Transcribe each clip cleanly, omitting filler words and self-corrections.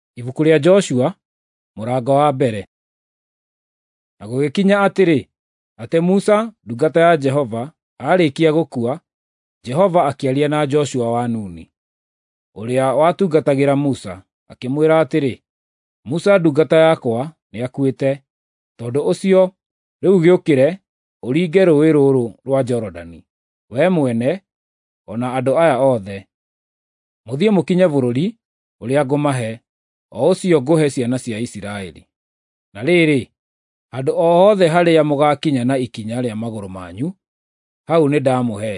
Ibuku rĩa Joshua, mũrango wa mbere. Na gũgĩkinya atĩ Musa, ndungata ya Jehova, aarĩkia gũkua, Jehova akĩaria na Joshua wa Nuni, ũrĩa watungatagĩra Musa, akĩmwĩra atĩrĩ, Musa ndungata yakwa nĩakuĩte, tondũ ũcio rĩu gĩũkĩre ũringe rũũĩ rũrũ rwa Jorodani, wee mwene, o na andũ aya othe, mũthiĩ mũkinye bũrũri ũrĩa ngũmahe, o ũcio ngũhe ciana cia Isiraeli. Na rĩrĩ, handũ o hothe harĩa mũgaakinya na ikinya rĩa magũrũ manyu, hau nĩndamũhe,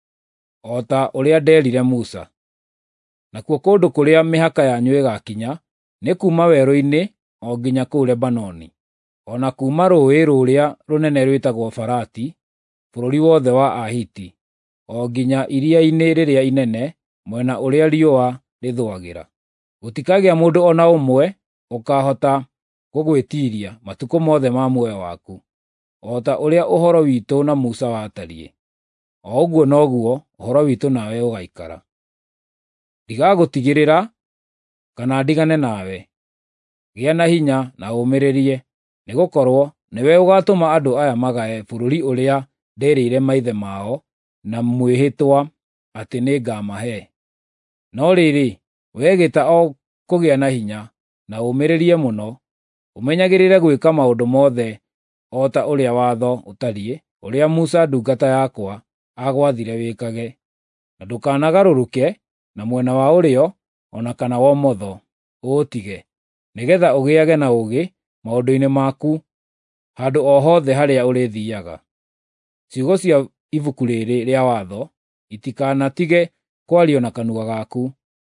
o ta ũrĩa ndeerire Musa. Nakuo kũndũ kũrĩa mĩhaka yanyu ĩgaakinya nĩ kuuma werũ-inĩ o nginya kũu Lebanoni, o na kuuma rũũĩ rũrĩa rũnene rwĩtagwo Farati, bũrũri wothe wa Ahiti, o nginya iria-inĩ rĩrĩa inene mwena ũrĩa riũa rĩthũagĩra. Gũtikagĩa mũndũ o na ũmwe ũkaahota gũgwĩtiiria matukũ mothe ma muoyo waku, o ta ũrĩa ũhoro witũ na Musa watariĩ, o ũguo noguo ũhoro witũ nawe ũgaikara. Ndigagũtigĩrĩra kana ndigane nawe. Gĩa na hinya na ũmĩrĩrie, nĩgũkorwo nĩwe ũgaatũma andũ aya magae bũrũri ũrĩa nderĩire maithe mao na mwĩhĩtwa atĩ nĩngamahe. No rĩrĩ, wegĩta o kũgĩa na hinya na ũmĩrĩrie mũno, ũmenyagĩrĩre gwĩka maũndũ mothe o ta ũrĩa watho ũtariĩ, ũrĩa Musa ndungata yakwa aagwathire wĩkage, na ndũkanagarũrũke na mwena wa ũrĩo o na kana wa ũmotho, ũũtige, nĩgeetha ũgĩage na ũũgĩ maũndũ-inĩ maku handũ o hothe harĩa ũrĩthiiaga. Ciugo cia ibuku rĩrĩ rĩa watho itikanatige kwario na kanua gaku,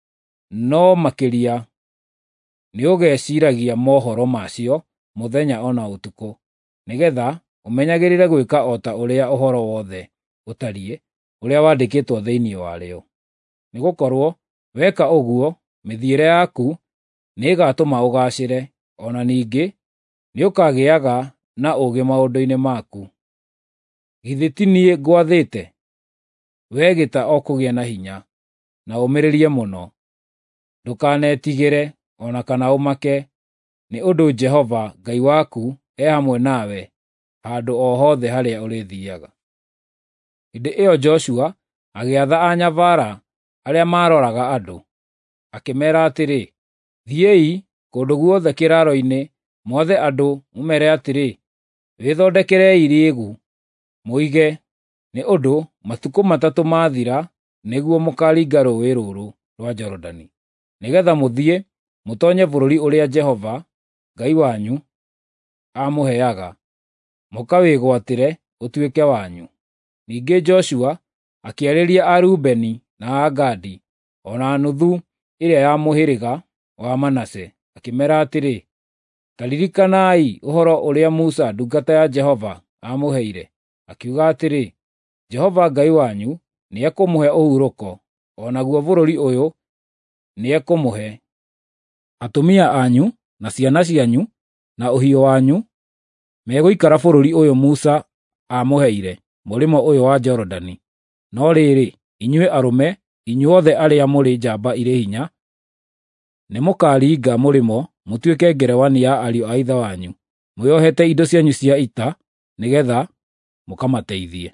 no makĩria nĩũgeciiragia mohoro macio mũthenya o na ũtukũ, nĩgeetha ũmenyagĩrĩre gwĩka o ta ũrĩa ũhoro wothe ũtariĩ, ũrĩa wandĩkĩtwo thĩinĩ warĩo. Nĩgũkorwo weka ũguo, mĩthiĩre yaku nĩĩgatũma ũgaacĩre, o na ningĩ nĩũkagĩaga na ũũgĩ maũndũ-inĩ maku. Githĩ ti niĩ ngwathĩte? Wegĩta o kũgĩa na hinya, na ũmĩrĩrie mũno. Ndũkanetigĩre o na kana ũmake, nĩ ũndũ Jehova Ngai waku e hamwe nawe handũ o hothe harĩa ũrĩthiiaga. Hĩndĩ ĩyo Joshua agĩatha anyabara arĩa maaroraga andũ, akĩmeera atĩrĩ, thiĩi kũndũ guothe kĩraro-inĩ, mwathe andũ, mũmeere atĩrĩ, wĩthondekerei riĩgu, mũige, nĩ ũndũ matukũ matatũ maathira nĩguo mũkaaringa rũũĩ rũrũ rwa Jorodani, nĩgeetha mũthiĩ mũtoonye bũrũri ũrĩa Jehova Ngai wanyu aamũheaga, mũkawĩgwatĩre ũtuĩke wanyu. Ningĩ Joshua akĩarĩria a Rubeni na a Gadi, o na nuthu ĩrĩa ya mũhĩrĩga wa Manase, akĩmeera atĩrĩ, ta ririkanai ũhoro ũrĩa Musa ndungata ya Jehova aamũheire, akiuga atĩrĩ, Jehova Ngai wanyu nĩekũmũhe ũhurũko, o naguo bũrũri ũyũ nĩekũmũhe. Atumia anyu na ciana cianyu na ũhiũ wanyu megũikara bũrũri ũyũ Musa aamũheire, mũrĩmo ũyũ wa Jorodani. No rĩrĩ, inyuĩ arũme, inyuothe arĩa mũrĩ njamba irĩ hinya, nĩmũkaringa mũrĩmo mũtuĩke ngerewani ya ariũ a ithe wanyu, mwĩohete indo cianyu cia ita, nĩgeetha mũkamateithie.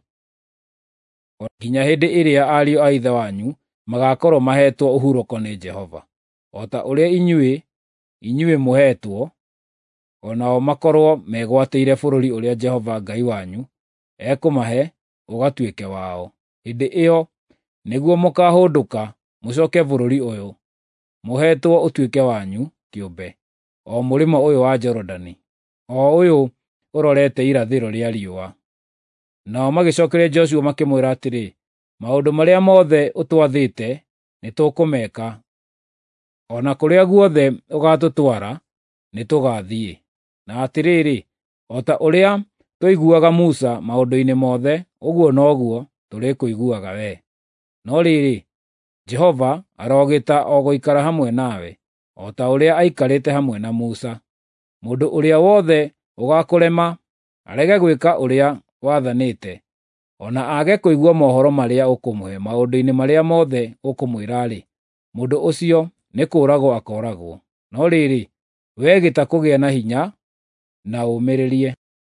O nginya hĩndĩ ĩrĩa ariũ a ithe wanyu magaakorwo maheetwo ũhurũko nĩ Jehova, o ta ũrĩa inyuĩ mũheetwo, o nao makorwo megwatĩire bũrũri ũrĩa Jehova Ngai wanyu ekũmahe ũgatuĩke wao. Hĩndĩ ĩyo nĩguo mũkaahũndũka mũcooke bũrũri ũyũ mũheetwo ũtuĩke wanyu kĩũmbe, o mũrĩmo ũyũ wa Jorodani, o ũyũ ũrorete irathĩro rĩa riũa. Nao magĩcookeria Joshua makĩmwĩra atĩrĩ, maũndũ marĩa mothe ũtwathĩte nĩtũkũmeka, o na kũrĩa guothe ũgaatũtwara nĩtũgaathiĩ. Na atĩrĩrĩ, o ta ũrĩa twaiguaga Musa maũndũ-inĩ mothe, ũguo noguo tũrĩkũiguaga wee. No rĩrĩ, Jehova arogĩta o gũikara hamwe nawe, o ta ũrĩa aikarĩte hamwe na Musa. Mũndũ ũrĩa wothe ũgakũrema arege gwĩka ũrĩa wathanĩte, o na aage kũigua mohoro marĩa ũkũmũhe maũndũ-inĩ marĩa mothe ũkũmwĩra-rĩ, mũndũ ũcio nĩ kũũragwo akooragwo. no rĩrĩ, wee gĩta kũgĩa na hinya na ũmĩrĩrie.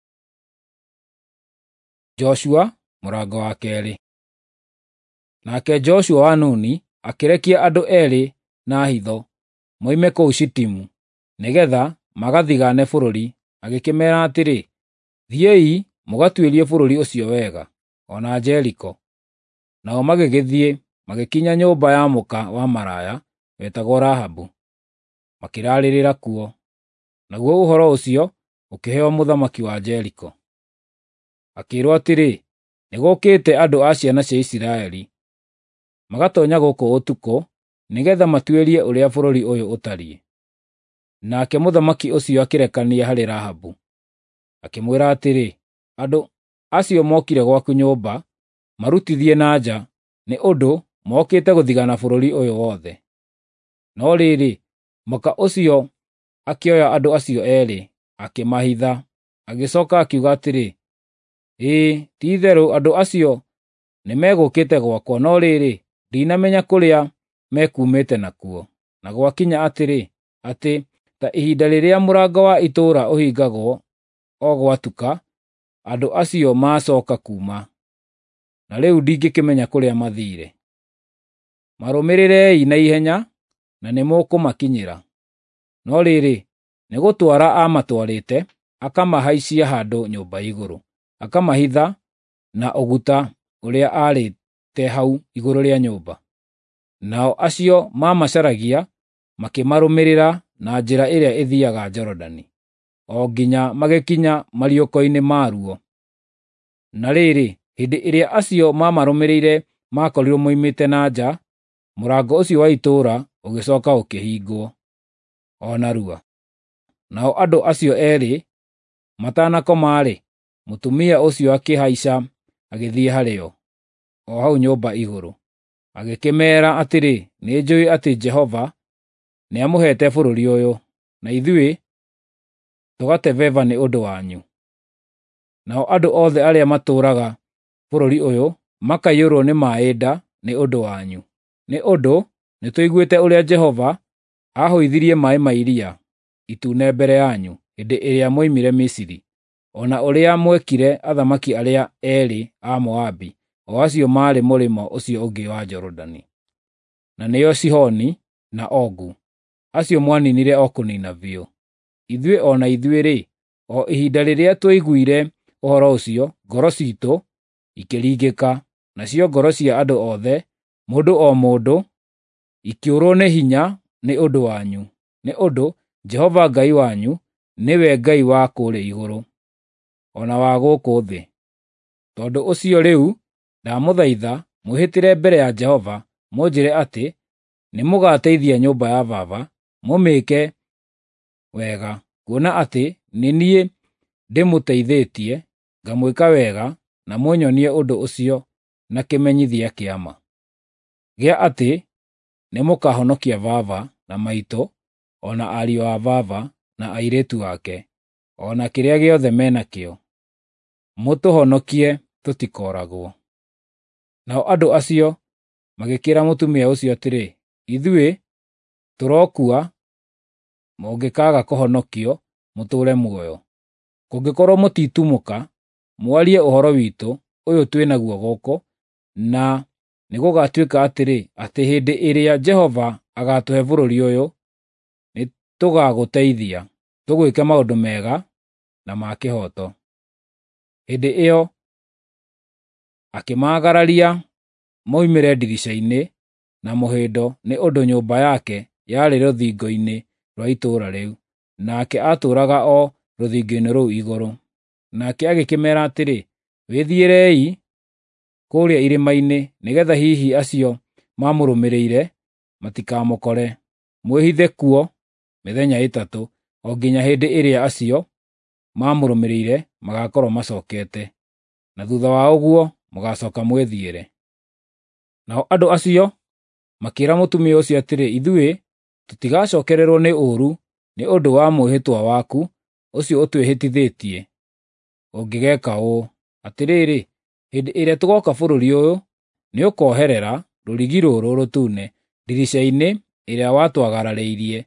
Joshua mũrango wa kerĩ. Nake Joshua wa Nuni akĩrekia andũ eerĩ na hitho moime kũu Shitimu, nĩgetha magathigane bũrũri, agĩkĩmeera atĩrĩ, thiĩi mũgatuĩrie bũrũri ũcio wega, ona Jeriko. Nao magĩgĩthiĩ, magĩkinya nyũmba ya mũka wa maraya wetagwo Rahabu, makĩrarĩrĩra kuo. Naguo ũhoro ũcio ũkĩheo mũthamaki wa Jeriko. Akĩĩrwo atĩrĩ, nĩgũkĩte andũ a ciana cia Isiraeli, magatoonya gũkũ ũtukũ, nĩgetha matuĩrie ũrĩa bũrũri ũyũ ũtariĩ. Nake mũthamaki ũcio akĩrekania harĩ Rahabu, akĩmwĩra atĩrĩ, andũ acio mokire gwaku nyũmba marutithie na nja, nĩ ũndũ mokĩte gũthigana bũrũri ũyũ wothe. No rĩrĩ, mũka ũcio akĩoya andũ acio eerĩ, akĩmahitha, agĩcooka akiuga atĩrĩ, ti-itherũ andũ acio nĩmegũkĩte gwakwa, no rĩrĩ, ndinamenya kũrĩa mekumĩte nakuo. Na gwakinya atĩ ta ihinda rĩrĩa mũrango wa itũũra ũhingagwo o gwatuka, andũ acio macooka kuuma, na rĩu ndingĩkĩmenya kũrĩa mathiire. Marũmĩrĩrei na ihenya, na nĩmũkũmakinyĩra. No rĩrĩ, nĩgũtwara amatwarĩte, akamahaicia handũ nyũmba igũrũ, akamahitha na ũguta ũrĩa aarĩte hau igũrũ rĩa nyũmba. Nao acio mamacaragia makĩmarũmĩrĩra na njĩra ĩrĩa ĩthiiaga Jorodani, o nginya magĩkinya mariũko-inĩ maruo. Na rĩrĩ, hĩndĩ ĩrĩa acio mamarũmĩrĩire makorirwo moimĩte na nja, mũrango ũcio wa itũũra ũgĩcooka ũkĩhingwo o narua. Nao andũ acio eerĩ matanakoma-rĩ, mũtumia ũcio akĩhaica agĩthiĩ harĩo, o hau nyũmba igũrũ, agĩkĩmeera atĩrĩ, nĩnjũũĩ atĩ Jehova nĩamũheete bũrũri ũyũ, na ithuĩ tũgatebeba nĩ ũndũ wanyu. Nao andũ othe arĩa matũũraga bũrũri ũyũ makaiyũrwo nĩ maaĩ nda nĩ ũndũ wanyu, nĩ ũndũ nĩtũiguĩte ũrĩa Jehova ahũithirie maaĩ ma iria itune mbere yanyu hĩndĩ ĩrĩa mwoimire Misiri, o na ũrĩa mwekire athamaki arĩa eerĩ a Moabi, o acio maarĩ mũrĩmo ũcio ũngĩ wa Jorodani, na nĩo Sihoni na Ogu, acio mwaniinire o kũniina biũ. Ithuĩ o na ithuĩ-rĩ, o ihinda rĩrĩa twaiguire ũhoro ũcio, ngoro ciitũ ikĩringĩka, nacio ngoro cia andũ othe, mũndũ o mũndũ, ikĩũrwo nĩ hinya nĩ ũndũ wanyu, nĩ ũndũ Jehova Ngai wanyu nĩwe Ngai wa kũũrĩa igũrũ, o na wa gũkũ thĩ. Tondũ ũcio rĩu, ndamũthaitha mwĩhĩtĩre mbere ya Jehova, mũnjĩre atĩ nĩmũgateithia nyũmba ya baba, mũmĩĩke wega, kuona atĩ nĩ niĩ ndĩmũteithĩtie, ngamwĩka wega, na mũnyonie ũndũ ũcio na kĩmenyithia kĩa ma, gĩa atĩ nĩmũkahonokia baba na maitũ, o na ariũ a baba na airĩtu ake, o na kĩrĩa gĩothe menakĩo, mũtũhonokie tũtikooragwo. Nao andũ acio magĩkĩra mũtumia ũcio atĩrĩ, ithuĩ tũrokua, mũngĩkaaga kũhonokio mũtũũre muoyo. Kũngĩkorwo mũtitumũka, mwarie ũhoro witũ ũyũ twĩ naguo gũkũ, na nĩgũgatuĩka atĩ hĩndĩ ĩrĩa Jehova agaatũhe bũrũri ũyũ, nĩtũgagũteithia, tũgwĩke maũndũ mega na ma kĩhooto. Hĩndĩ ĩyo akĩmagararia moimĩre ndirica-inĩ na mũhĩndo, nĩ ũndũ nyũmba yake yarĩ rũthingo-inĩ rwa itũũra rĩu, nake aatũũraga o rũthingo-inĩ rũu igũrũ. Nake agĩkĩmeera atĩrĩ, wĩthiĩrei kũũrĩa irĩma-inĩ, nĩgeetha hihi acio mamũrũmĩrĩire matikamũkore. Mwĩhithe kuo mĩthenya ĩtatũ, o nginya hĩndĩ ĩrĩa acio mamũrũmĩrĩire magaakorwo macokete, na thuutha wa ũguo mũgacooka mwĩthiĩre. Nao andũ acio makĩĩra mũtumia ũcio atĩrĩ, ithuĩ tũtigacookererwo nĩ ũũru nĩ ũndũ wa mwĩhĩtwa waku ũcio ũtwĩhĩtithĩtie ũngĩgeeka ũũ. Atĩrĩrĩ, hĩndĩ ĩrĩa tũgooka bũrũri ũyũ, nĩũkoherera rũrigi rũrũ rũtune ndirica-inĩ ĩrĩa watwagararĩirie,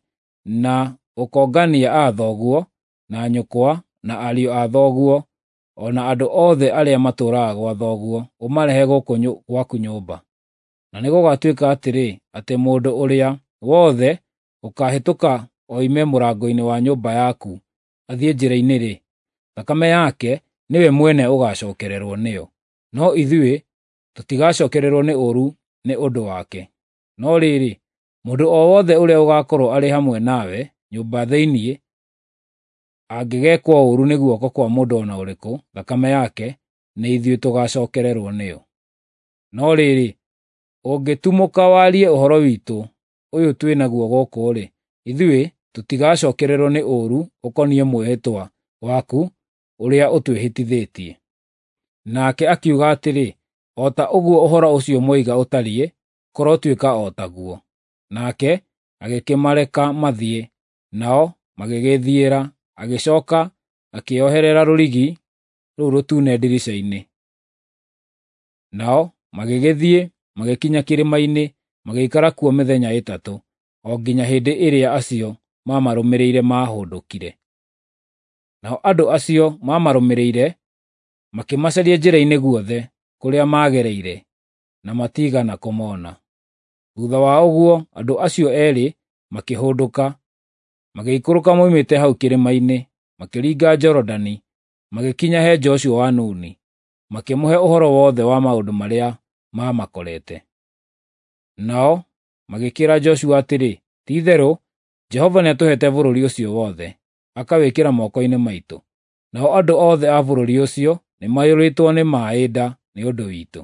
na ũkongania a thoguo, na nyũkwa, na ariũ a thoguo, o na andũ othe arĩa matũũraga gwa thoguo, ũmarehe gũkũ gwaku nyũmba. Na nĩgũgatuĩka atĩrĩ, atĩ mũndũ ũrĩa wothe ũkaahĩtũka oime mũrango-inĩ wa nyũmba yaku athiĩ njĩra-inĩ-rĩ, thakame yake nĩwe mwene ũgacookererwo nĩyo. No ithuĩ tũtigacookererwo nĩ ũũru nĩ ũndũ wake. No rĩrĩ, mũndũ o wothe ũrĩa ũgaakorwo arĩ hamwe nawe nyũmba thĩinĩ, angĩgeekwo ũũru nĩ guoko kwa mũndũ o na ũrĩkũ, thakame yake nĩ ithuĩ tũgacookererwo nĩyo. No rĩrĩ, ũngĩtumũka warie ũhoro witũ ũyũ twĩ naguo gũkũ-rĩ, ithuĩ tũtigacookererwo nĩ ũũru ũkoniĩ mwĩhĩtwa waku ũrĩa ũtwĩhĩtithĩtie. Nake akiuga atĩrĩ, o ta ũguo ũhoro ũcio moiga ũtariĩ, kũrotuĩka o taguo. Nake agĩkĩmareka mathiĩ, nao magĩgĩthiĩra, agĩcooka akĩoherera rũrigi rũu rũtune ndirica-inĩ. Nao magĩgĩthiĩ magĩkinya kĩrĩma-inĩ, magĩikara kuo mĩthenya ĩtatũ, o nginya hĩndĩ ĩrĩa acio mamarũmĩrĩire maahũndũkire. Nao andũ acio mamarũmĩrĩire makĩmacaria njĩra-inĩ guothe kũrĩa maagereire, na matiigana kũmona. Thuutha wa ũguo andũ acio eerĩ makĩhũndũka, magĩikũrũka moimĩte hau kĩrĩma-inĩ, makĩringa Jorodani, magĩkinya he Joshua wa Nuni, makĩmũhe ũhoro wothe wa maũndũ marĩa maamakorete. Nao magĩkĩra Joshua atĩrĩ, ti-itherũ Jehova nĩatũheete bũrũri ũcio wothe, akawĩkĩra moko-inĩ maitũ. Nao andũ othe a bũrũri ũcio nĩmaiyũrĩtwo nĩ maaĩ nda nĩ ũndũ witũ.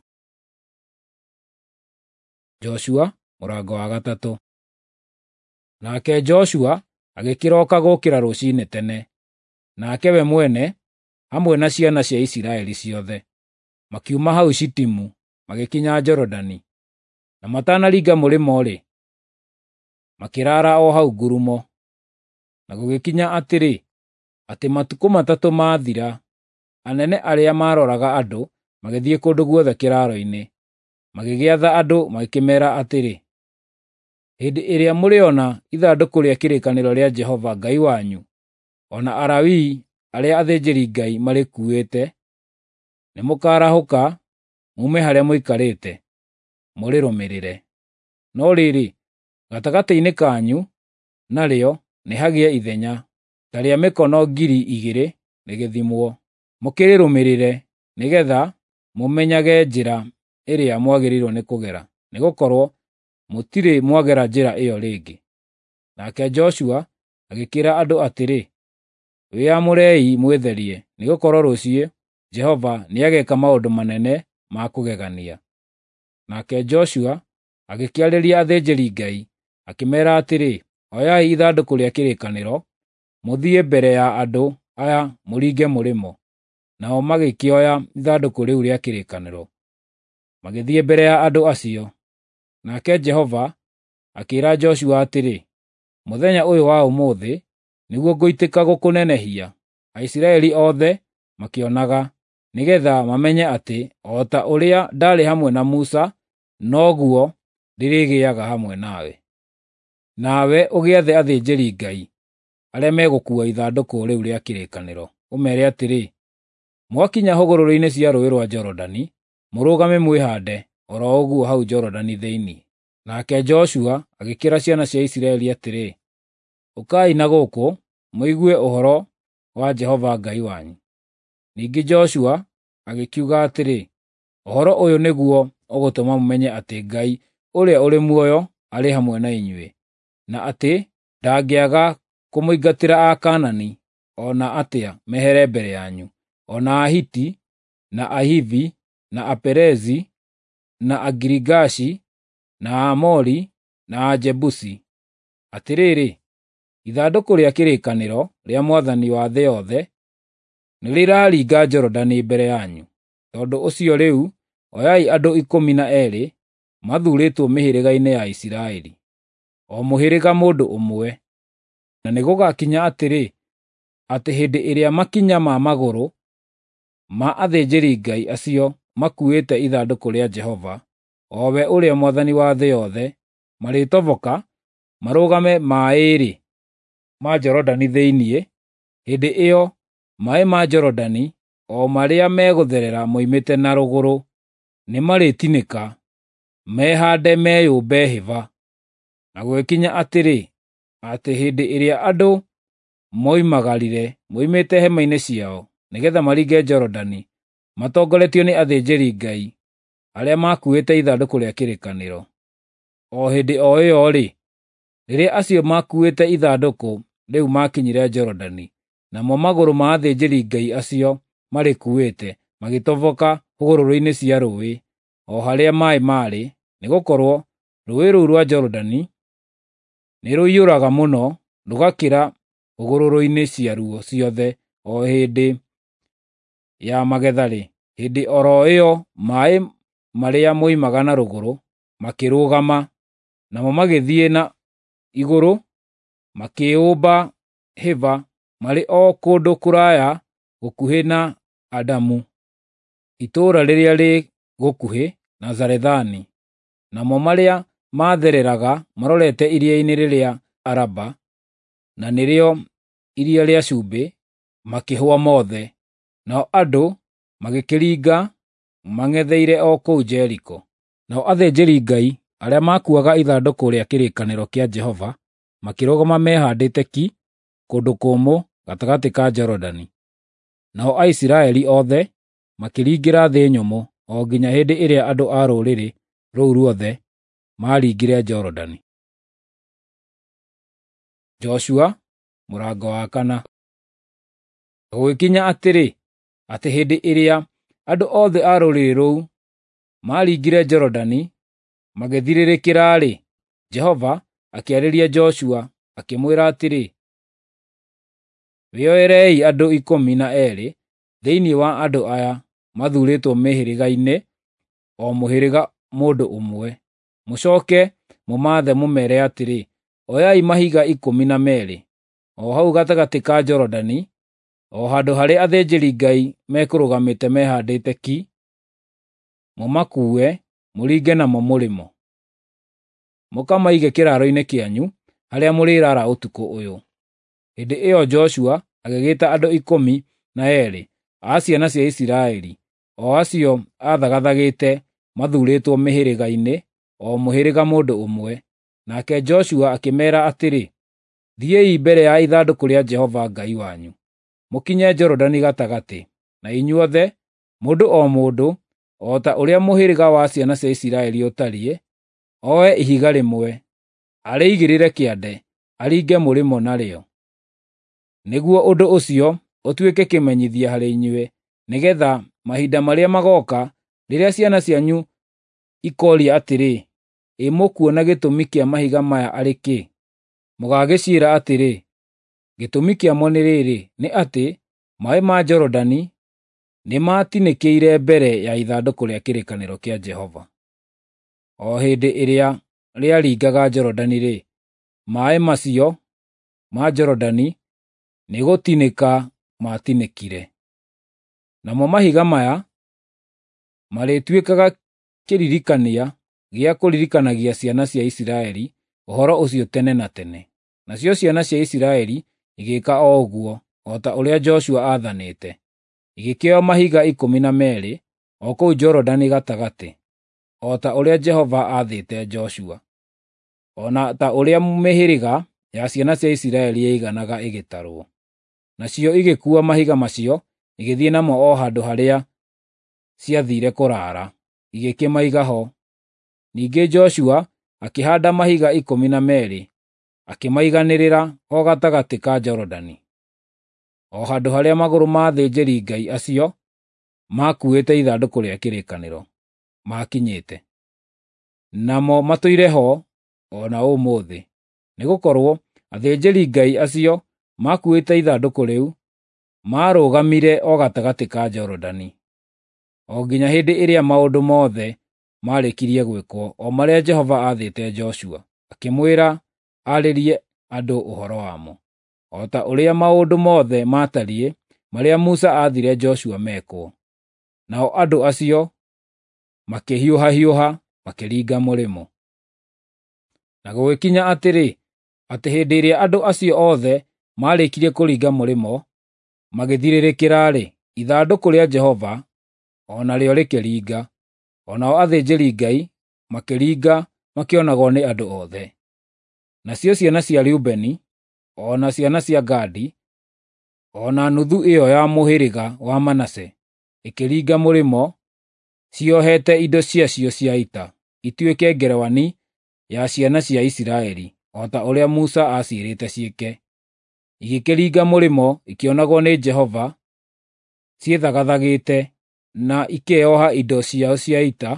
Joshua mũrango wa gatatũ. Nake Joshua agĩkĩroka gũũkĩra rũciinĩ tene, nake we mwene hamwe na ciana cia Isiraeli ciothe makiuma hau Shitimu magĩkinya Jorodani, na matanaringa mũrĩmo-rĩ, makĩraara o hau ngurumo. Na gũgĩkinya atĩ matukũ matatũ maathira, anene arĩa maaroraga andũ magĩthiĩ kũndũ guothe kĩraro-inĩ, magĩgĩatha andũ magĩkĩmeera atĩrĩ, hĩndĩ ĩrĩa mũrĩona ithandũkũ rĩa kĩrĩkanĩro rĩa Jehova Ngai wanyu, o na Alawii arĩa athĩnjĩri-Ngai marĩkuuĩte, nĩmũkarahũka muume harĩa mũikarĩte, mũrĩrũmĩrĩre. No rĩrĩ, gatagatĩ-inĩ kanyu narĩo nĩ hagĩe ithenya ta rĩa mĩkono 2,000 rĩgĩthimwo, mũkĩrĩrũmĩrĩre nĩgeetha mũmenyage njĩra ĩrĩa mwagĩrĩirwo nĩ kũgera, nĩgũkorwo mũtirĩ mwagera njĩra ĩyo rĩngĩ. Nake Joshua agĩkĩra andũ atĩrĩ, wĩamũrei mwĩtherie, nĩgũkorwo rũciũ Jehova nĩageeka maũndũ manene ma kũgegania. Nake Joshua agĩkĩarĩria athĩnjĩri-Ngai, akĩmeera atĩrĩ, oyai ithandũkũ rĩa kĩrĩkanĩro, mũthiĩ mbere ya andũ aya mũringe mũrĩmo. Nao magĩkĩoya ithandũkũ rĩu rĩa kĩrĩkanĩro, magĩthiĩ mbere ya andũ acio. Nake Jehova akĩĩra Joshua atĩrĩ, mũthenya ũyũ wa ũmũthĩ nĩguo ngũitĩka gũkũnenehia. Aisiraeli othe makĩonaga, nĩgeetha mamenye atĩ o ta ũrĩa ndaarĩ hamwe na Musa, noguo ndĩrĩgĩaga hamwe nawe. Nawe ũgĩathe athĩnjĩri-Ngai arĩa megũkuua ithandũkũ rĩu rĩa kĩrĩkanĩro, ũmeere atĩrĩ, mwakinya hũgũrũrũ-inĩ cia Rũũĩ rwa Jorodani, mũrũgame mwĩhaande o ro ũguo hau Jorodani thĩinĩ. Nake Joshua agĩkĩra ciana cia Isiraeli atĩrĩ, ũkai na gũkũ mũigue ũhoro wa Jehova Ngai wanyu. Ningĩ Joshua agĩkiuga atĩrĩ, ũhoro ũyũ nĩguo ũgũtũma mũmenye atĩ Ngai ũrĩa ũrĩ muoyo arĩ hamwe na inyuĩ, na atĩ ndangĩaga kũmũingatĩra Akaanani o na atĩa mehere mbere yanyu, o na Ahiti, na Ahivi, na Aperizi, na Agirigashi, na Aamori, na Ajebusi. Atĩrĩrĩ, ithandũkũ rĩa kĩrĩkanĩro rĩa Mwathani wa thĩ yothe nĩrĩraringa Jorodani mbere yanyu. Tondũ ũcio rĩu, oyai andũ 12 mathuurĩtwo mĩhĩrĩga-inĩ ya Isiraeli, o mũhĩrĩga mũndũ ũmwe. Na nĩgũgakinya atĩ hĩndĩ ĩrĩa makinya ma magũrũ ma athĩnjĩri-Ngai acio makuuĩte ithandũkũ rĩa Jehova, o we ũrĩa Mwathani wa thĩ yothe, marĩtoboka marũgame maaĩ-rĩ, ma Jorodani thĩiniĩ, hĩndĩ ĩyo maaĩ ma Jorodani, o marĩa megũtherera moimĩte na rũgũrũ, nĩ marĩtinĩka, mehaande meyũmbe hĩba. Na gũgĩkinya atĩ hĩndĩ ĩrĩa andũ moimagarire moimĩte hema-inĩ ciao, nĩgeetha maringe Jorodani, matongoretio nĩ athĩnjĩri-Ngai, arĩa maakuuĩte ithandũkũ rĩa kĩrĩkanĩro. O hĩndĩ o ĩyo-rĩ, rĩrĩa acio maakuuĩte ithandũkũ rĩu maakinyire Jorodani, namo magũrũ ma athĩnjĩri-Ngai acio marĩkuuĩte magĩtoboka hũgũrũrũ-inĩ cia rũũĩ, o harĩa maaĩ maarĩ, nĩgũkorwo rũũĩ rũu rwa Jorodani nĩ rũiyũraga mũno rũgakĩra hũgũrũrũ-inĩ ciaruo ciothe. O hĩndĩ ya magetha-rĩ, hĩndĩ oro ĩyo maaĩ marĩa moimaga na rũgũrũ makĩrũgama, namo magĩthiĩ na igũrũ makĩũmba hĩba marĩ o kũndũ kũraya gũkuhĩ na Adamu, itũũra rĩrĩa rĩ gũkuhĩ na Zarethani, namo marĩa maathereraga marorete iria-inĩ rĩrĩa Araba, na nĩrĩo iria rĩa cumbĩ, makĩhũa mothe. Nao andũ magĩkĩringa mang'etheire o kũu Jeriko. Nao athĩnjĩri-Ngai arĩa maakuuaga ithandũkũ rĩa kĩrĩkanĩro kĩa Jehova makĩrũgama mehaandĩte ki kũndũ kũmũ gatagatĩ ka Jorodani. Nao Aisiraeli othe makĩringĩra thĩ nyũmũ o nginya hĩndĩ ĩrĩa andũ a rũrĩrĩ rũu ruothe maaringire Jorodani. Joshua mũrango wa 4. Gũgĩkinya atĩ hĩndĩ ĩrĩa andũ othe a rũrĩrĩ rũu maaringire Jorodani magĩthirĩrĩkĩra-rĩ, Jehova akĩarĩria Joshua akĩmwĩra atĩrĩ, wĩoerei andũ 12 thĩinĩ wa andũ aya mathuurĩtwo mĩhĩrĩga-inĩ, o mũhĩrĩga mũndũ ũmwe, mũcooke mũmaathe mũmeere atĩrĩ, oyai mahiga 12 o hau gatagatĩ ka Jorodani, o handũ harĩa athĩnjĩri-Ngai mekũrũgamĩte mehaandĩte ki, mũmakuue mũringe namo mũrĩmo, mũkamaige kĩraaro-inĩ kĩanyu harĩa mũrĩraara ũtukũ ũyũ. Hĩndĩ ĩyo Joshua agĩgĩĩta andũ 12 a ciana cia Isiraeli, o acio aathagathagĩte mathuurĩtwo mĩhĩrĩga-inĩ, o mũhĩrĩga mũndũ ũmwe. Nake Joshua akĩmeera atĩrĩ, thiĩi mbere ya ithandũkũ rĩa Jehova Ngai wanyu, mũkinye Jorodani gatagatĩ, na inyuothe, mũndũ o mũndũ, o ta ũrĩa mũhĩrĩga wa ciana cia Isiraeli ũtariĩ, oe ihiga rĩmwe, arĩigĩrĩre kĩande, aringe mũrĩmo narĩo, nĩguo ũndũ ũcio ũtuĩke kĩmenyithia harĩ inyuĩ, nĩgeetha mahinda marĩa magooka, rĩrĩa ciana cianyu ikooria atĩrĩ, ĩ mũkuona gĩtũmi kĩa mahiga maya arĩ kĩ? Mũgagĩciĩra atĩrĩ, gĩtũmi kĩamo nĩ rĩrĩ, nĩ atĩ maaĩ ma Jorodani nĩ maatinĩkĩire mbere ya ithandũkũ rĩa kĩrĩkanĩro kĩa Jehova. O hĩndĩ ĩrĩa rĩaringaga Jorodani-rĩ, maaĩ macio ma Jorodani nĩ gũtinĩka maatinĩkire. Namo mahiga maya marĩtuĩkaga kĩririkania gĩa kũririkanagia ciana cia Isiraeli ũhoro ũcio tene na tene. Nacio ciana cia Isiraeli igĩĩka o ũguo, o ta ũrĩa Joshua aathanĩte. Igĩkĩoya mahiga 12 o kũu Jorodani gatagatĩ, o ta ũrĩa Jehova aathĩte Joshua, o na ta ũrĩa mĩhĩrĩga ya ciana cia Isiraeli yaiganaga ĩgĩtarwo. Nacio igĩkuua mahiga macio, igĩthiĩ namo o handũ harĩa ciathiire kũraara, igĩkĩmaiga ho. Ningĩ Joshua akĩhaanda mahiga 12, akĩmaiganĩrĩra o gatagatĩ ka Jorodani, o handũ harĩa magũrũ ma athĩnjĩri-Ngai acio maakuuĩte ithandũkũ rĩa kĩrĩkanĩro maakinyĩte. Namo matũire ho o na ũmũthĩ, nĩgũkorwo athĩnjĩri-Ngai acio maakuuĩte ithandũkũ rĩu maarũgamire o gatagatĩ ka Jorodani, o nginya hĩndĩ ĩrĩa maũndũ mothe maarĩkirie gwĩkwo, o marĩa Jehova aathĩte Joshua, akĩmwĩra aarĩrie andũ ũhoro wamo, o ta ũrĩa maũndũ mothe maatariĩ marĩa Musa aathire Joshua mekwo. Nao andũ acio makĩhiũha-hiũha makĩringa mũrĩmo. Na gũgĩkinya atĩ hĩndĩ ĩrĩa andũ acio othe Maarĩkirie kũringa mũrĩmo, magĩthirĩrĩkĩra-rĩ, ithandũkũ rĩa Jehova, o narĩo rĩkĩringa. O nao athĩnjĩri-Ngai makĩringa makĩonagwo nĩ andũ othe. Nacio ciana cia Rubeni, o na ciana cia Gadi, o na nuthu ĩyo ya mũhĩrĩga wa Manase, ĩkĩringa mũrĩmo, ciohete indo ciacio cia ita, ituĩke ngerewani ya ciana cia Isiraeli, o ta ũrĩa Musa aciĩrĩte ciĩke. Igĩkĩringa mũrĩmo ikĩonagwo nĩ Jehova, ciĩthagathagĩte, na ikeoha indo ciao cia ita,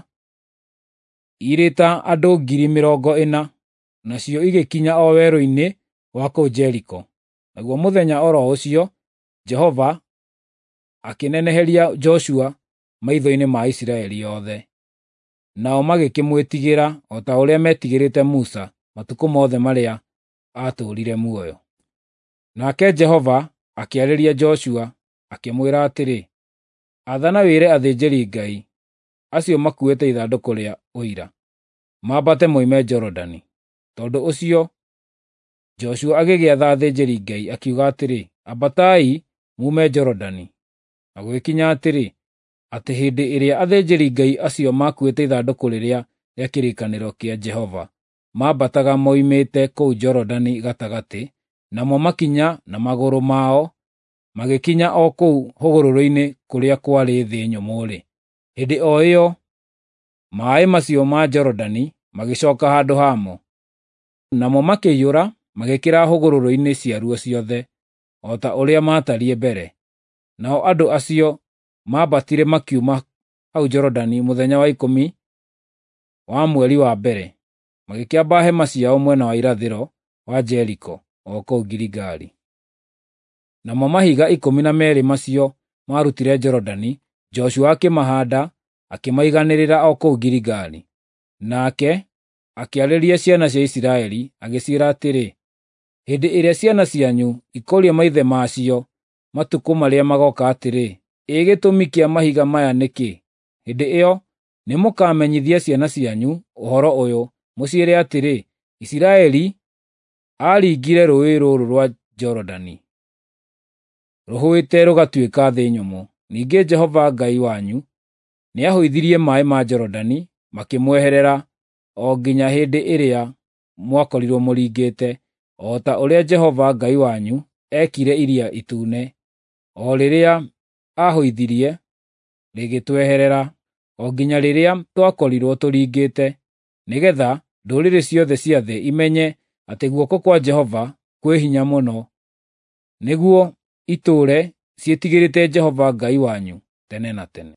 irĩ ta andũ 40,000, nacio igĩkinya o werũ-inĩ wa kũu Jeriko. Naguo mũthenya oro ũcio, Jehova akĩneneheria Joshua maitho-inĩ ma Isiraeli othe. Nao magĩkĩmwĩtigĩra o ta ũrĩa metigĩrĩte Musa matukũ mothe marĩa aatũũrire muoyo. Nake Jehova akĩarĩria Joshua, akĩmwĩra atĩrĩ, athana wĩre athĩnjĩri-Ngai acio makuĩte ithandũkũ rĩa ũira, mambate moime Jorodani. Tondũ ũcio, Joshua agĩgĩatha athĩnjĩri-Ngai, akiuga atĩrĩ, ambatai muume Jorodani. Na gwĩkinya atĩrĩ, atĩ hĩndĩ ĩrĩa athĩnjĩri-Ngai acio makuĩte ithandũkũ rĩrĩa rĩa kĩrĩkanĩro kĩa Jehova maambataga moimĩte kũu Jorodani gatagatĩ, namo makinya na magũrũ mao magĩkinya o kũu hũgũrũrũ-inĩ kũrĩa kwarĩ thĩ nyũmũ-rĩ, hĩndĩ o ĩyo maaĩ macio ma Jorodani magĩcooka handũ hamo, namo makĩiyũra magĩkĩra hũgũrũrũ-inĩ ciaruo ciothe, o ta ũrĩa maatariĩ mbere. Nao andũ acio maambatire makiuma hau Jorodani mũthenya wa 10 wa mweri wa mbere, magĩkĩamba hema ciao mwena wa irathĩro wa Jeriko, o kũu Giligali. Namo mahiga 12 macio maarutire Jorodani, Joshua akĩmahaanda, akĩmaiganĩrĩra o kũu Giligali. Nake akĩarĩria ciana cia Isiraeli, agĩciĩra atĩrĩ, hĩndĩ ĩrĩa ciana cianyu ikũũria maithe macio matukũ marĩa magooka atĩrĩ, ĩ gĩtũmi kĩa mahiga maya nĩkĩ? Hĩndĩ ĩyo nĩmũkamenyithia ciana cianyu ũhoro ũyũ, mũciĩre atĩrĩ, Isiraeli aaringire rũũĩ rũrũ rwa Jorodani, rũhũĩte rũgatuĩka thĩ nyũmũ. Ningĩ Jehova Ngai wanyu nĩahũithirie maaĩ ma Jorodani, makĩmweherera o nginya hĩndĩ ĩrĩa mwakorirwo mũringĩte, o ta ũrĩa Jehova Ngai wanyu ekire Iria Itune, o rĩrĩa ahũithirie rĩgĩtweherera, o nginya rĩrĩa twakorirwo tũringĩte, nĩgeetha ndũrĩrĩ ciothe cia thĩ imenye atĩ guoko kwa Jehova kwĩ hinya mũno, nĩguo itũũre ciĩtigĩrĩte Jehova Ngai wanyu tene na tene.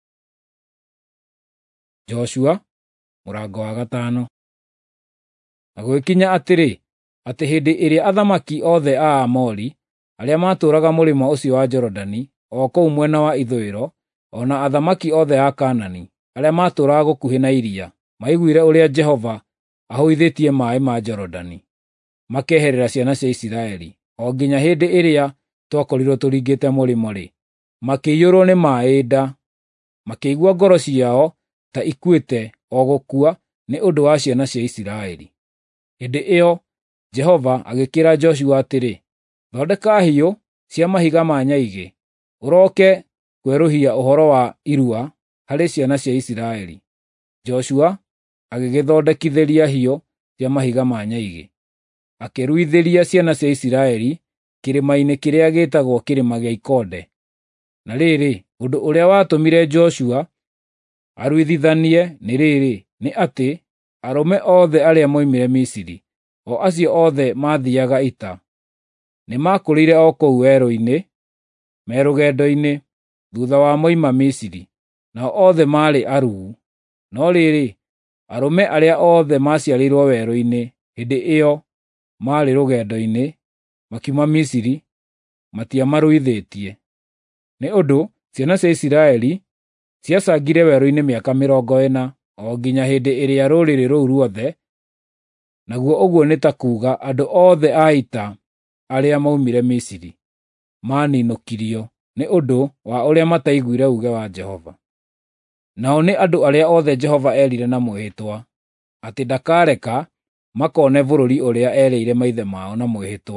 Joshua mũrango wa 5. Na gwĩkinya atĩrĩ, atĩ hĩndĩ ĩrĩa athamaki othe a Aamori arĩa maatũũraga mũrĩmo ũcio wa Jorodani, o kũu mwena wa ithũĩro, o na athamaki othe a Kaanani arĩa maatũũraga gũkuhĩ na iria, maiguire ũrĩa Jehova ahũithĩtie maaĩ ma Jorodani, makeherera ciana cia Isiraeli, o nginya hĩndĩ ĩrĩa twakorirwo tũringĩte mũrĩmo-rĩ, makĩiyũrwo nĩ maaĩ nda, makĩigua ngoro ciao ta ikuĩte o gũkua nĩ ũndũ wa ciana cia Isiraeli. Hĩndĩ ĩyo Jehova agĩkĩra Joshua atĩrĩ, thondeka hiũ cia mahiga ma nyaigĩ, ũroke kwerũhia ũhoro wa irua harĩ ciana cia Isiraeli. Joshua agĩgĩthondekithĩria hiũ cia mahiga ma nyaigĩ, akĩruithĩria ciana cia Isiraeli kĩrĩma-inĩ kĩrĩa gĩĩtagwo kĩrĩma gĩa ikonde. Na rĩrĩ, ũndũ ũrĩa watũmire Joshua aruithithanie nĩ rĩrĩ, nĩ atĩ arũme othe arĩa moimire Misiri, o acio othe maathiiaga ita, nĩmakũrĩire o kũu werũ-inĩ, me rũgendo-inĩ, thuutha wa moima Misiri, nao othe maarĩ aruu. No rĩrĩ, arũme arĩa othe maciarĩirwo werũ-inĩ hĩndĩ ĩyo maarĩ rũgendo-inĩ, makiuma Misiri, matiamaruithĩtie. Nĩ ũndũ ciana cia Isiraeli ciacangire werũ-inĩ mĩaka 40, o nginya hĩndĩ ĩrĩa rũrĩrĩ rũu ruothe, naguo ũguo nĩ ta kuuga andũ othe a ita arĩa maumire Misiri, maaninũkirio nĩ ũndũ wa ũrĩa mataiguire uuge wa Jehova. Nao nĩ andũ arĩa othe Jehova eerire na mwĩhĩtwa atĩ ndakareka makone bũrũri ũrĩa eerĩire maithe mao na mwĩhĩtwa,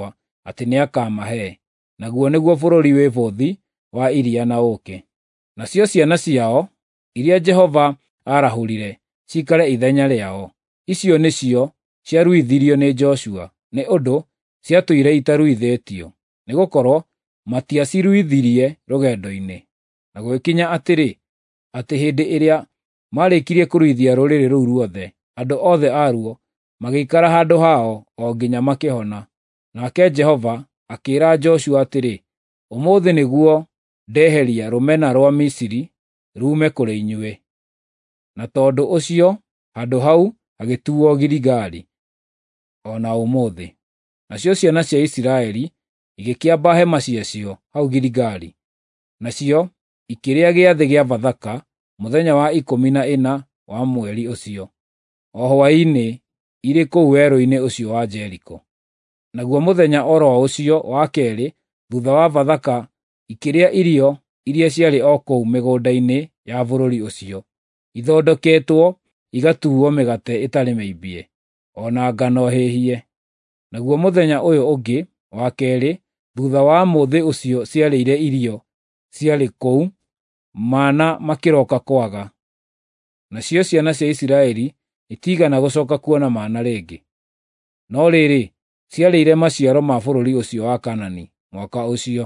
atĩ nĩakamahe, naguo nĩguo bũrũri wĩ bũthi wa iria na ũũkĩ. Nacio ciana ciao, iria Jehova aarahũrire cikare ithenya rĩao, icio nĩcio ciaruithirio nĩ Joshua, nĩ ũndũ ciatũire itaruithĩtio, nĩgũkorwo matiaciruithirie rũgendo-inĩ. Na gũgĩkinya atĩ hĩndĩ ĩrĩa maarĩkirie kũruithia rũrĩrĩ rũu ruothe, andũ othe aruo magĩikara handũ hao o nginya makĩhona. Nake Jehova akĩĩra Joshua atĩrĩ, ũmũthĩ nĩguo ndeheria rũmena rwa Misiri ruume kũrĩ inyuĩ. Na tondũ ũcio handũ hau hagĩtuuo Giligali o na ũmũthĩ. Nacio ciana cia Isiraeli igĩkĩamba hema ciacio hau Giligali, nacio ikĩrĩa gĩathĩ gĩa Bathaka mũthenya wa 14 wa mweri ũcio, o hwaĩ-inĩ irĩ kũu werũ-inĩ ũcio wa Jeriko. Naguo mũthenya o ro ũcio wa keerĩ thutha wa Bathaka ikĩrĩa irio iria ciarĩ o kũu mĩgũnda-inĩ ya bũrũri ũcio, ithondeketwo igatuuo mĩgate ĩtarĩ mĩimbie, o na ngano hĩhie. Naguo mũthenya ũyũ ũngĩ wa keerĩ thutha wa mũthĩ ũcio ciarĩire irio ciarĩ kũu, mana makĩroka kwaga. Nacio ciana cia Isiraeli itiigana gũcooka kuona mana rĩngĩ. No rĩrĩ, ciarĩire maciaro ma bũrũri ũcio wa Kaanani mwaka ũcio.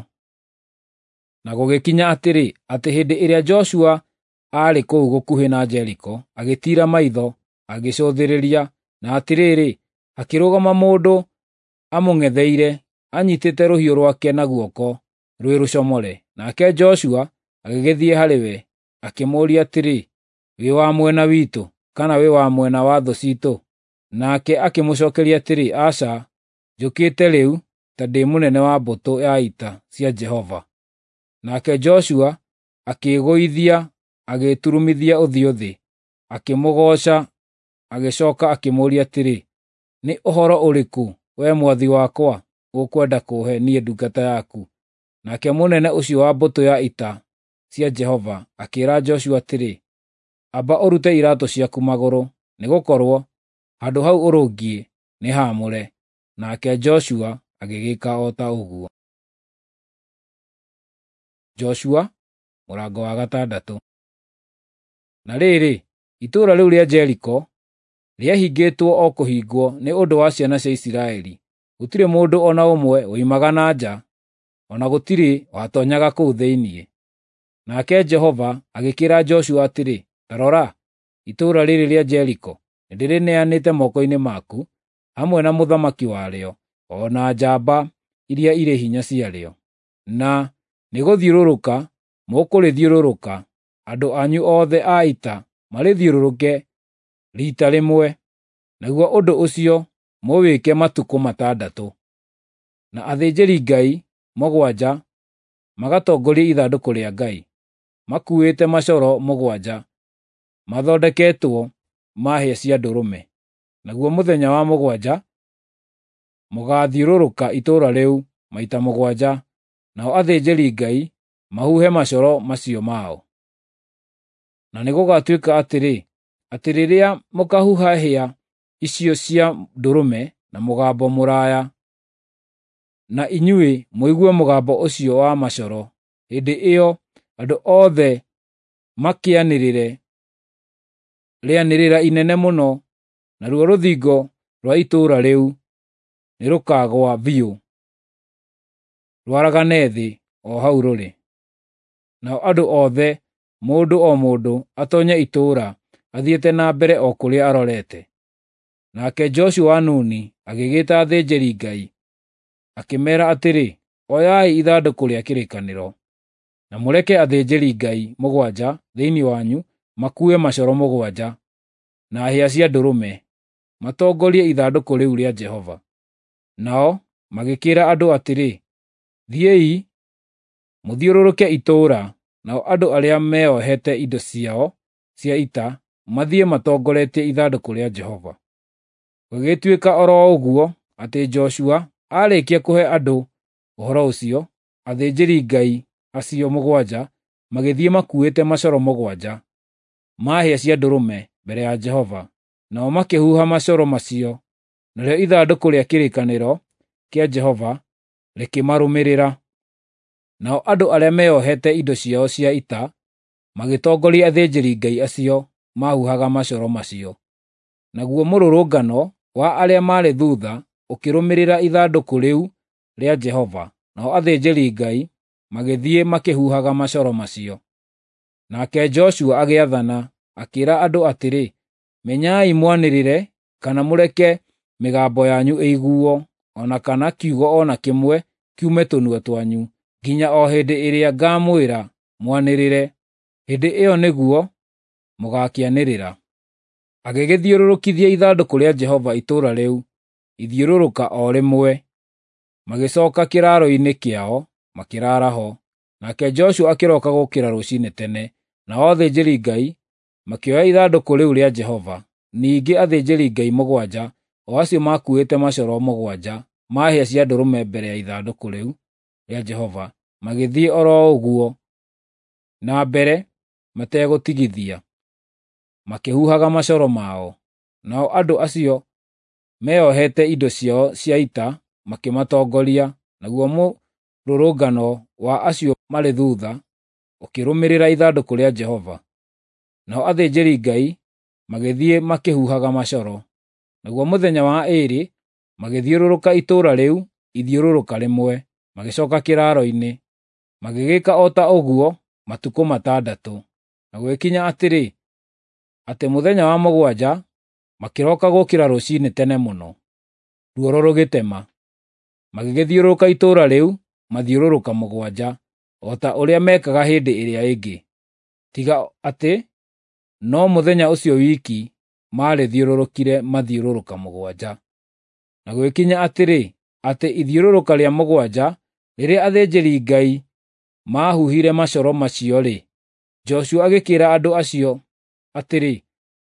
Na gũgĩkinya atĩ hĩndĩ ĩrĩa Joshua aarĩ kũu gũkuhĩ na Jeriko, agĩtiira maitho, agĩcũthĩrĩria, na atĩrĩrĩ, hakĩrũgama mũndũ amũng'etheire, anyiitĩte rũhiũ rwake na guoko rwĩ rũcomore. Nake Joshua agĩgĩthiĩ harĩ we, akĩmũũria atĩrĩ, wĩ wa mwena witũ, kana wĩ wa mwena wa thũ ciitũ? Nake akĩmũcookeria atĩrĩ, aca, njũkĩte rĩu ta ndĩ mũnene wa mbũtũ ya ita cia Jehova. Nake Joshua akĩĩgũithia, agĩturumithia ũthiũ thĩ, akĩmũgooca, agĩcooka akĩmũũria atĩrĩ, nĩ ũhoro ũrĩkũ, wee mwathi wakwa, ũkwenda kũũhe niĩ ndungata yaku? Nake mũnene ũcio wa mbũtũ ya ita cia Jehova akĩĩra Joshua atĩrĩ, amba ũrute iraatũ ciaku magũrũ, nĩgũkorwo handũ hau ũrũngiĩ nĩ haamũre. Nake Joshua agĩgĩka o ta ũguo. Joshua mũrango wa 6. Na rĩrĩ, itũũra rĩu rĩa Jeriko rĩahingĩtwo o kũhingwo nĩ ũndũ wa ciana cia Isiraeli. Gũtirĩ mũndũ o na ũmwe woimaga na nja, o na gũtirĩ watoonyaga kũu thĩinĩ. Nake Jehova agĩkĩra Joshua atĩrĩ, ta rora, itũũra rĩrĩ rĩa Jeriko nĩndĩrĩneanĩte moko-inĩ maku, hamwe na mũthamaki warĩo, o na njamba iria irĩ hinya ciarĩo. Na nĩgũthiũrũrũka mũkũrĩthiũrũrũka, andũ anyu othe a ita marĩthiũrũrũke riita rĩmwe. Naguo ũndũ ũcio mũwĩke matukũ 6. Na athĩnjĩri-Ngai 7 magatongorie ithandũkũ rĩa Ngai, makuuĩte macoro 7 mathondeketwo ma hĩa cia ndũrũme. Naguo mũthenya wa 7 mũgaathiũrũrũka itũũra rĩu maita 7, nao athĩnjĩri-Ngai mahuhe macoro macio mao. Na nĩgũgatuĩka atĩ rĩrĩa mũkahuha hĩa icio cia ndũrũme na mũgambo mũraaya, na inyuĩ mũigue mũgambo ũcio wa macoro, hĩndĩ ĩyo andũ othe makĩanĩrĩre rĩanĩrĩra inene mũno, naruo rũthingo rwa itũũra rĩu nĩrũkagũa biũ, rwaragane thĩ o hau rũrĩ. Nao andũ othe, mũndũ o mũndũ, atoonye itũũra athiĩte na mbere o kũrĩa arorete. Nake Joshua wa Nuni agĩgĩĩta athĩnjĩri-Ngai, akĩmeera atĩrĩ, oyai ithandũkũ rĩa kĩrĩkanĩro, na mũreke athĩnjĩri-Ngai 7 thĩinĩ wanyu makuue macoro 7 na hĩa cia ndũrũme, matongorie ithandũkũ rĩu rĩa Jehova. Nao magĩkĩĩra andũ atĩrĩ, thiĩi mũthiũrũrũke itũũra, nao andũ arĩa meeohete indo ciao cia ita mathiĩ matongoretie ithandũkũ rĩa Jehova. Gũgĩtuĩka o ro ũguo atĩ Joshua aarĩkia kũhe andũ ũhoro ũcio, athĩnjĩri-Ngai acio 7 magĩthiĩ makuuĩte macoro 7 ma hĩa cia ndũrũme mbere ya Jehova, nao makĩhuha macoro macio, narĩo ithandũkũ rĩa kĩrĩkanĩro kĩa Jehova rĩkĩmarũmĩrĩra. Nao andũ arĩa meyohete indo ciao cia ita magĩtongoria athĩnjĩri-Ngai acio mahuhaga macoro macio. Naguo mũrũrũngano wa arĩa maarĩ thuutha ũkĩrũmĩrĩra ithandũkũ rĩu rĩa Jehova, nao athĩnjĩri-Ngai magĩthiĩ makĩhuhaga macoro macio. Nake Joshua agĩathana, akĩĩra andũ atĩrĩ, menyai mwanĩrĩre kana mũreke mĩgambo yanyu ĩiguo, ona kana kiugo ona kĩmwe kiume tũnua twanyu, nginya o hĩndĩ ĩrĩa ngaamwĩra mwanĩrĩre. Hĩndĩ ĩyo nĩguo mũgakĩanĩrĩra. Agĩgĩthiũrũrũkithia ithandũkũ rĩa Jehova itũũra rĩu ithiũrũrũka o rĩmwe. Magĩcooka kĩraaro-inĩ kĩao makĩraara ho. Nake Joshua akĩroka gũkĩra rũciinĩ tene, nao athĩnjĩri-Ngai makĩoya ithandũkũ rĩu rĩa Jehova. Ningĩ athĩnjĩri-Ngai mũgwanja, o acio maakuĩte macoro mũgwanja ma hĩa cia ndũrũme mbere ya ithandũkũ rĩu rĩa Jehova, magĩthiĩ o ro ũguo na mbere mategũtigithia, makĩhuhaga macoro mao. Nao andũ acio meyohete indo ciao cia ita makĩmatongoria, naguo mũrũrũngano wa acio marĩ thuutha ũkĩrũmĩrĩra ithandũkũ rĩa Jehova. Nao athĩnjĩri-Ngai magĩthiĩ makĩhuhaga macoro. Naguo mũthenya wa ĩĩrĩ magĩthiũrũrũka itũũra rĩu ithiũrũrũka rĩmwe, magĩcooka kĩraaro-inĩ. Magĩgĩka o ta ũguo matukũ 6, na gwĩkinya atĩ mũthenya wa mũgwanja makĩroka gũkĩra rũciinĩ tene mũno, ruoro rũgĩtema. Magĩgĩthiũrũrũka itũũra rĩu mathiũrũrũka mũgwanja, o ta ũrĩa meekaga hĩndĩ ĩrĩa ĩngĩ, tiga atĩ no mũthenya ũcio wiki maarĩthiũrũrũkire mathiũrũrũka mũgwanja. Na gwĩkinya atĩ ithiũrũrũka rĩa mũgwanja rĩrĩa athĩnjĩri-Ngai maahuhire macoro macio-rĩ, Joshua agĩkĩĩra andũ acio atĩrĩ,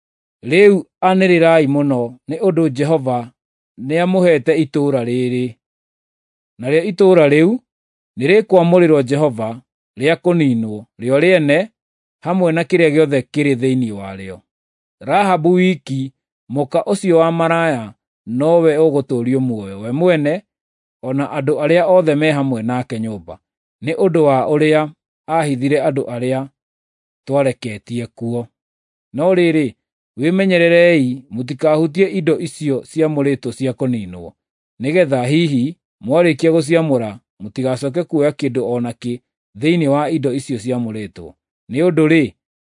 rĩu anĩrĩrai mũno, nĩ ũndũ Jehova nĩamũheete itũũra rĩrĩ. Narĩo itũũra rĩu nĩrĩkwamũrĩrwo Jehova rĩa kũniinwo rĩo rĩene, hamwe na kĩrĩa gĩothe kĩrĩ thĩinĩ warĩo. Rahabu wiki, mũka ũcio wa maraya, nowe ũgũtũũrio muoyo, we mwene, o na andũ arĩa othe me hamwe nake nyũmba, nĩ ũndũ wa ũrĩa aahithire andũ arĩa twareketie kuo. No rĩrĩ, wĩmenyererei mũtikahutie indo icio ciamũrĩtwo cia kũniinwo, nĩgeetha hihi mwarĩkia gũciamũra mũtigacooke kuoya kĩndũ o nakĩ thĩinĩ wa indo icio ciamũrĩtwo. Nĩ ũndũ-rĩ,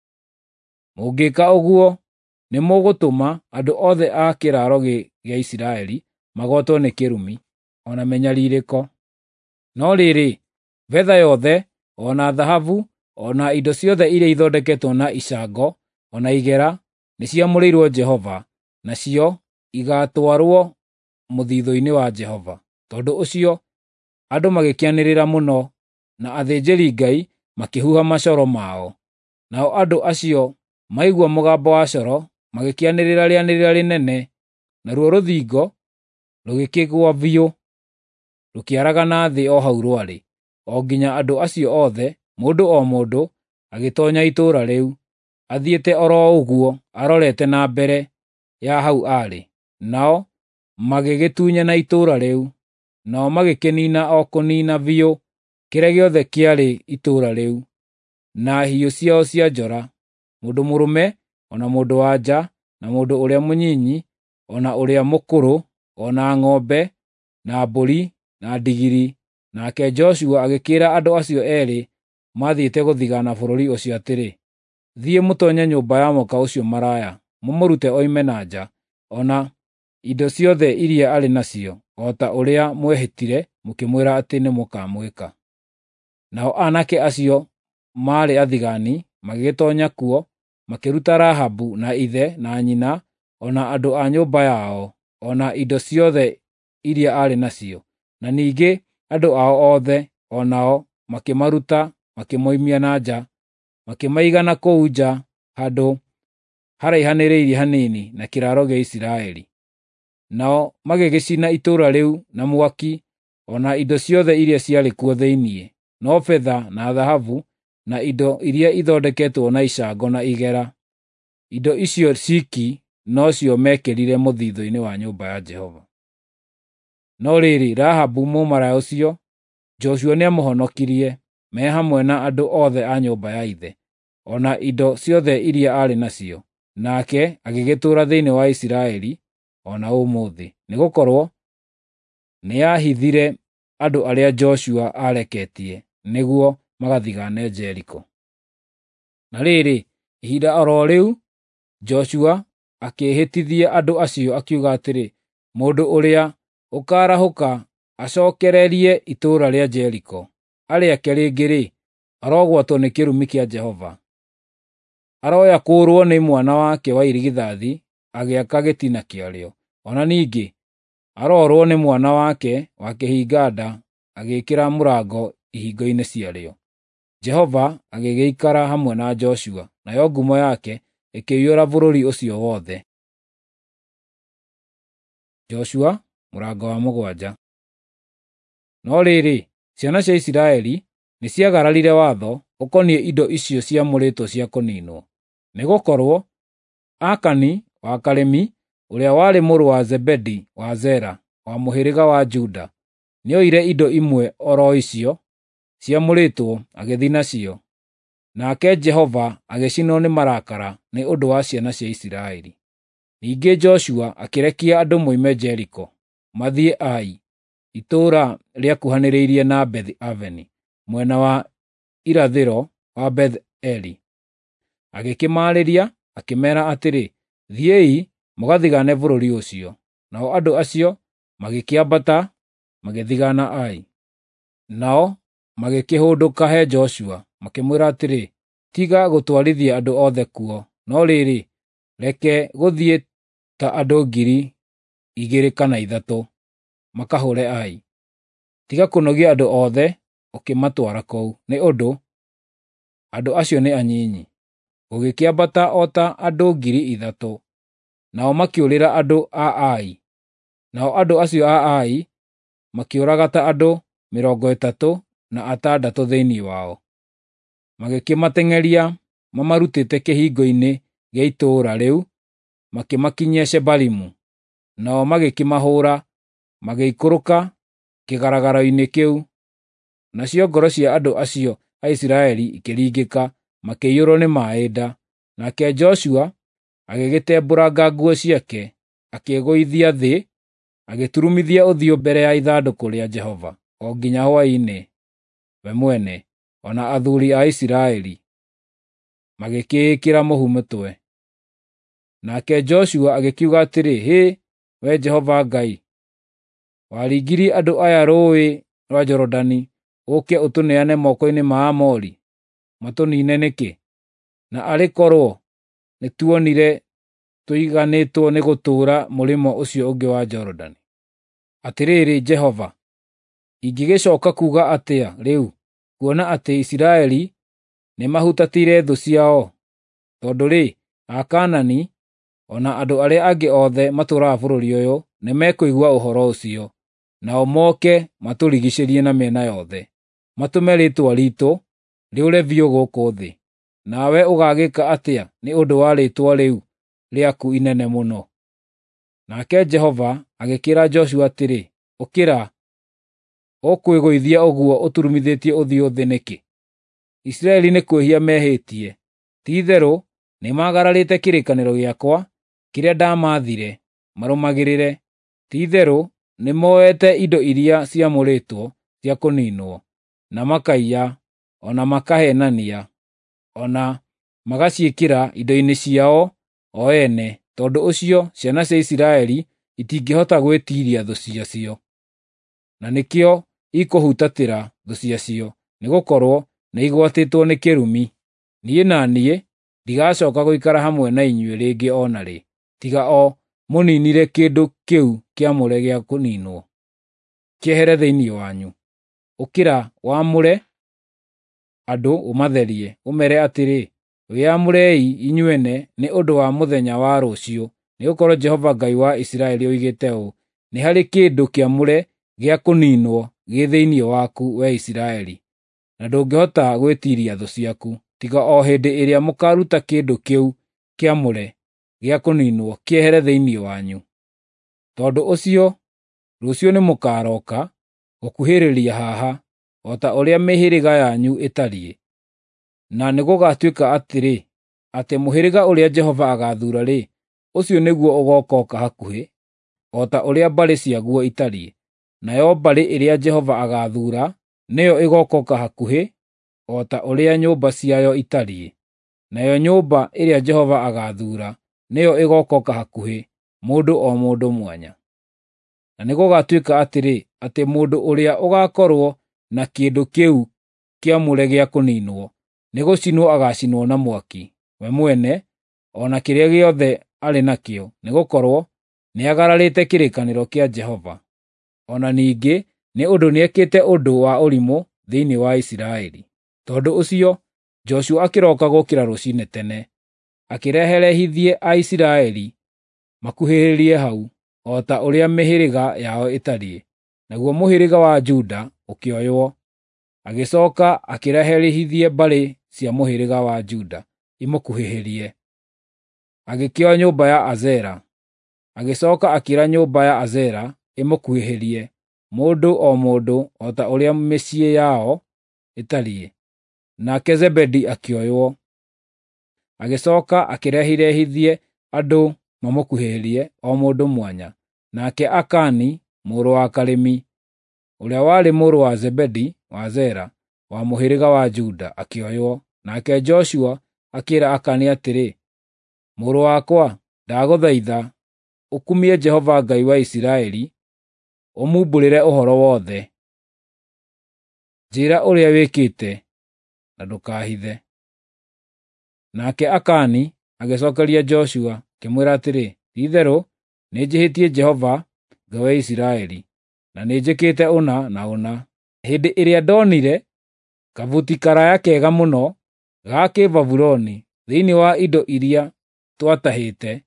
mũngĩka ũguo nĩ mũgũtũma andũ othe a kĩraaro gĩa Isiraeli magootwo nĩ kĩrumi, o na mĩnyarirĩko. No rĩrĩ, betha yothe, o na thahabu, o na indo ciothe iria ithondeketwo na icango, o na igera, nĩciamũrĩirwo Jehova, nacio igaatwarwo mũthiithũ-inĩ wa Jehova. Tondũ ũcio, andũ magĩkĩanĩrĩra mũno, na athĩnjĩri-Ngai makĩhuha macoro mao. Nao andũ acio maigua mũgambo wa coro magĩkĩanĩrĩra rĩanĩrĩra rĩnene, naruo rũthingo rũgĩkĩgũa biũ, rũkĩaragana thĩ o hau rwarĩ, o nginya andũ acio othe, mũndũ o mũndũ, agĩtoonya itũũra rĩu, athiĩte o ro ũguo arorete na mbere ya hau aarĩ. Nao magĩgĩtunyana itũũra rĩu, nao magĩkĩniina o kũniina biũ kĩrĩa gĩothe kĩarĩ itũũra rĩu, na hiũ ciao cia njora, mũndũ mũrũme, o na mũndũ-wa-nja, na mũndũ ũrĩa mũnyinyi, o na ũrĩa mũkũrũ, o na ng'ombe, na mbũri, na ndigiri. Nake Joshua agĩkĩĩra andũ acio eerĩ mathiĩte gũthigaana bũrũri ũcio atĩrĩ, thiĩ mũtoonye nyũmba ya mũka ũcio maraya, mũmũrute oime na nja, o na indo ciothe iria arĩ nacio, o ta ũrĩa mwehĩtire mũkĩmwĩra atĩ nĩmũkamwĩka. Nao aanake acio maarĩ athigaani magĩgĩtoonya kuo, makĩruta Rahabu na ithe na nyina, o na andũ a nyũmba yao, o na indo ciothe iria aarĩ nacio, na ningĩ andũ ao othe, o nao makĩmaruta makĩmoimia na nja, makĩmaigana kũu nja handũ haraihanĩrĩirie hanini na kĩraaro gĩa Isiraeli. Nao magĩgĩcina itũũra rĩu na mwaki, o na indo ciothe iria ciarĩ kuo thĩinĩ, no betha na thahabu na indo iria ithondeketwo na icango na igera. Indo icio ciki nocio mekĩrire mũthiithũ-inĩ wa nyũmba ya Jehova. No rĩrĩ, Rahabu mũmaraya ũcio Joshua nĩamũhonokirie me hamwe na andũ othe a nyũmba ya ithe, ona indo ciothe iria arĩ nacio, nake agĩgĩtũũra thĩinĩ wa Isiraeli ona ũmũthĩ, nĩgũkorwo nĩyahithire andũ arĩa Joshua areketie nĩguo magathigane Jeriko. Na rĩrĩ, ihinda oro rĩu, Joshua akĩhĩtithia andũ acio akiuga atĩrĩ, mũndũ ũrĩa ũkarahũka acokererie itũũra rĩa Jeriko, arĩake rĩngĩ-rĩ, arogwatwo nĩ kĩrumi kĩa Jehova. Aroya kũũrwo nĩ mwana wake wa irigithathi agĩaka gĩtina kĩarĩo, ona ningĩ arorwo nĩ mwana wake wa kĩhinga-nda agĩĩkĩra mũrango ihingo-inĩ ciarĩo. Jehova agĩgĩikara hamwe na Joshua, nayo ngumo yake ĩkĩiyũra bũrũri ũcio wothe. Joshua mũrango wa 7. No rĩrĩ, ciana cia Isiraeli nĩciagararire watho ũkoniĩ indo icio ciamũrĩtwo cia kũniinwo, nĩgũkorwo Akani wa Karemi, ũrĩa warĩ mũrũ wa Zebedi wa Zera wa mũhĩrĩga wa Juda, nĩoire indo imwe oro icio ciamũrĩtwo agĩthiĩ nacio, nake Jehova agĩcinwo nĩ marakara nĩ ũndũ wa ciana cia Isiraeli. Ningĩ Joshua akĩrekia andũ moime Jeriko mathiĩ Ai, itũũra rĩakuhanĩrĩirie na Beth-Aveni, mwena wa irathĩro wa Beth-Eli. Agĩkĩmaarĩria, akĩmeera atĩrĩ, thiĩi mũgathigane bũrũri ũcio. Nao andũ acio magĩkĩambata magĩthigana Ai. Nao magĩkĩhũndũka he Joshua, makĩmwĩra atĩrĩ, tiga gũtwarithia andũ othe kuo, no rĩrĩ, reke gũthiĩ ta andũ 2,000 kana 3,000 makahũre Ai. Tiga kũnogia andũ othe ũkĩmatwara kũu, nĩ ũndũ andũ acio nĩ anyinyi. Gũgĩkĩambata o ta andũ 3,000, nao makĩũrĩra andũ a Ai. Nao andũ acio a Ai makĩũraga ta andũ 36 thĩinĩ wao. Magĩkĩmateng'eria mamarutĩte kĩhingo-inĩ gĩa itũũra rĩu, makĩmakinyia Shebarimu. Nao magĩkĩmahũũra, magĩikũrũka kĩgaragaro-inĩ kĩu. Nacio ngoro cia andũ acio a Isiraeli ikĩringĩka, makĩiyũrwo nĩ maaĩ nda. Nake Joshua agĩgĩtembũranga nguo ciake, akĩĩgũithia thĩ, agĩturumithia ũthiũ mbere ya ithandũkũ rĩa Jehova, o nginya hwaĩ-inĩ. We mwene, ona athuuri a Isiraeli magĩkĩĩkĩra mũhu mũtwe. Nake Joshua agĩkiuga atĩrĩ, hĩ, we Jehova Ngai, waringirie andũ aya rũũĩ rwa Jorodani, ũũke ũtũneane moko-inĩ ma Aamori, matũniine nĩkĩ? Na arĩ korwo nĩtuonire tũiganĩtwo nĩ gũtũũra mũrĩmo ũcio ũngĩ wa Jorodani. Atĩrĩrĩ Jehova, ingĩgĩcooka kuuga atĩa rĩu, kuona atĩ Isiraeli nĩmahutatĩire thũ ciao? Tondũ-rĩ, Akaanani ona andũ arĩa angĩ othe matũũraga bũrũri ũyũ nĩmekũigua ũhoro ũcio, nao moke matũrigicĩrie na mĩena yothe, matũme rĩĩtwa riitũ rĩũre biũ gũkũ thĩ. Nawe ũgagĩka atĩa nĩ ũndũ wa rĩĩtwa rĩu rĩaku inene mũno? Nake Jehova agĩkĩra Joshua atĩrĩ, ũkĩra, ũkwĩgũithia ũguo ũturumithĩtie ũthiũ thĩ nĩkĩ? Isiraeli nĩ kwĩhia mehĩtie. Ti-itherũ nĩmagararĩte kĩrĩkanĩro gĩakwa kĩrĩa ndamaathire marũmagĩrĩre. Ti-itherũ nĩmoete indo iria ciamũrĩtwo cia kũniinwo, na makaiya, ona makaheenania, ona magaciĩkĩra indo-inĩ ciao o ene. Tondũ ũcio ciana cia Isiraeli itingĩhota gwĩtiiria thũ ciacio, na nĩkĩo ikũhutatĩra thũ ciacio, nĩgũkorwo nĩigwatĩtwo nĩ kĩrumi. Niĩ ndigacooka gũikara hamwe na inyuĩ rĩngĩ o na rĩ, tiga o mũniinire kĩndũ kĩu kĩamũre gĩa kũniinwo, kĩehere thĩinĩ wanyu. Ũkĩra wamũre andũ ũmatherie, ũmere atĩrĩ, wĩamũrei inyuene nĩ ũndũ wa mũthenya wa rũciũ, nĩgũkorwo Jehova Ngai wa Isiraeli oigĩte ũũ, nĩ harĩ kĩndũ kĩamũre gĩa kũniinwo gĩ thĩinĩ waku, we Isiraeli, na ndũngĩhota gwĩtiiria thũ ciaku, tiga o hĩndĩ ĩrĩa mũkaruta kĩndũ kĩu kĩamũre gĩa kũniinwo kĩehere thĩinĩ wanyu. Tondũ ũcio, rũciũ nĩmũkaroka gũkuhĩrĩria haha, o ta ũrĩa mĩhĩrĩga yanyu ĩtariĩ. Na nĩgũgatuĩka atĩrĩ, atĩ mũhĩrĩga ũrĩa Jehova agathuura-rĩ, ũcio nĩguo ũgooka hakuhĩ, o ta ũrĩa mbarĩ ciaguo itariĩ. Nayo mbarĩ ĩrĩa Jehova agathuura nĩyo ĩgooka hakuhĩ, o ta ũrĩa nyũmba ciayo itariĩ. Nayo nyũmba ĩrĩa Jehova agathuura nĩyo ĩgooka hakuhĩ, mũndũ o mũndũ mwanya. Na nĩgũgatuĩka atĩrĩ, atĩ mũndũ ũrĩa ũgaakorwo na kĩndũ kĩu kĩamũre gĩa kũniinwo, nĩgũcinwo agaacinwo na mwaki, we mwene, o na kĩrĩa gĩothe arĩ nakĩo, nĩgũkorwo nĩagararĩte kĩrĩkanĩro kĩa Jehova. O na ningĩ nĩ ũndũ nĩekĩte ũndũ wa ũrimũ thĩinĩ wa Isiraeli. Tondũ ũcio, Joshua akĩroka gũkĩra rũciinĩ tene, akĩreherehithie Aisiraeli makuhĩrĩrie hau, o ta ũrĩa mĩhĩrĩga yao ĩtariĩ. Naguo mũhĩrĩga wa Juda ũkĩoywo, agĩcooka akĩreherehithie mbarĩ cia mũhĩrĩga wa Juda imũkuhĩrĩrie. Agĩkĩoya nyũmba ya Azera, agĩcooka akĩĩra nyũmba ya Azera ĩmũkuhĩrĩrie, mũndũ o mũndũ o ta ũrĩa mĩciĩ yao ĩtariĩ. Nake Zebedi akĩoywo, agĩcooka akĩrehithie andũ mamũkuhĩrĩrie o mũndũ mwanya. Nake Akani mũrũ wa Karemi, ũrĩa warĩ mũrũ wa Zebedi wa Zera wa mũhĩrĩga wa Juda, akĩoywo. Nake Joshua akĩĩra Akani atĩrĩ, mũrũ wakwa, ndagũthaitha, ũkumie Jehova Ngai wa Isiraeli, ũmumbũrĩre ũhoro wothe. Njĩĩra ũrĩa wĩkĩte, na ndũkahithe. Nake Akani agĩcookeria Joshua, akĩmwĩra atĩrĩ, ti-itherũ nĩnjĩhĩtie Jehova, Ngai wa Isiraeli, na nĩnjĩkĩte ũna na ũna. Hĩndĩ ĩrĩa ndonire kabuti karaya kega mũno ga Kĩbabuloni thĩinĩ wa indo iria twatahĩte,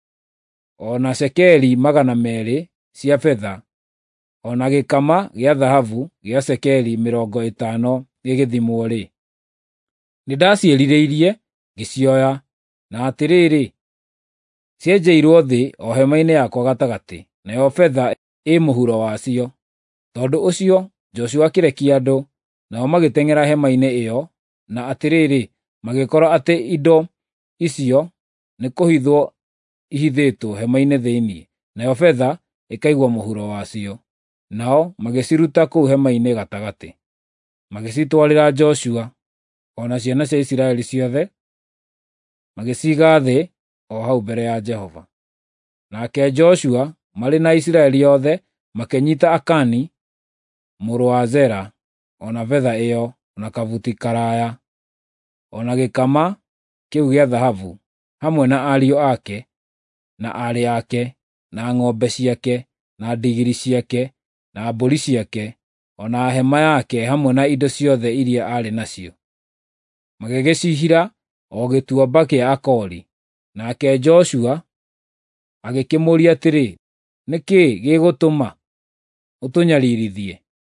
o na cekeri 200 cia betha, o na gĩkama gĩa thahabu gĩa cekeri 50 gĩgĩthimwo-rĩ, nĩndaciĩrirĩirie ngĩcioya, na atĩrĩrĩ, cienjeirwo thĩ o hema-inĩ yakwa gatagatĩ, nayo betha ĩ mũhuro wacio. Tondũ ũcio Joshua akĩrekia andũ, nao magĩteng'era hema-inĩ ĩyo, na atĩrĩrĩ, magĩkora atĩ indo icio nĩ kũhithwo ihithĩtwo hema-inĩ thĩinĩ, nayo betha ĩkaigwo mũhuro wacio. Nao magĩciruta kũu hema-inĩ gatagatĩ, magĩcitwarĩra Joshua, o na ciana cia Isiraeli ciothe, magĩciiga thĩ o hau mbere ya Jehova. Nake Joshua marĩ na Isiraeli yothe makĩnyiita Akani mũrũ wa Zera, o na betha ĩyo, o na kabuti karaya, o na gĩkama kĩu gĩa thahabu, hamwe na ariũ ake, na aarĩ ake, na ng'ombe ciake, na ndigiri ciake, na mbũri ciake, o na hema yake, hamwe na indo ciothe iria aarĩ nacio. Magĩgĩcihira o gĩtuamba kĩa Akori. Nake Joshua agĩkĩmũũria atĩrĩ, nĩ kĩĩ gĩgũtũma ũtũnyariirithie?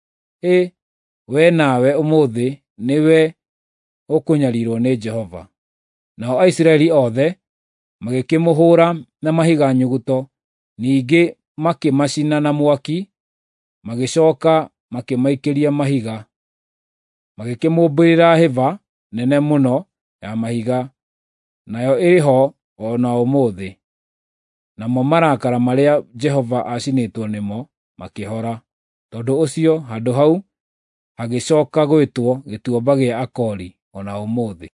We nawe ũmũthĩ nĩwe ũkũnyariirwo nĩ Jehova. Nao Aisiraeli othe magĩkĩmũhũũra na mahiga nyuguto, ningĩ makĩmacina na mwaki, magĩcooka makĩmaikĩria mahiga, magĩkĩmũmbĩrĩra hĩba nene mũno ya mahiga, nayo ĩrĩ ho o na ũmũthĩ. Namo marakara marĩa Jehova aacinĩtwo nĩmo makĩhora. Tondũ ũcio handũ hau hagĩcooka gwĩtwo gĩtuamba gĩa Akori o na ũmũthĩ.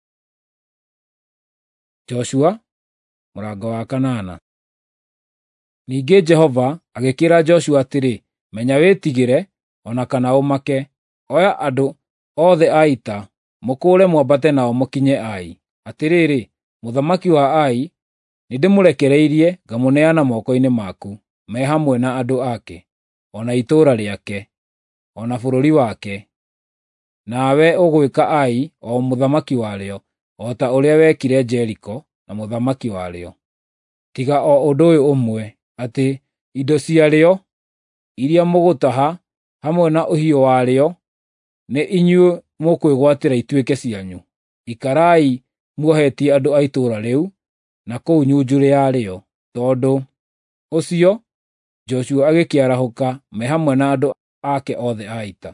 Joshua mũrango wa 8. Ningĩ Jehova agĩkĩra Joshua atĩrĩ, menya wĩtigĩre o na kana ũmake. Oya andũ othe a ita, mũkũũre mwambate nao mũkinye Ai. Atĩrĩrĩ, mũthamaki wa Ai nĩndĩmũrekereirie ngamũneana moko-inĩ maku, me hamwe na andũ ake, o na itũũra rĩake, o na bũrũri wake. Nawe ũgwĩka Ai o mũthamaki warĩo, o ta ũrĩa wekire Jeriko na mũthamaki warĩo. Tiga o ũndũ ũyũ ũmwe, atĩ indo ciarĩo iria mũgũtaha hamwe na ũhiũ warĩo nĩ inyuĩ mũkwĩgwatĩra ituĩke cianyu. Ikarai muohetie andũ a itũũra rĩu na kũu nyunjure yarĩo. Tondũ ũcio Joshua agĩkĩarahũka me hamwe na andũ ake othe a ita.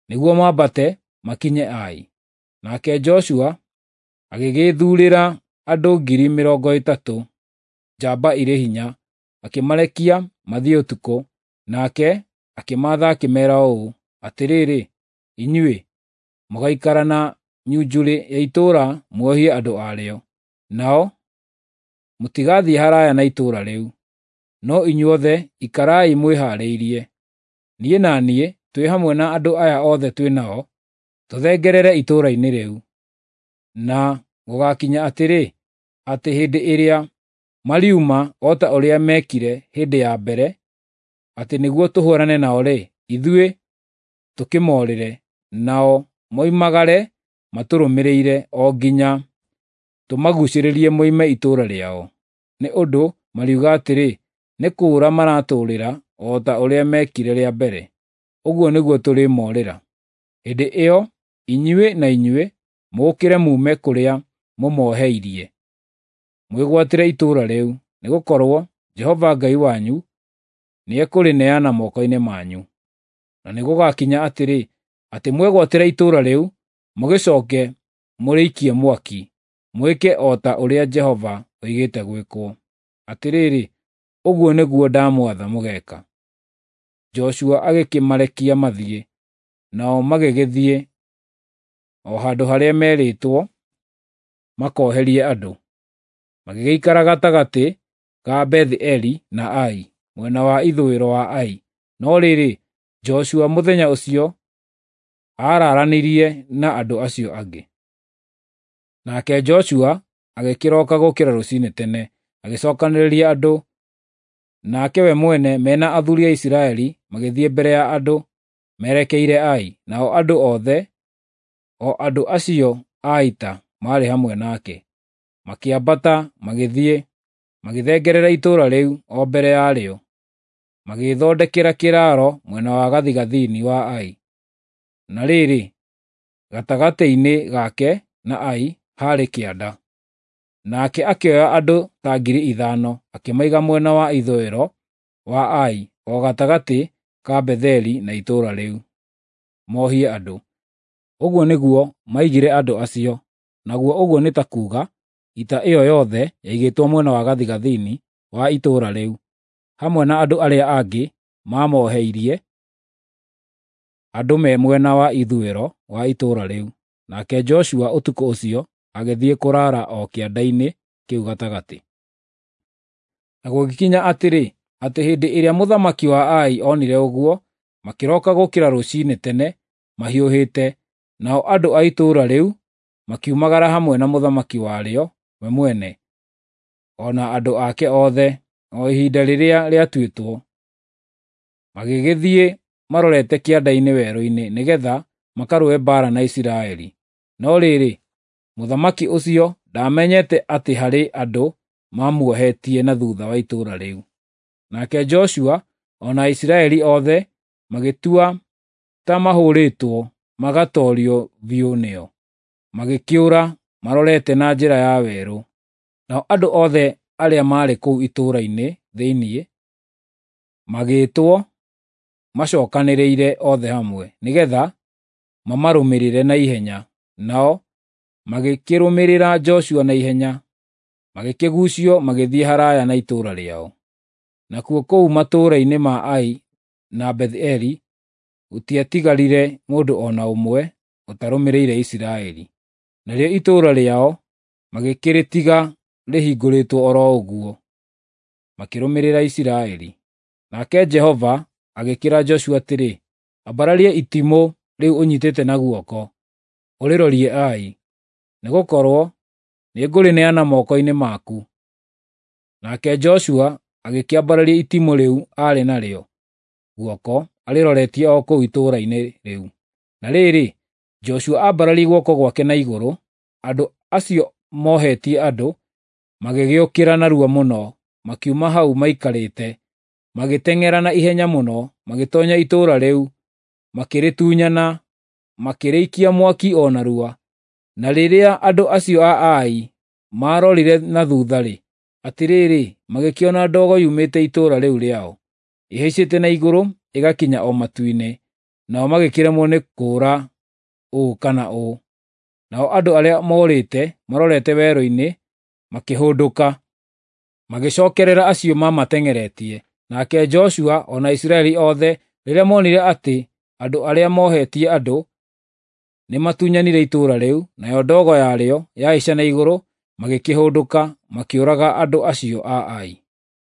nĩguo mambate makinye Ai. Nake Joshua agĩgĩthuurĩra andũ 30,000 njamba irĩ hinya, akĩmarekia mathiĩ ũtukũ, nake akĩmaatha akĩmeera ũũ, atĩrĩrĩ, inyuĩ mũgaikara na nyunjurĩ ya itũũra muohie andũ arĩo, nao mũtigathiĩ haraaya na itũũra rĩu, no inyuothe ikarai mwĩhaarĩirie. Niĩ na niĩ twĩ hamwe na andũ aya othe twĩ nao, tũthengerere itũũra-inĩ rĩu. Na gũgakinya atĩrĩ, atĩ hĩndĩ ĩrĩa mariuma o ta ũrĩa meekire hĩndĩ ya mbere, atĩ nĩguo tũhũũrane nao-rĩ, ithuĩ tũkĩmoorĩre, nao moimagare matũrũmĩrĩire o nginya tũmaguucĩrĩrie moime itũũra rĩao. Nĩ ũndũ mariuga atĩrĩ, nĩ kũũra maratũũrĩra o ta ũrĩa meekire rĩa mbere, ũguo nĩguo tũrĩmoorĩra. Hĩndĩ ĩyo inyuĩ na inyuĩ mũũkĩre muume kũrĩa mũmooheirie, mwĩgwatĩre itũũra rĩu, nĩgũkorwo Jehova Ngai wanyu nĩekũrĩneana moko-inĩ manyu. Na nĩgũgakinya atĩrĩ, atĩ mwegwatĩra itũũra rĩu, mũgĩcooke mũrĩikie mwaki, mwĩke o ta ũrĩa Jehova oigĩte gwĩkwo. Atĩrĩrĩ, ũguo nĩguo ndamwatha mũgeeka. Joshua agĩkĩmarekia mathiĩ, nao magĩgĩthiĩ o handũ harĩa merĩtwo makoherie andũ. Magĩgĩikara gatagatĩ ga Bethi-Eli na Ai, mwena wa ithũĩro wa Ai. No rĩrĩ, Joshua mũthenya ũcio aararanirie na andũ acio angĩ. Nake Joshua agĩkĩroka gũkĩra rũciinĩ tene, agĩcookanĩrĩria andũ, nake we mwene mena athuuri a Isiraeli magĩthiĩ mbere ya andũ merekeire Ai, nao andũ othe, o andũ acio a ita maarĩ hamwe nake. Makĩambata magĩthiĩ, magĩthengerera itũũra rĩu o mbere yarĩo, magĩthondekera kĩraaro mwena wa gathigathini wa Ai. Na rĩrĩ, gatagatĩ-inĩ gake na Ai haarĩ kĩanda. Nake akĩoya andũ ta 5,000 akĩmaiga mwena wa ithũĩro wa Ai, o gatagatĩ ka Betheli na itũũra rĩu, mohie andũ. Ũguo nĩguo maigire andũ acio, naguo ũguo nĩ ta kuuga ita ĩyo yothe yaigĩtwo mwena wa gathigathini wa itũũra rĩu, hamwe na andũ arĩa angĩ mamoheirie andũ me mwena wa ithũĩro wa itũũra rĩu. Nake Joshua ũtukũ ũcio agĩthiĩ kũraara o kĩanda-inĩ kĩu gatagatĩ. Na gũgĩkinya atĩrĩ, atĩ hĩndĩ ĩrĩa mũthamaki wa Ai onire ũguo, makĩroka gũkĩra rũciinĩ tene mahiũhĩte, nao andũ a itũũra rĩu makiumagara hamwe na mũthamaki warĩo we mwene, o na andũ ake othe, o ihinda rĩrĩa rĩatuĩtwo. Magĩgĩthiĩ marorete kĩanda-inĩ werũ-inĩ nĩgeetha makarũe mbaara na Isiraeli. No rĩrĩ, mũthamaki ũcio ndaamenyete atĩ harĩ andũ mamuohetie na thuutha wa itũũra rĩu. Nake Joshua o na Isiraeli othe magĩtua ta mahũrĩtwo magatoorio biũ nĩo, magĩkĩũra marorete na njĩra ya werũ. Nao andũ othe arĩa maarĩ kũu itũũra-inĩ thĩinĩ magĩĩtwo macookanĩrĩire othe hamwe, nĩgeetha mamarũmĩrĩre na ihenya. Nao magĩkĩrũmĩrĩra Joshua na ihenya, magĩkĩguucio magĩthiĩ haraaya na itũũra rĩao. Nakuo kũu matũũra-inĩ ma Ai na Betheli gũtiatigarire mũndũ o na ũmwe ũtarũmĩrĩire Isiraeli. Narĩo itũũra rĩao magĩkĩrĩtiga rĩhingũrĩtwo o ro ũguo, makĩrũmĩrĩra Isiraeli. Nake Jehova agĩkĩra Joshua atĩrĩ, ambararia itimũ rĩu ũnyiitĩte na guoko, ũrĩrorie Ai, nĩgũkorwo nĩngũrĩneana moko-inĩ maku. Nake Joshua agĩkĩambararia itimũ rĩu aarĩ narĩo guoko, arĩroretie o kũu itũũra-inĩ rĩu. Na rĩrĩ, Joshua ambararie guoko gwake na igũrũ, andũ acio mohetie andũ magĩgĩũkĩra narua mũno, makiuma hau maikarĩte, magĩteng'era na ihenya mũno, magĩtoonya itũũra rĩu, makĩrĩtunyana, makĩrĩikia mwaki o narua. Na rĩrĩa andũ acio a Ai maarorire na thuutha-rĩ, atĩrĩrĩ, magĩkĩona ndogo yumĩte itũũra rĩu rĩao, ĩhaicĩte na igũrũ ĩgakinya o matu-inĩ, nao magĩkĩremwo nĩ kũũra ũũ kana ũũ. Nao andũ arĩa morĩte marorete werũ-inĩ makĩhũndũka, magĩcokerera acio mamateng'eretie. Nake Joshua o na Isiraeli othe rĩrĩa monire atĩ andũ arĩa mohetie andũ nĩmatunyanire itũũra rĩu, nayo ndogo yarĩo yahaica na igũrũ, magĩkĩhũndũka makĩũraga andũ acio a Ai.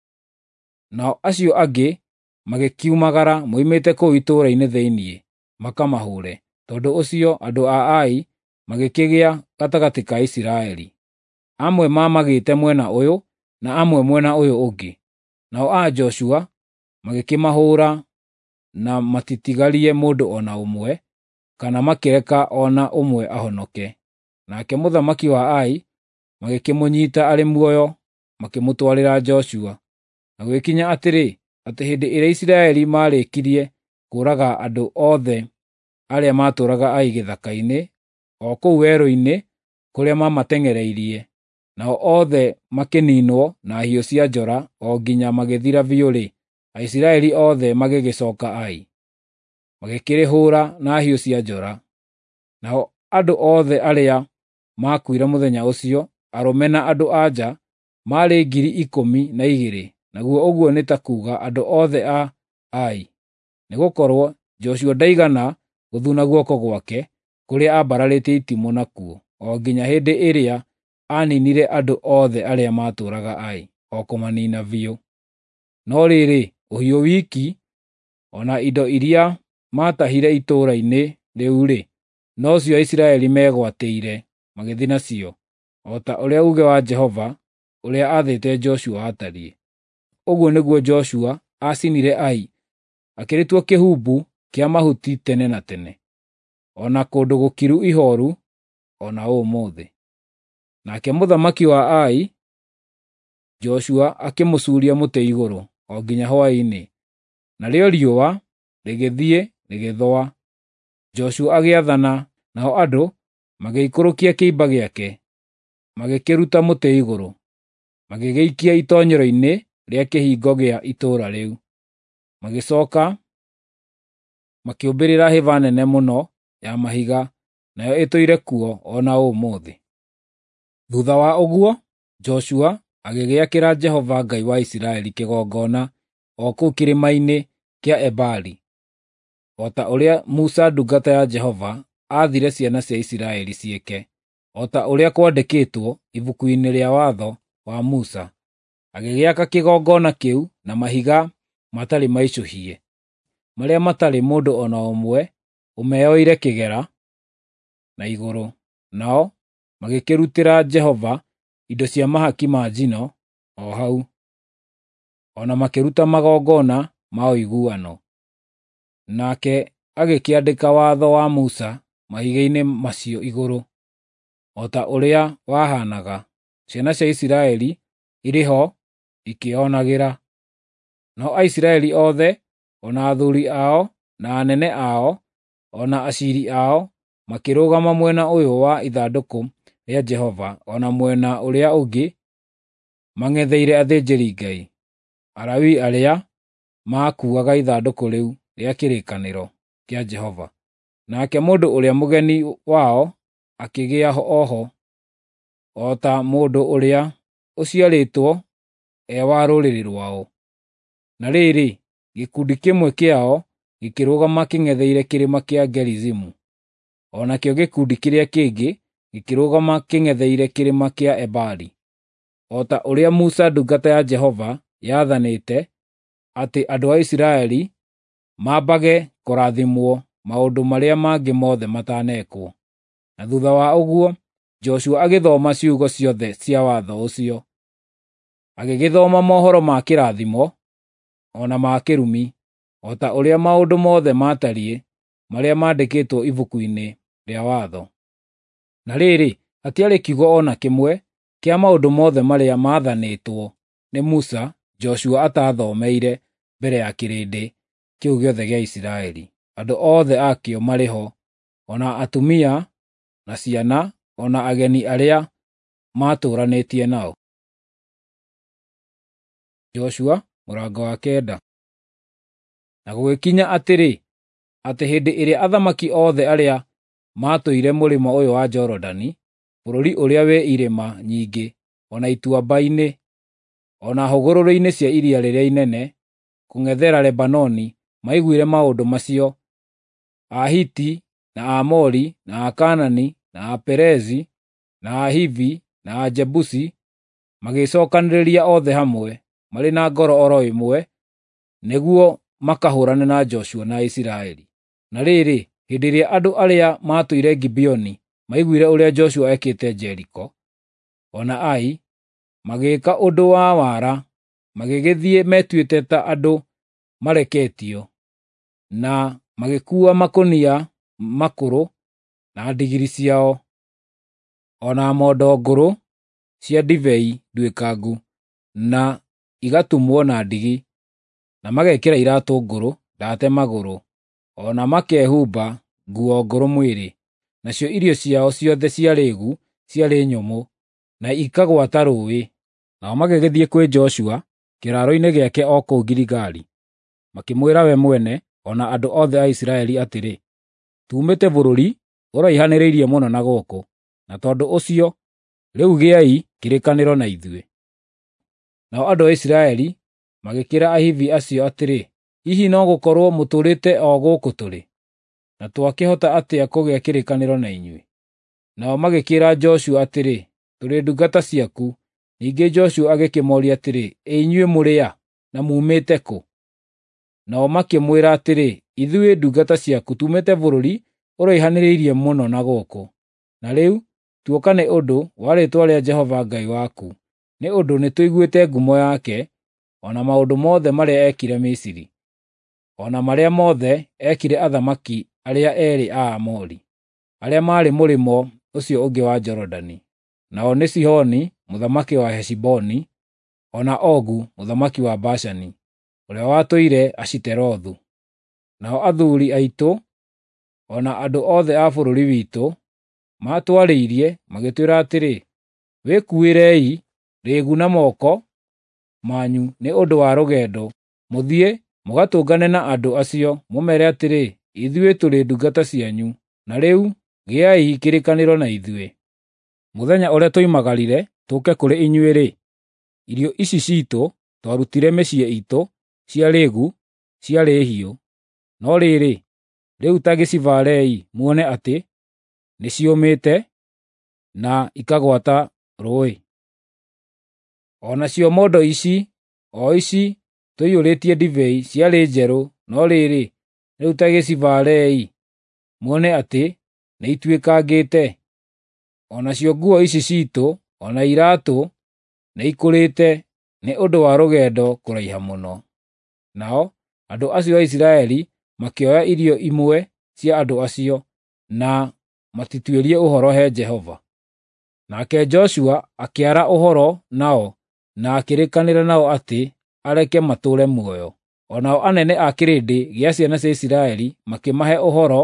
Nao acio angĩ magĩkiumagara moimĩte kũu itũũra-inĩ thĩinĩ makamahũũre. Tondũ ũcio andũ a Ai magĩkĩgĩa gatagatĩ ka Isiraeli, amwe mamagĩte mwena ũyũ na amwe mwena ũyũ ũngĩ. Nao a Joshua magĩkĩmahũũra na matitigarie mũndũ o na ũmwe, kana makĩreka o na ũmwe ahonoke. Nake mũthamaki wa Ai magĩkĩmũnyiita arĩ muoyo, makĩmũtwarĩra Joshua. Na gwĩkinya atĩrĩ, atĩ hĩndĩ ĩrĩa Isiraeli maarĩkirie kũũraga andũ othe arĩa maatũũraga Ai gĩthaka-inĩ, o kũu werũ-inĩ kũrĩa mamateng'ereirie, nao othe makĩniinwo na hiũ cia njora o nginya magĩthira biũ-rĩ, Aisiraeli othe magĩgĩcooka Ai, magĩkĩrĩhũũra na hiũ cia njora. Nao andũ othe arĩa maakuire mũthenya ũcio, arũme na andũ-a-nja, maarĩ 12,000, naguo ũguo nĩ ta kuuga andũ othe a Ai, nĩgũkorwo Joshua ndaigana gũthuna guoko gwake kũrĩa aambararĩtie itimũ nakuo, o nginya hĩndĩ ĩrĩa aaninire andũ othe arĩa maatũũraga Ai, o kũmaniina biũ. No rĩrĩ, ũhiũ wiki, o na indo iria maatahire itũũra-inĩ rĩu-rĩ, nocio Isiraeli megwatĩire magĩthiĩ nacio, o ta ũrĩa uuge wa Jehova ũrĩa aathĩte Joshua atariĩ. Ũguo nĩguo Joshua aacinire Ai, akĩrĩtua kĩhumbu kĩa mahuti tene na tene, o na kũndũ gũkiru ihooru o na ũmũthĩ. Nake mũthamaki wa Ai, Joshua akĩmũcuuria mũtĩ igũrũ o nginya hwaĩ-inĩ, narĩo riũa rĩgĩthiĩ rĩgĩthũa. Joshua agĩathana, nao andũ magĩikũrũkia kĩimba gĩake, magĩkĩruta mũtĩ igũrũ, magĩgĩikia itoonyero-inĩ rĩa kĩhingo gĩa itũũra rĩu. Magĩcooka makĩũmbĩrĩra hĩba nene mũno ya mahiga, nayo ĩtũire kuo o na ũmũthĩ. Thuutha wa ũguo, Joshua agĩgĩakĩra Jehova Ngai wa Isiraeli kĩgongona o kũu kĩrĩma-inĩ kĩa Ebali, o ta ũrĩa Musa ndungata ya Jehova aathire ciana cia Isiraeli ciĩke, o ta ũrĩa kwandĩkĩtwo ibuku-inĩ rĩa watho wa Musa. Agĩgĩaka kĩgongona kĩu na mahiga matarĩ maicũhie, marĩa matarĩ mũndũ o na ũmwe ũmeyoire kĩgera na igũrũ. Nao magĩkĩrutĩra Jehova indo cia mahaki ma njino o hau, o na makĩruta magongona ma ũiguano. Nake agĩkĩandĩka watho wa Musa mahiga-inĩ macio igũrũ, o ta ũrĩa wahaanaga. Ciana cia Isiraeli irĩ ho ikĩonagĩra. Nao Aisiraeli othe, o na athuuri ao, na anene ao, o na aciiri ao, makĩrũgama mwena ũyũ wa ithandũkũ rĩa Jehova, o na mwena ũrĩa ũngĩ, mang'etheire athĩnjĩri-Ngai, Alawii arĩa maakuuaga ithandũkũ rĩu rĩa kĩrĩkanĩro kĩa Jehova. Nake mũndũ ũrĩa mũgeni wao akĩgĩa oho, o ta mũndũ ũrĩa ũciarĩtwo wa rũrĩrĩ rwao. Na rĩrĩ, gĩkundi kĩmwe kĩao gĩkĩrũgama kĩng'etheire kĩrĩma kĩa Gerizimu, o nakĩo gĩkundi kĩrĩa kĩngĩ gĩkĩrũgama kĩng'etheire kĩrĩma kĩa Ebali, o ta ũrĩa Musa ndungata ya Jehova yaathanĩte atĩ andũ a Isiraeli mambage kũrathimwo maũndũ marĩa mangĩ mothe matanekwo. Na thuutha wa ũguo, Joshua agĩthoma ciugo ciothe cia watho ũcio. Agĩgĩthoma mohoro ma kĩrathimo, o na ma kĩrumi, o ta ũrĩa maũndũ mothe matariĩ marĩa maandĩkĩtwo ibuku-inĩ rĩa watho. Na rĩrĩ, hatiarĩ kiugo o na kĩmwe kĩa maũndũ mothe marĩa maathanĩtwo nĩ Musa Joshua atathomeire mbere ya kĩrĩndĩ kĩu gĩothe gĩa Isiraeli, andũ othe akĩo marĩ ho, o na atumia na ciana, o na ageni arĩa maatũũranĩtie nao. Joshua mũrango wa 9. Na gũgĩkinya atĩrĩ, atĩ hĩndĩ ĩrĩa athamaki othe arĩa maatũire mũrĩmo ũyũ wa Jorodani, bũrũri ũrĩa wĩ irĩma nyingĩ, o na ituamba-inĩ, o na hũgũrũrũ-inĩ cia iria rĩrĩa inene, kũng'ethera Lebanoni, maiguire maũndũ macio, Ahiti, na Aamori, na Akaanani, na Aperizi, na Ahivi, na Ajebusi, magĩcookanĩrĩria othe hamwe, marĩ na ngoro oro ĩmwe, nĩguo makahũũrane na Joshua na Isiraeli. Na rĩrĩ, hĩndĩ ĩrĩa andũ arĩa maatũire Gibeoni maiguire ũrĩa Joshua ekĩte Jeriko, o na Ai, magĩĩka ũndũ wa wara, magĩgĩthiĩ metuĩte ta andũ mareketio, na magĩkuua makũnia makũrũ na ndigiri ciao, o na mondo ngũrũ cia ndibei nduĩkangu, na igatumwo na ndigi, na magekĩra iraatũ ngũrũ ndaate magũrũ, o na makehumba nguo ngũrũ mwĩrĩ. Nacio irio ciao ciothe cia rĩĩgu ciarĩ nyũmũ, na ikagwata rũũĩ. Nao magĩgĩthiĩ kwĩ Joshua kĩraaro-inĩ gĩake o kũu Giligali, makĩmwĩra we mwene o na andũ othe a Isiraeli atĩrĩ, “Tuumĩte bũrũri ũraihanĩrĩirie mũno na gũkũ, na tondũ ũcio, rĩu gĩai kĩrĩkanĩro na ithuĩ.” Nao andũ a Isiraeli magĩkĩra Ahivi acio atĩrĩ, “Hihi no gũkorwo mũtũũrĩte o gũkũ tũrĩ, na twakĩhota atĩa kũgĩa kĩrĩkanĩro na inyuĩ?” Nao magĩkĩra Joshua atĩrĩ, “Tũrĩ ndungata ciaku.” Ningĩ Joshua agĩkĩmooria atĩrĩ, “Ĩ inyuĩ mũrĩ a, na muumĩte kũ?” Nao makĩmwĩra atĩrĩ, “Ithuĩ ndungata ciaku tuumĩte bũrũri ũraihanĩrĩirie mũno na gũkũ. Na rĩu tuoka nĩ ũndũ wa rĩĩtwa rĩa Jehova Ngai waku, nĩ ũndũ nĩtũiguĩte ngumo yake, o na maũndũ mothe marĩa ekire Misiri, o na marĩa mothe ekire athamaki arĩa eerĩ a Aamori, arĩa maarĩ mũrĩmo ũcio ũngĩ wa Jorodani, nao nĩ Sihoni mũthamaki wa Heshiboni, o na Ogu mũthamaki wa Bashani, ũrĩa watũire Ashiterothu. Nao athuuri aitũ, o na andũ othe a bũrũri witũ, maatwarĩirie magĩtwĩra atĩrĩ, ‘Wĩkuĩrei rĩĩgu na moko manyu nĩ ũndũ wa rũgendo, mũthiĩ mũgatũngane na andũ acio, mũmeere atĩrĩ, “Ithuĩ tũrĩ ndungata cianyu, na rĩu gĩai kĩrĩkanĩro na ithuĩ.” Mũthenya ũrĩa twoimagarire tũũke kũrĩ inyuĩ-rĩ, irio ici ciitũ twarutire mĩciĩ iitũ cia rĩĩgu ciarĩ hiũ, no rĩrĩ, rĩu ta gĩcibaarei muone atĩ nĩciũmĩte na ikagwata rũũĩ. O nacio mondo ici tũiyũrĩtie ndibei ciarĩ njerũ, no rĩrĩ, rĩu ta gĩcibaarei muone atĩ nĩituĩkangĩte. O nacio nguo ici ciitũ, o na iraatũ, nĩikũrĩte nĩ ũndũ wa rũgendo kũraiha mũno. Nao andũ acio a Isiraeli makĩoya irio imwe cia andũ acio, na matituĩrie ũhoro he Jehova. Nake Joshua akĩara ũhoro nao, na akĩrĩkanĩra nao atĩ areke matũũre muoyo. O nao anene a kĩrĩndĩ gĩa ciana cia Isiraeli makĩmahe ũhoro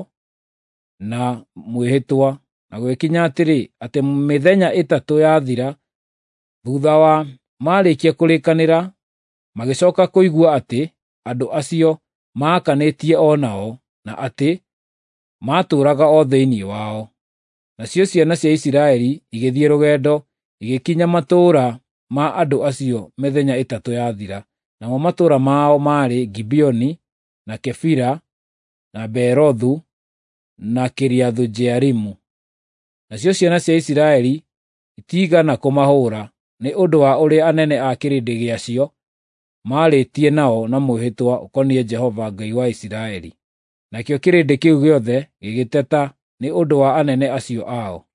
na mwĩhĩtwa, na gwĩkinya atĩrĩ, atĩ mĩthenya ĩtatũ yathira, thuutha wa maarĩkia kũrĩkanĩra, magĩcooka kũigua atĩ andũ acio maakanĩtie o nao, na atĩ maatũũraga o thĩinĩ wao. Nacio ciana cia Isiraeli igĩthiĩ rũgendo, igĩkinya matũũra ma andũ acio mĩthenya ĩtatũ yathira. Namo matũũra mao maarĩ Gibeoni, na Kefira, na Beerothu, na Kiriathu-Jearimu. Nacio ciana cia Isiraeli itiigana kũmahũũra nĩ ũndũ wa ũrĩa anene a kĩrĩndĩ gĩacio maarĩtie nao na mwĩhĩtwa ũkoniĩ Jehova Ngai wa Isiraeli. Nakĩo kĩrĩndĩ kĩu gĩothe gĩgĩteta nĩ ũndũ wa anene acio ao.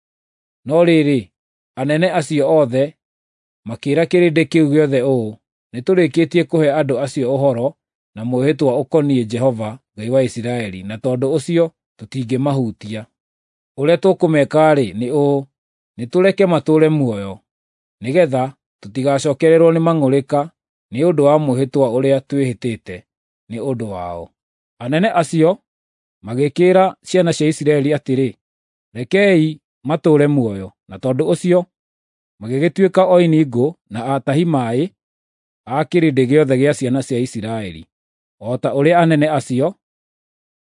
No rĩrĩ, anene acio othe makĩĩra kĩrĩndĩ kĩu gĩothe ũũ, “Nĩtũrĩkĩtie kũhe andũ acio ũhoro na mwĩhĩtwa ũkoniĩ Jehova Ngai wa Isiraeli, na tondũ ũcio tũtingĩmahutia. Ũrĩa tũkũmeka-rĩ nĩ ũũ: nĩtũreke matũũre muoyo, nĩgeetha tũtigacookererwo nĩ mang'ũrĩka nĩ ũndũ wa mwĩhĩtwa ũrĩa twĩhĩtĩte nĩ ũndũ wao.” Anene acio magĩkĩĩra ciana cia Isiraeli atĩrĩ, “Rekei matũũre muoyo.” Na tondũ ũcio magĩgĩtuĩka oini ngũ na atahi maaĩ a kĩrĩndĩ gĩothe gĩa ciana cia Isiraeli, o ta ũrĩa anene acio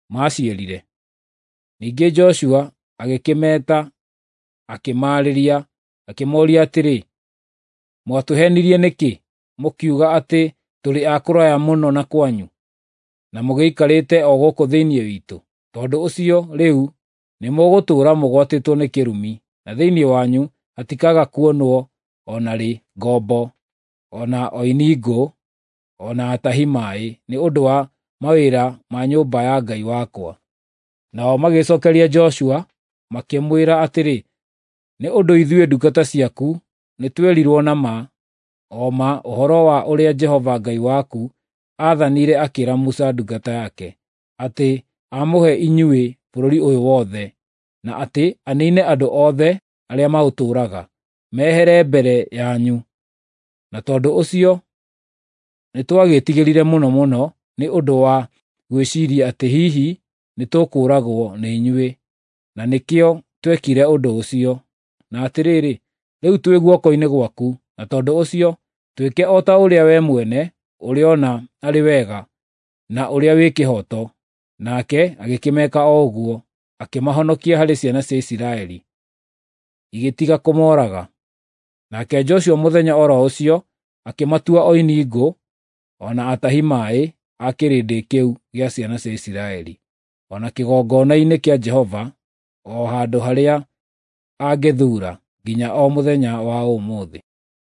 maaciarire. Ningĩ Joshua agĩkĩmeeta, akĩmaarĩria, akĩmooria atĩrĩ, mwatũhenirie nĩkĩ, mũkiuga atĩ tũrĩ a kũraya mũno na kwanyu, na mũgĩikarĩte o gũkũ thĩinĩ witũ? Tondũ ũcio rĩu nĩmũgũtũũra mũgwatĩtwo nĩ kĩrumi, na thĩinĩ wanyu hatikaga kuonwo o na rĩ ngombo, o na oini ngũ, o na atahi maaĩ, nĩ ũndũ wa mawĩra ma nyũmba ya Ngai wakwa. Nao magĩcookeria Joshua, makĩmwĩra atĩrĩ, nĩ ũndũ ithuĩ ndungata ciaku nĩtwerirwo na ma ũhoro wa ũrĩa Jehova Ngai waku aathanire akĩĩra Musa ndungata yake, atĩ amũhe inyuĩ bũrũri ũyũ wothe, na atĩ aniine andũ othe arĩa maũtũũraga, mehere mbere yanyu. Na tondũ ũcio nĩtwagĩĩtigĩrire mũno mũno nĩ ũndũ wa gwĩciiria atĩ hihi nĩtũkũũragwo nĩ inyuĩ, na nĩkĩo twekire ũndũ ũcio. Na atĩrĩrĩ, rĩu twĩ guoko-inĩ gwaku, na tondũ ũcio twĩke o ta ũrĩa we mwene ũrĩona arĩ wega na ũrĩa wĩ kĩhooto. Nake agĩkĩmeka o ũguo, akĩmahonokia harĩ ciana cia Isiraeli, igĩtiga kũmooraga. Nake Joshua mũthenya o ro ũcio akĩmatua oini ngũ, o na atahi maaĩ a kĩrĩndĩ kĩu gĩa ciana cia Isiraeli, o na kĩgongona-inĩ kĩa Jehova, o handũ harĩa angĩthuura, nginya o mũthenya wa ũmũthĩ.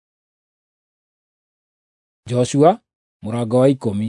Joshua mũrango wa 10.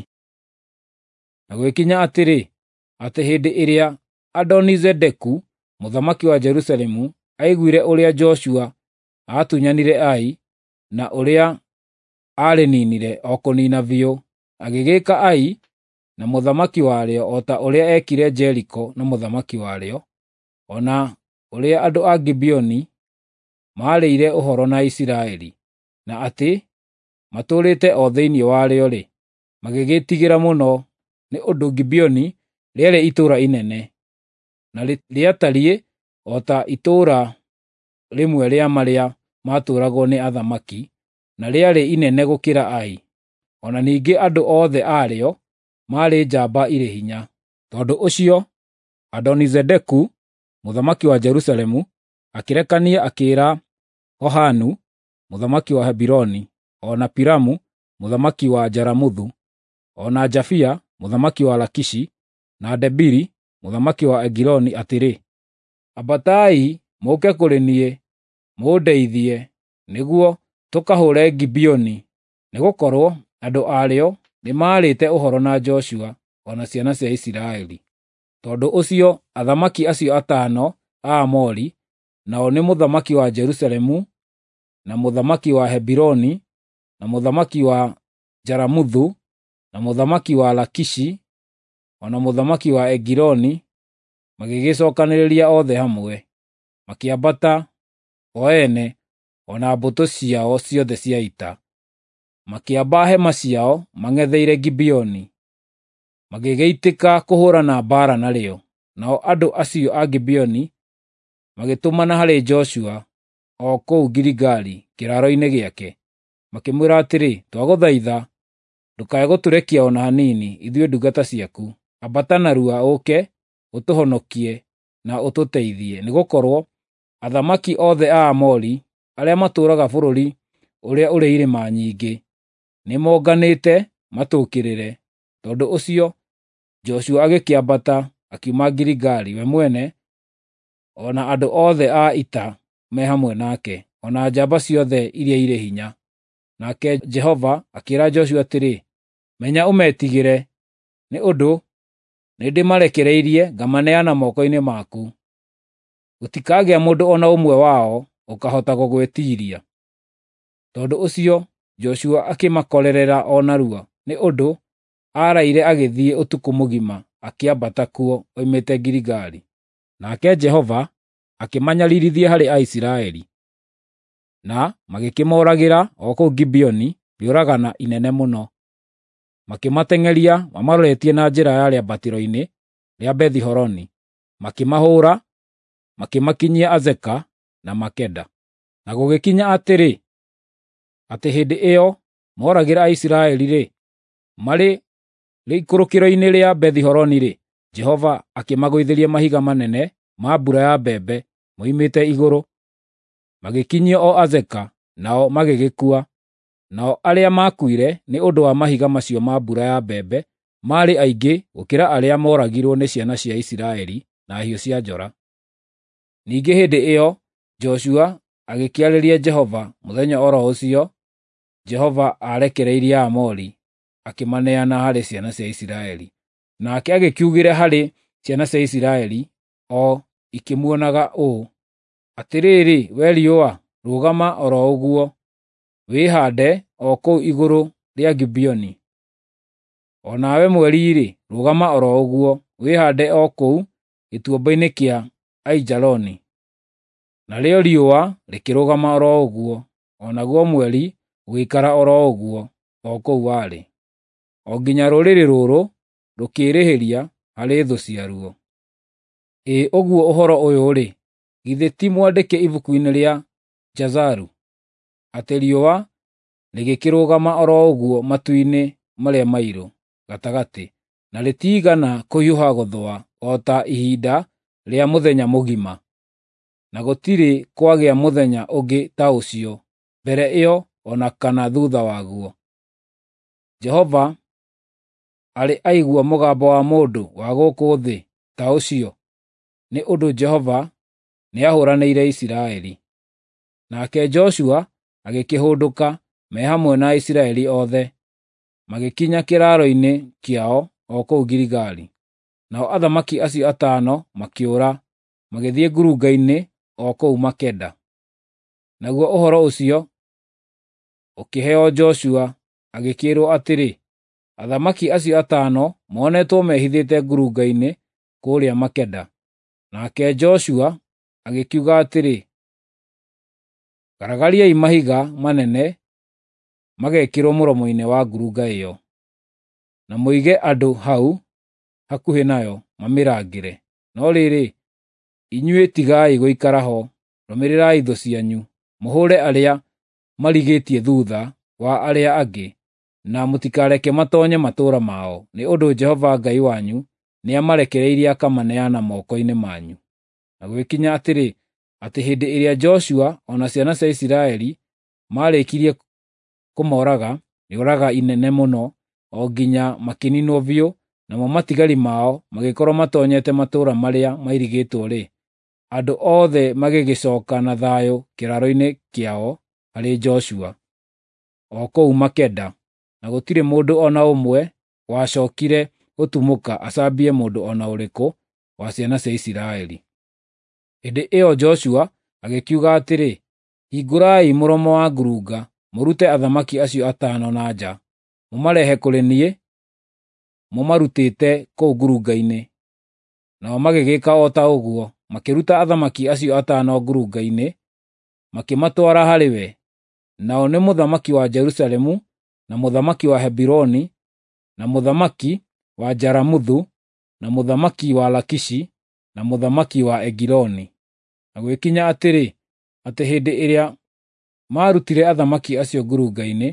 Na gwĩkinya atĩrĩ, atĩ hĩndĩ ĩrĩa Adoni-Zedeku mũthamaki wa Jerusalemu aiguire ũrĩa Joshua aatunyanire Ai, na ũrĩa aarĩniinire o kũniina biũ, agĩgĩka Ai na mũthamaki warĩo o ta ũrĩa ekire Jeriko na mũthamaki warĩo, o na ũrĩa andũ a Gibeoni maarĩire ũhoro na Isiraeli, na atĩ matũũrĩte o thĩinĩ warĩo-rĩ, magĩgĩtigĩra mũno, nĩ ũndũ Gibeoni rĩarĩ itũũra inene, na rĩatariĩ o ta itũũra rĩmwe rĩa marĩa maatũũragwo nĩ athamaki, na rĩarĩ inene gũkĩra Ai. O na ningĩ andũ othe arĩo maarĩ njamba irĩ hinya. Tondũ ũcio Adoni-Zedeku mũthamaki wa Jerusalemu akĩrekania, akĩĩra Hohanu mũthamaki wa Hebironi, o na Piramu mũthamaki wa Jaramuthu, o na Jafia mũthamaki wa Lakishi, na Debiri mũthamaki wa Egiloni atĩrĩ, ambatai mũũke kũrĩ niĩ, mũndeithie, nĩguo tũkahũũre Gibeoni, nĩgũkorwo andũ arĩo nĩmarĩte ũhoro na Joshua o na ciana cia Isiraeli. Tondũ ũcio athamaki acio atano a Aamori, nao nĩ mũthamaki wa Jerusalemu, na mũthamaki wa Hebironi, na mũthamaki wa Jaramuthu, na mũthamaki wa Lakishi, o na mũthamaki wa Egiloni, magĩgĩcookanĩrĩria othe hamwe, makĩambata o ene, o na mbũtũ ciao ciothe cia ita, makĩamba hema ciao mang'etheire Gibeoni, magĩgĩitĩka kũhũũrana mbaara narĩo. Nao andũ acio a Gibeoni magĩtũmana harĩ Joshua o kũu Giligali kĩhaaro-inĩ gĩake, makĩmwĩra atĩrĩ, twagũthaitha ndũkae gũtũrekia o na hanini, ithuĩ ndungata ciaku. Ambata narua ũũke ũtũhonokie na ũtũteithie, nĩgũkorwo athamaki othe a Aamori arĩa matũũraga bũrũri ũrĩa ũrĩ irĩma nyingĩ nĩmonganĩte matũũkĩrĩre. Tondũ ũcio Joshua agĩkĩambata akiuma Giligali we mwene, o na andũ othe a ita me hamwe nake, o na njamba ciothe iria irĩ hinya. Nake Jehova akĩĩra Joshua atĩrĩ, menya ũmetigĩre, nĩ ũndũ nĩndĩmarekereirie ngamaneana moko-inĩ maku. Gũtikagĩa mũndũ o na ũmwe wao ũkahota gũgwĩtiiria. Tondũ ũcio Joshua akĩmakorerera o narua, nĩ ũndũ aaraire agĩthiĩ ũtukũ mũgima akĩambata kuo oimĩte Giligali. Nake Jehova akĩmanyariirithia harĩ Aisiraeli, na magĩkĩmooragĩra o kũu Gibeoni rĩũragana inene mũno. Makĩmateng'eria mamaroretie na njĩra ya rĩambatĩro-inĩ rĩa Bethi-Horoni, makĩmahũũra, makĩmakinyia Azeka na Makeda. Na gũgĩkinya atĩ hĩndĩ ĩyo mooragĩra Aisiraeli-rĩ, marĩ rĩikũrũkĩro-inĩ rĩa Bethi-Horoni-rĩ, Jehova akĩmagũithĩria mahiga manene ma mbura ya mbembe moimĩte igũrũ, magĩkinyio o Azeka, nao magĩgĩkua. Nao arĩa maakuire nĩ ũndũ wa mahiga macio ma mbura ya mbembe maarĩ aingĩ gũkĩra arĩa mooragirwo nĩ ciana cia Isiraeli na hiũ cia njora. Ningĩ hĩndĩ ĩyo Joshua agĩkĩarĩria Jehova mũthenya o ro ũcio Jehova aarekereirie Aamori, akĩmaneana harĩ ciana cia Isiraeli. Nake agĩkiugĩre harĩ ciana cia Isiraeli o ikĩmuonaga ũũ: “Atĩrĩrĩ, wee riũa, rũgama o ro ũguo, wĩhaande o kũu igũrũ rĩa Gibeoni. O nawe mweri-rĩ, rũgama o ro ũguo, wĩhaande o kũu gĩtuamba-inĩ kĩa Aijaloni.” Narĩo riũa rĩkĩrũgama o ro ũguo, o naguo mweri ũgĩikara o ro ũguo o kũu warĩ, o nginya rũrĩrĩ rũrũ rũkĩĩrĩhĩria harĩ thũ ciaruo. Ĩ ũguo ũhoro ũyũ-rĩ, githĩ ti mwandĩke ibuku-inĩ rĩa Jazaru, atĩ riũa rĩgĩkĩrũgama o ro ũguo matu-inĩ marĩa mairũ gatagatĩ, na rĩtiigana kũhiũha gũthũa o ta ihinda rĩa mũthenya mũgima, na gũtirĩ kwagĩa mũthenya ũngĩ ta ũcio mbere ĩyo o na kana thuutha waguo. Jehova arĩ aigua mũgambo wa mũndũ wa gũkũ thĩ ta ũcio, nĩ ũndũ Jehova nĩahũũranĩire Isiraeli. Nake Joshua agĩkĩhũndũka me hamwe na Isiraeli othe, magĩkinya kĩraro-inĩ kĩao o kũu Giligali. Nao athamaki acio atano makĩũra, magĩthiĩ ngurunga-inĩ o kũu Makeda. Naguo ũhoro ũcio ũkĩheo Joshua, agĩkĩĩrwo atĩrĩ, athamaki acio atano monetwo mehithĩte ngurunga-inĩ kũũrĩa Makeda. Nake Joshua agĩkiuga atĩrĩ, “Garagariai mahiga manene magekĩrwo mũromo-inĩ wa ngurunga ĩyo, na mũige andũ hau hakuhĩ nayo mamĩrangĩre. No rĩrĩ, inyuĩ tigai gũikara ho, rũmĩrĩrai thũ cianyu, mũhũũre arĩa marigĩtie thuutha wa arĩa angĩ, na mũtikareke matoonye matũũra mao, nĩ ũndũ Jehova Ngai wanyu nĩamarekereirie akamaneana moko-inĩ manyu.” Na gwĩkinya atĩ hĩndĩ ĩrĩa Joshua o na ciana cia Isiraeli maarĩkirie kũmooraga rĩũraga inene mũno, o nginya makĩniinwo biũ, namo matigari mao magĩkorwo matoonyete matũũra marĩa mairigĩtwo-rĩ, andũ othe magĩgĩcooka na thayũ kĩraro-inĩ kĩao harĩ Joshua o kũu Makeda, na gũtirĩ mũndũ o na ũmwe wacookire gũtumũka acambie mũndũ o na ũrĩkũ wa ciana cia Isiraeli. Hĩndĩ ĩyo Joshua agĩkiuga atĩrĩ, “Hingũrai mũromo wa ngurunga, mũrute athamaki acio atano na nja, mũmarehe kũrĩ niĩ, mũmarutĩte kũu ngurunga-inĩ.” Nao magĩgĩka o ta ũguo, makĩruta athamaki acio atano ngurunga-inĩ, makĩmatwara harĩ we. Nao nĩ mũthamaki wa Jerusalemu, na mũthamaki wa Hebironi, na mũthamaki wa Jaramuthu, na mũthamaki wa Lakishi, na mũthamaki wa Egiloni. Na gwĩkinya atĩ hĩndĩ ĩrĩa maarutire athamaki acio ngurunga-inĩ,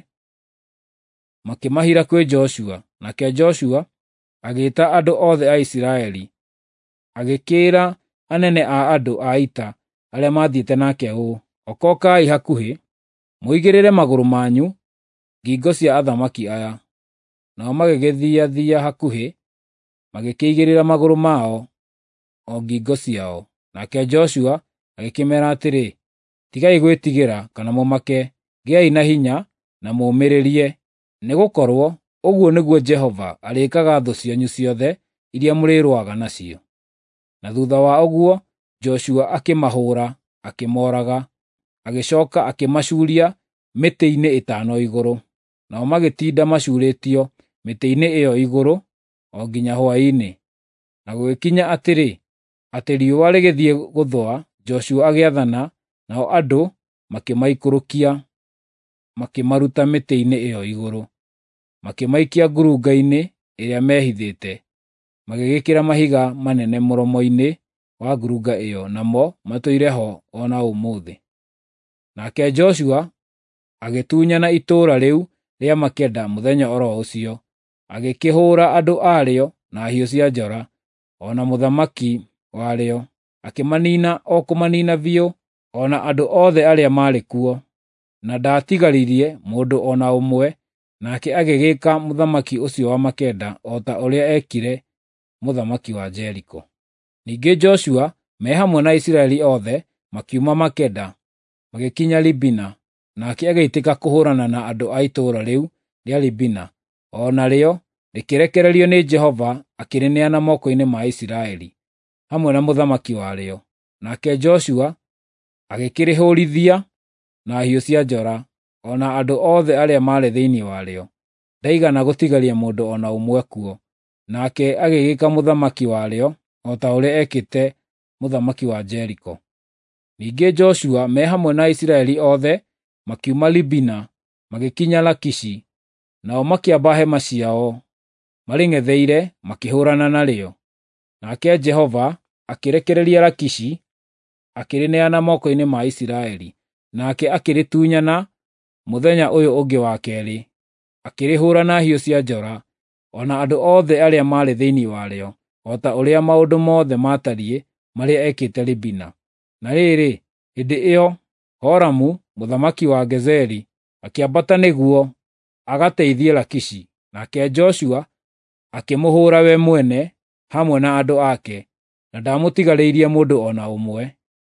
makĩmahira kwĩ Joshua. Nake Joshua agĩĩta andũ othe a Isiraeli, agĩkĩĩra anene a andũ a ita arĩa maathiĩte nake ũũ, “Okokai hakuhĩ, mũigĩrĩre magũrũ manyu ngingo cia athamaki aya.” Nao magĩgĩthiathia hakuhĩ, magĩkĩigĩrĩra magũrũ mao o ngingo ciao. Nake Joshua agĩkĩmeera atĩrĩ, “Tigai gwĩtigĩra kana mũmake, gĩai na hinya na mũũmĩrĩrie, nĩgũkorwo ũguo nĩguo Jehova arĩĩkaga thũ cianyu ciothe iria mũrĩrũaga nacio.” Na thuutha wa ũguo Joshua akĩmahũũra, akĩmooraga, agĩcooka akĩmacuuria mĩtĩ-inĩ ĩtano igũrũ. Nao magĩtinda macuurĩtio mĩtĩ-inĩ ĩyo igũrũ o nginya hwaĩ-inĩ. Na gũgĩkinya atĩ riũa rĩgĩthiĩ gũthũa, Joshua agĩathana, nao andũ makĩmaikũrũkia, makĩmaruta mĩtĩ-inĩ ĩyo igũrũ, makĩmaikia ngurunga-inĩ ĩrĩa mehithĩte, magĩgĩkĩra mahiga manene mũromo-inĩ wa ngurunga ĩyo, namo matũire ho o na ũmũthĩ. Nake Joshua agĩtunyana itũũra rĩu rĩa Makeda mũthenya o ro ũcio, agĩkĩhũũra andũ arĩo na hiũ cia njora, ona mũthamaki warĩo, akĩmaniina o kũmaniina biũ, ona andũ othe arĩa maarĩ kuo, na ndaatigaririe mũndũ ona ũmwe, nake agĩgĩka mũthamaki ũcio wa Makeda o ta ũrĩa ekire mũthamaki wa Jeriko. Ningĩ Joshua me hamwe na Isiraeli othe makiuma Makeda, magĩkinya Libina, nake agĩitĩka kũhũũrana na andũ a itũũra rĩu rĩa Libina, o narĩo rĩkĩrekererio nĩ Jehova, akĩrĩneana moko-inĩ ma Isiraeli, hamwe na mũthamaki warĩo. Nake Joshua agĩkĩrĩhũũrithia na hiũ cia njora, ona andũ othe arĩa maarĩ thĩinĩ warĩo. Ndaigana gũtigaria mũndũ ona ũmwe kuo. Nake agĩgĩka mũthamaki warĩo o ta ũrĩa ekĩte mũthamaki wa Jeriko. Ningĩ Joshua me hamwe na Isiraeli othe makiuma Libina, magĩkinya Lakishi, nao makĩamba hema ciao marĩng'etheire, makĩhũũrana narĩo. Nake Jehova akĩrekereria Lakishi, akĩrĩneana moko-inĩ ma Isiraeli, nake akĩrĩtunyana mũthenya ũyũ ũngĩ wa keerĩ, akĩrĩhũũra na hiũ cia njora, ona andũ othe arĩa maarĩ thĩinĩ warĩo, o ta ũrĩa maũndũ mothe matariĩ marĩa ekĩte Libina. Na rĩrĩ, hĩndĩ ĩyo Horamu mũthamaki wa Gezeri akĩambata nĩguo agateithie Lakishi, nake Joshua akĩmũhũũra we mwene hamwe na andũ ake, na ndamũtigarĩirie mũndũ ona ũmwe.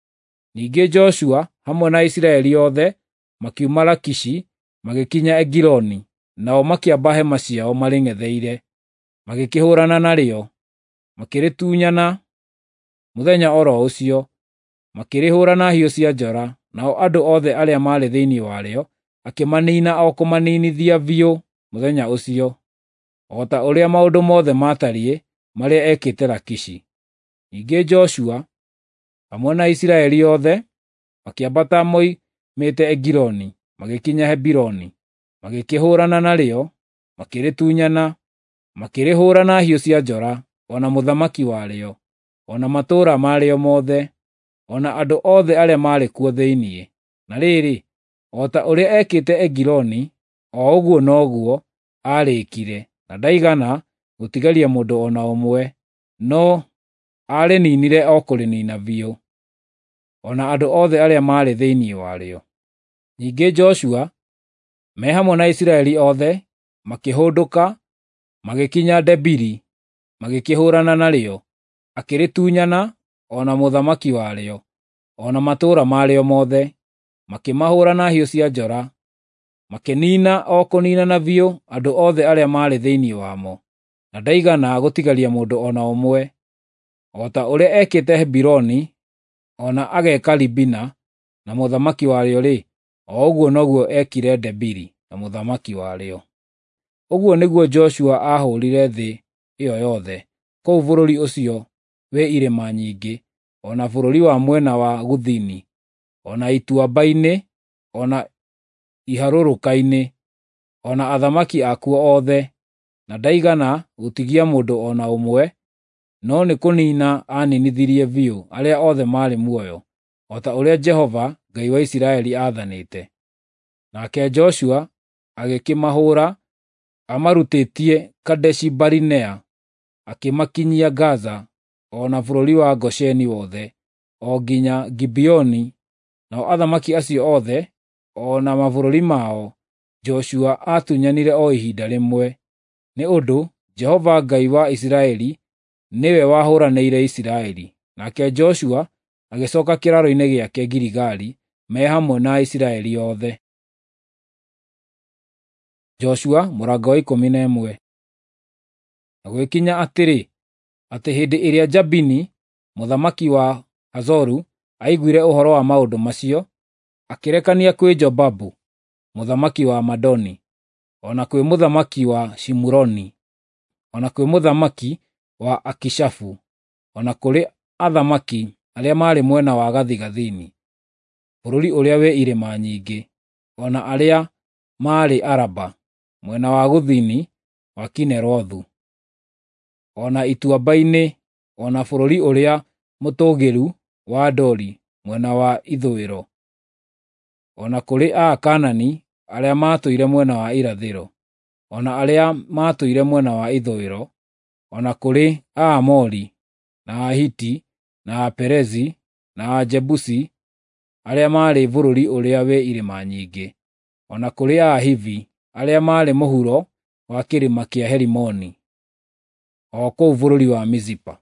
Ningĩ Joshua hamwe na Isiraeli othe makiuma Lakishi, magĩkinya Egiloni, nao makĩamba hema ciao marĩng'etheire, magĩkĩhũũrana narĩo, makĩrĩtunyana mũthenya o ro ũcio, makĩrĩhũũra na hiũ cia njora, nao andũ othe arĩa maarĩ thĩinĩ warĩo akĩmaniina o kũmaniinithia biũ mũthenya ũcio, o ta ũrĩa maũndũ mothe matariĩ marĩa ekĩte Lakishi. Ningĩ Joshua hamwe na Isiraeli othe makĩambata moimĩte Egiloni, magĩkinya Hebironi, magĩkĩhũũrana narĩo, makĩrĩtunyana, makĩrĩhũũra na hiũ cia njora, ona mũthamaki warĩo, ona matũũra marĩo mothe, ona andũ othe arĩa maarĩ kuo thĩinĩ. Na rĩrĩ, o ta ũrĩa ekĩte Egiloni, o ũguo noguo aarĩkire, na ndaigana gũtigaria mũndũ ona ũmwe, no aarĩniinire o kũrĩniina biũ, ona andũ othe arĩa maarĩ thĩinĩ warĩo. Ningĩ Joshua me hamwe na Isiraeli othe makĩhũndũka, magĩkinya Debiri, magĩkĩhũũrana narĩo, akĩrĩtunyana, ona mũthamaki warĩo, ona matũũra marĩo mothe, makĩmahũũra na hiũ cia njora, makĩniina o kũniinana biũ andũ othe arĩa maarĩ thĩinĩ wamo, na ndaigana gũtigaria mũndũ ona ũmwe, o ta ũrĩa ekĩte Hebironi, ona ageka Libina na mũthamaki warĩo-rĩ, o ũguo noguo ekire Debiri na mũthamaki warĩo. Ũguo nĩguo Joshua aahũũrire thĩ ĩyo yothe, kũu bũrũri ũcio wĩ irĩma nyingĩ, ona bũrũri wa mwena wa gũthini, ona ituamba-inĩ, ona iharũrũka-inĩ, ona athamaki akuo othe, na ndaigana gũtigia mũndũ ona ũmwe, no nĩ kũniina aaniinithirie biũ arĩa othe maarĩ muoyo, o ta ũrĩa Jehova, Ngai wa Isiraeli aathanĩte. Nake Joshua agĩkĩmahũũra, amarutĩtie Kadeshi-Barinea, akĩmakinyia Gaza, ona bũrũri wa Gosheni wothe, o nginya Gibeoni. Nao athamaki acio othe, ona mabũrũri mao, Joshua aatunyanire o ihinda rĩmwe, nĩ ũndũ Jehova Ngai wa Isiraeli nĩwe wahũũranĩire Isiraeli. Nake Joshua agĩcooka kĩraro-inĩ gĩake Giligali me hamwe na Isiraeli othe. Joshua mũrango wa 11. Na gwĩkinya atĩrĩ, atĩ hĩndĩ ĩrĩa Jabini mũthamaki wa Hazoru aiguire ũhoro wa maũndũ macio, akĩrekania kwĩ Jobabu mũthamaki wa Madoni, ona kwĩ mũthamaki wa Shimuroni, ona kwĩ mũthamaki wa Akishafu, ona kũrĩ athamaki arĩa maarĩ mwena wa gathigathini, bũrũri ũrĩa wĩ irĩma nyingĩ, ona arĩa maarĩ Araba, mwena wa gũthini wa Kinerothu, ona ituamba-inĩ, ona bũrũri ũrĩa mũtũũgĩru wa Dori mwena wa ithũĩro, ona kũrĩ Akaanani arĩa maatũire mwena wa irathĩro, ona arĩa maatũire mwena wa ithũĩro, ona kũrĩ Aamori na Ahiti, na Aperezi, na Ajebusi, arĩa maarĩ bũrũri ũrĩa wĩ irĩma nyingĩ, o na kũrĩ Ahivi, arĩa maarĩ mũhuro wa kĩrĩma kĩa Herimoni, o kũu bũrũri wa Mizipa.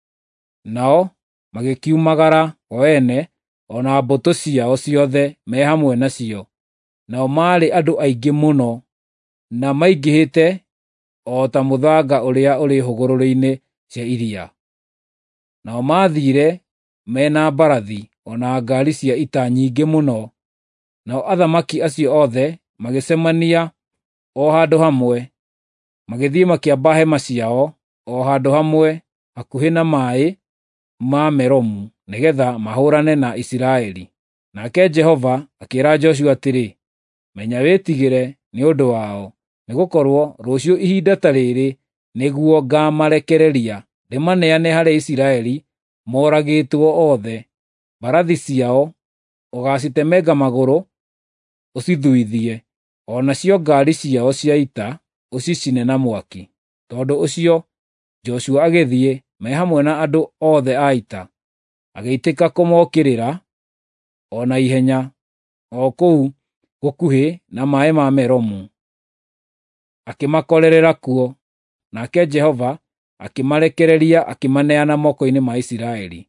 Nao magĩkiumagara o ene, o na mbũtũ ciao ciothe me hamwe nacio. Nao maarĩ andũ aingĩ mũno, na maingĩhĩte o ta mũthanga ũrĩa ũrĩ hũgũrũrũ-inĩ cia iria. Nao maathiire mena mbarathi o na ngaari cia ita nyingĩ mũno. Nao athamaki acio othe magĩcemania o handũ hamwe, magĩthiĩ makĩamba hema ciao o handũ hamwe hakuhĩ na maaĩ ma Meromu, nĩgeetha mahũũrane na Isiraeli. Nake Jehova akĩĩra Joshua atĩrĩ, menya wĩtigĩre nĩ ũndũ wao, nĩgũkorwo rũciũ ihinda ta rĩrĩ nĩguo ngaamarekereria ndĩmaneane harĩ Isiraeli moragĩtwo othe. Mbarathi ciao ũgaacitemenga magũrũ ũcithuithie, o nacio ngaari ciao cia ita ũcicine na mwaki. Tondũ ũcio Joshua agĩthiĩ me hamwe na andũ othe a ita, agĩitĩka kũmookĩrĩra o na ihenya o kũu gũkuhĩ na maaĩ ma Meromu, akĩmakorerera kuo. Nake Jehova akĩmarekereria, akĩmaneana moko-inĩ ma Isiraeli.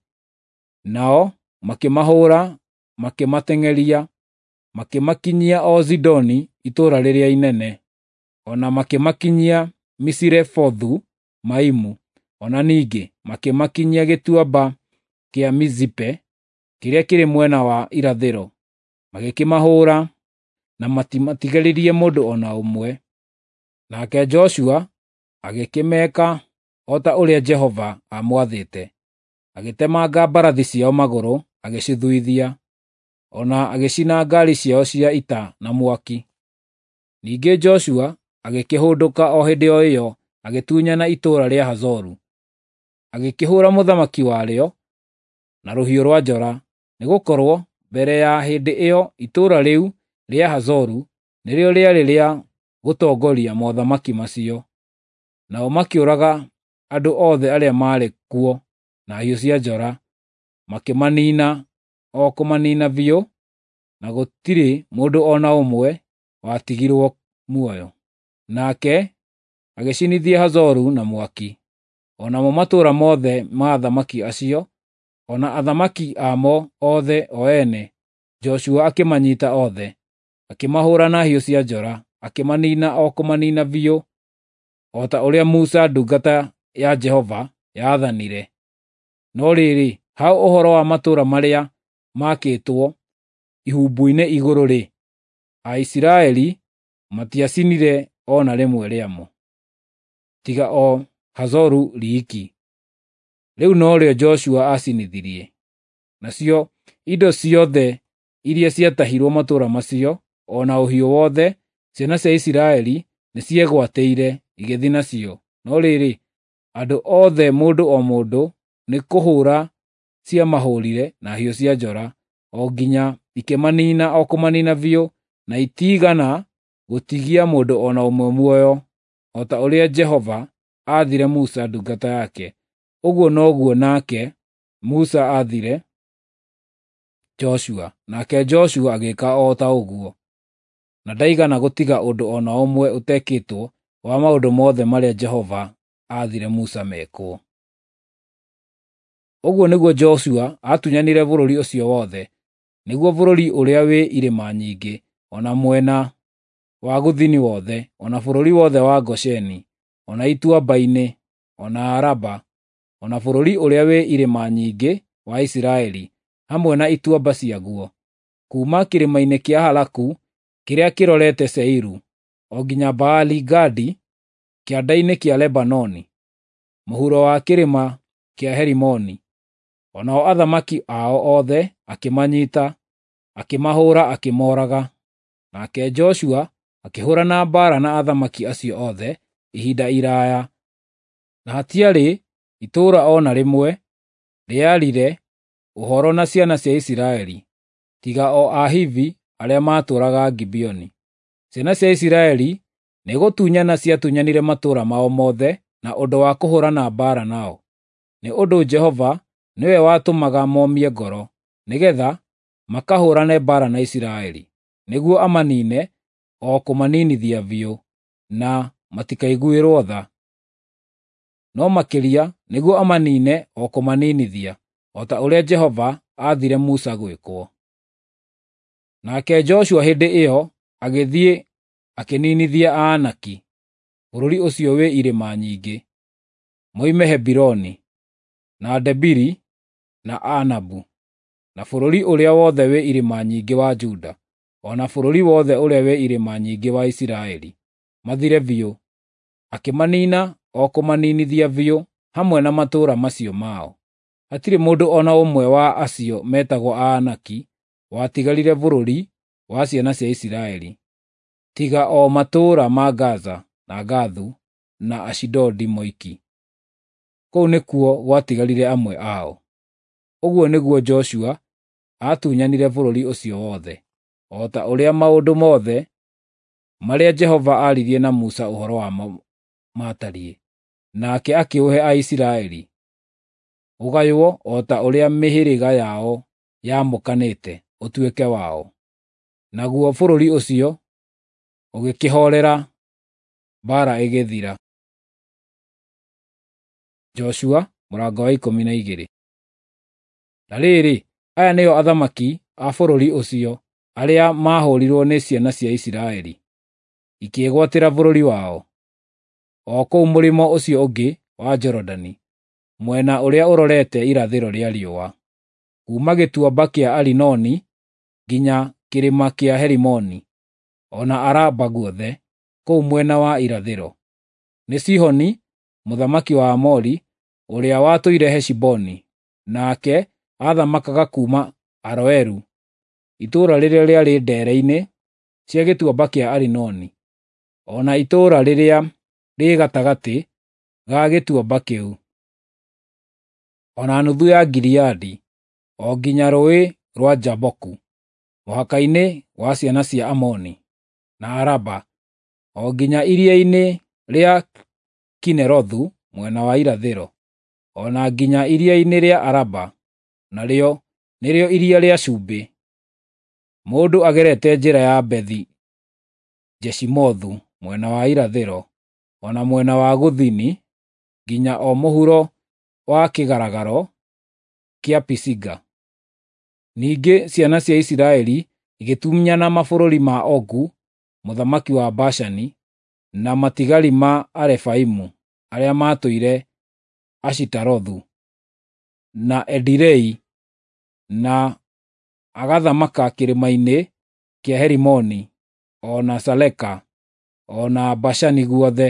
Nao makĩmahũũra, makĩmateng'eria, makĩmakinyia o Zidoni, itũũra rĩrĩa inene, o na makĩmakinyia Misirefothu Maimu, o na ningĩ makĩmakinyia gĩtuamba kĩa Mizipe kĩrĩa kĩrĩ mwena wa irathĩro. Magĩkĩmahũũra na matimatigarĩrie mũndũ o na ũmwe. Nake Joshua agĩkĩmeka o ta ũrĩa Jehova aamwathĩte. Agĩtemanga mbarathi ciao magũrũ, agĩcithuithia, o na agĩcina ngaari ciao cia ita na mwaki. Ningĩ Joshua agĩkĩhũndũka o hĩndĩ o ĩyo, agĩtunyana itũũra rĩa Hazoru. Agĩkĩhũũra mũthamaki warĩo na rũhiũ rwa njora, nĩgũkorwo mbere ya hĩndĩ ĩyo itũũra rĩu rĩa Hazoru nĩrĩo rĩarĩ rĩa gũtongoria mothamaki macio. Nao makĩũraga andũ othe arĩa maarĩ kuo na hiũ cia njora, makĩmaniina o kũmaniina biũ, na gũtirĩ mũndũ o na ũmwe watigirwo muoyo. Nake agĩcinithia Hazoru na mwaki, o namo matũũra mothe ma athamaki acio, o na athamaki amo othe o ene. Joshua akĩmanyiita othe, akĩmahũũra na hiũ cia njora, akĩmaniina o kũmaniina biũ, o ta ũrĩa Musa ndungata ya Jehova yaathanire. No rĩrĩ, ha ũhoro wa matũũra marĩa maakĩtwo ihumbu-inĩ igũrũ-rĩ, Aisiraeli matiacinire o na rĩmwe rĩamo, tiga o Hazoru riiki. Rĩu no rĩo Joshua aacinithirie. Nacio indo ciothe iria ciatahirwo matũũra macio, o na ũhiũ wothe, ciana cia Isiraeli nĩciegwatĩire igĩthiĩ nacio. No rĩrĩ, andũ othe mũndũ o mũndũ nĩ kũhũũra ciamahũũrire na hiũ cia njora, o nginya ikĩmaniina o kũmaniina biũ, na itiigana gũtigia mũndũ o na ũmwe muoyo, o ta ũrĩa Jehova aathire Musa ndungata yake. Ũguo noguo nake Musa aathire Joshua, nake Joshua agĩĩka o ta ũguo, na ndaigana gũtiga ũndũ o na ũmwe ũtekĩtwo wa maũndũ mothe marĩa Jehova aathire Musa mekwo. Ũguo nĩguo Joshua aatunyanire bũrũri ũcio wothe, nĩguo bũrũri ũrĩa wĩ irĩma nyingĩ, o na mwena wa gũthini wothe, o na bũrũri wothe wa Gosheni, o na ituamba-inĩ, o na Araba, o na bũrũri ũrĩa wĩ irĩma nyingĩ wa Isiraeli, hamwe na ituamba ciaguo, kuuma kĩrĩma-inĩ kĩa Halaku kĩrĩa kĩrorete Seiru, o nginya Baali-Gadi, kĩanda-inĩ kĩa Lebanoni, mũhuro wa kĩrĩma kĩa Herimoni. O nao athamaki ao othe akĩmanyiita, akĩmahũũra, akĩmooraga. Nake Joshua akĩhũũrana mbaara na athamaki acio othe ihinda iraaya, na hatiarĩ itũũra o na rĩmwe rĩarire ũhoro na ciana cia Isiraeli, tiga o Ahivi arĩa maatũũraga Gibeoni. Ciana cia Isiraeli nĩ gũtunyana ciatunyanire matũũra mao mothe na ũndũ wa kũhũũrana mbaara nao. nĩ ũndũ Jehova nĩwe watũmaga momie ngoro, nĩgeetha makahũũrane mbaara na Isiraeli, nĩguo amaniine o kũmaninithia biũ, na matikaiguĩrwo tha. No makĩria nĩguo amaniine o kũmaninithia, o ta ũrĩa Jehova aathire Musa gwĩkwo. Nake Joshua hĩndĩ ĩyo agĩthiĩ akĩninithia Aanaki, bũrũri ũcio wĩ irĩma nyingĩ, moime Hebironi, na Debiri, na Anabu, na bũrũri ũrĩa wothe wĩ irĩma nyingĩ wa Juda, o na bũrũri wothe ũrĩa wĩ irĩma nyingĩ wa Isiraeli, mathire biũ, akĩmaniina o kũmaninithia biũ hamwe na matũũra macio mao. Hatirĩ mũndũ o na ũmwe wa acio metagwo Aanaki watigarire bũrũri wa ciana cia Isiraeli, tiga o matũũra ma Gaza, na Gathu, na Ashidodi moiki. Kũu nĩkuo gwatigarire amwe ao. Ũguo nĩguo Joshua aatunyanire bũrũri ũcio wothe, o ta ũrĩa maũndũ mothe marĩa Jehova aaririe na Musa ũhoro wamo maatariĩ, nake akĩũhe Aisiraeli, ũgaywo o ta ũrĩa mĩhĩrĩga yao yamũkanĩte ũtuĩke wao. Naguo bũrũri ũcio ũgĩkĩhoorera, mbaara ĩgĩthira. Joshua mũrango wa 12. Na rĩrĩ, aya nĩo athamaki a bũrũri ũcio arĩa maahũũrirwo nĩ ciana cia Isiraeli, ikĩĩgwatĩra bũrũri wao, o kũu mũrĩmo ũcio ũngĩ wa Jorodani, mwena ũrĩa ũrorete irathĩro rĩa riũa, kuuma gĩtuamba kĩa Arinoni nginya kĩrĩma kĩa Herimoni, o na Araba guothe kũu mwena wa irathĩro. Nĩ Sihoni mũthamaki wa Aamori, ũrĩa watũire Heshiboni, nake aathamakaga kuuma Aroeru, itũũra rĩrĩa rĩarĩ ndeere-inĩ cia gĩtuamba kĩa Arinoni, o na itũũra rĩrĩa rĩ gatagatĩ ga gĩtuamba kĩu, o na nuthu ya Gileadi, o nginya rũũĩ rwa Jaboku, mũhaka-inĩ wa ciana cia Amoni, na Araba, o nginya iria-inĩ rĩa Kinerothu mwena wa irathĩro, o na nginya iria-inĩ rĩa Araba, narĩo nĩrĩo iria rĩa cumbĩ. Mũndũ agerete njĩra ya Bethi-Jeshimothu mwena wa irathĩro, o na mwena wa gũthini, nginya o mũhuro wa kĩgaragaro kĩa Pisiga. Ningĩ ciana cia Isiraeli igĩtunyana mabũrũri ma Ogu, mũthamaki wa Bashani, na matigari ma Arefaimu arĩa maatũire Ashitarothu, na Edirei, na agathamaka kĩrĩma-inĩ kĩa Herimoni, o na Saleka, o na Bashani guothe,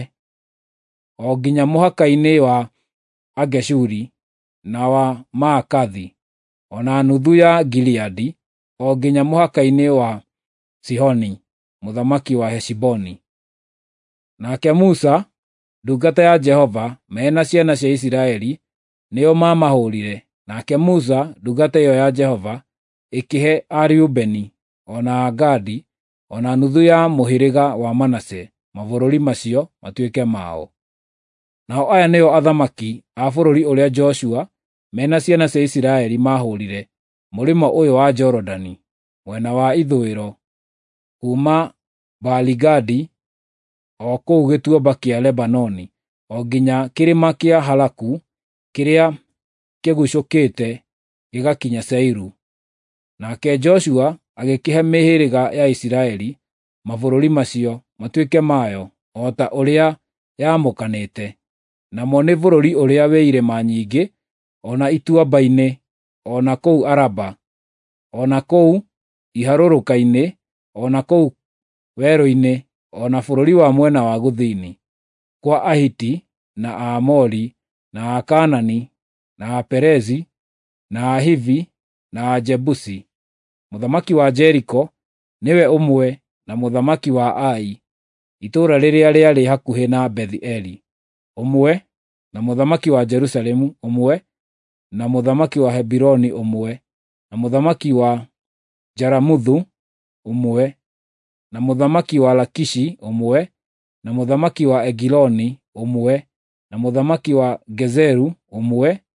o nginya mũhaka-inĩ wa Ageshuri na wa Maakathi, o na nuthu ya Gileadi, o nginya mũhaka-inĩ wa Sihoni mũthamaki wa Heshiboni. Nake Musa, ndungata ya Jehova, mena ciana cia Isiraeli, nĩo maamahũũrire. Nake Musa, ndungata ĩyo ya Jehova, ĩkĩhe Arubeni, o na Agadi, o na nuthu ya mũhĩrĩga wa Manase mabũrũri macio matuĩke mao. Nao aya nĩo athamaki a bũrũri ũrĩa Joshua mena ciana cia Isiraeli maahũũrire mũrĩmo ũyũ wa Jorodani, mwena wa ithũĩro, kuuma Baali-Gadi, o kũu gĩtuamba kĩa Lebanoni, o nginya kĩrĩma kĩa Halaku kĩrĩa kĩgucũkĩte gĩgakinya Seiru. Nake Joshua agĩkĩhe mĩhĩrĩga ya Isiraeli mabũrũri macio matuĩke mayo, o ta ũrĩa yamũkanĩte, namo nĩ bũrũri ũrĩa wĩ irĩma nyingĩ, o na ituamba-inĩ, o na kũu Araba, o na kũu iharũrũka-inĩ, o na kũu werũ-inĩ, o na bũrũri wa mwena wa gũthini, kwa Ahiti, na Aamori, na Akaanani, na Aperezi, na Ahivi, na Ajebusi. Mũthamaki wa Jeriko nĩwe ũmwe, na mũthamaki wa Ai, itũũra rĩrĩa rĩarĩ hakuhĩ na Bethi-Eli, ũmwe, na mũthamaki wa Jerusalemu ũmwe, na mũthamaki wa Hebironi ũmwe, na mũthamaki wa Jaramuthu ũmwe, na mũthamaki wa Lakishi ũmwe, na mũthamaki wa Egiloni ũmwe, na mũthamaki wa Gezeru ũmwe,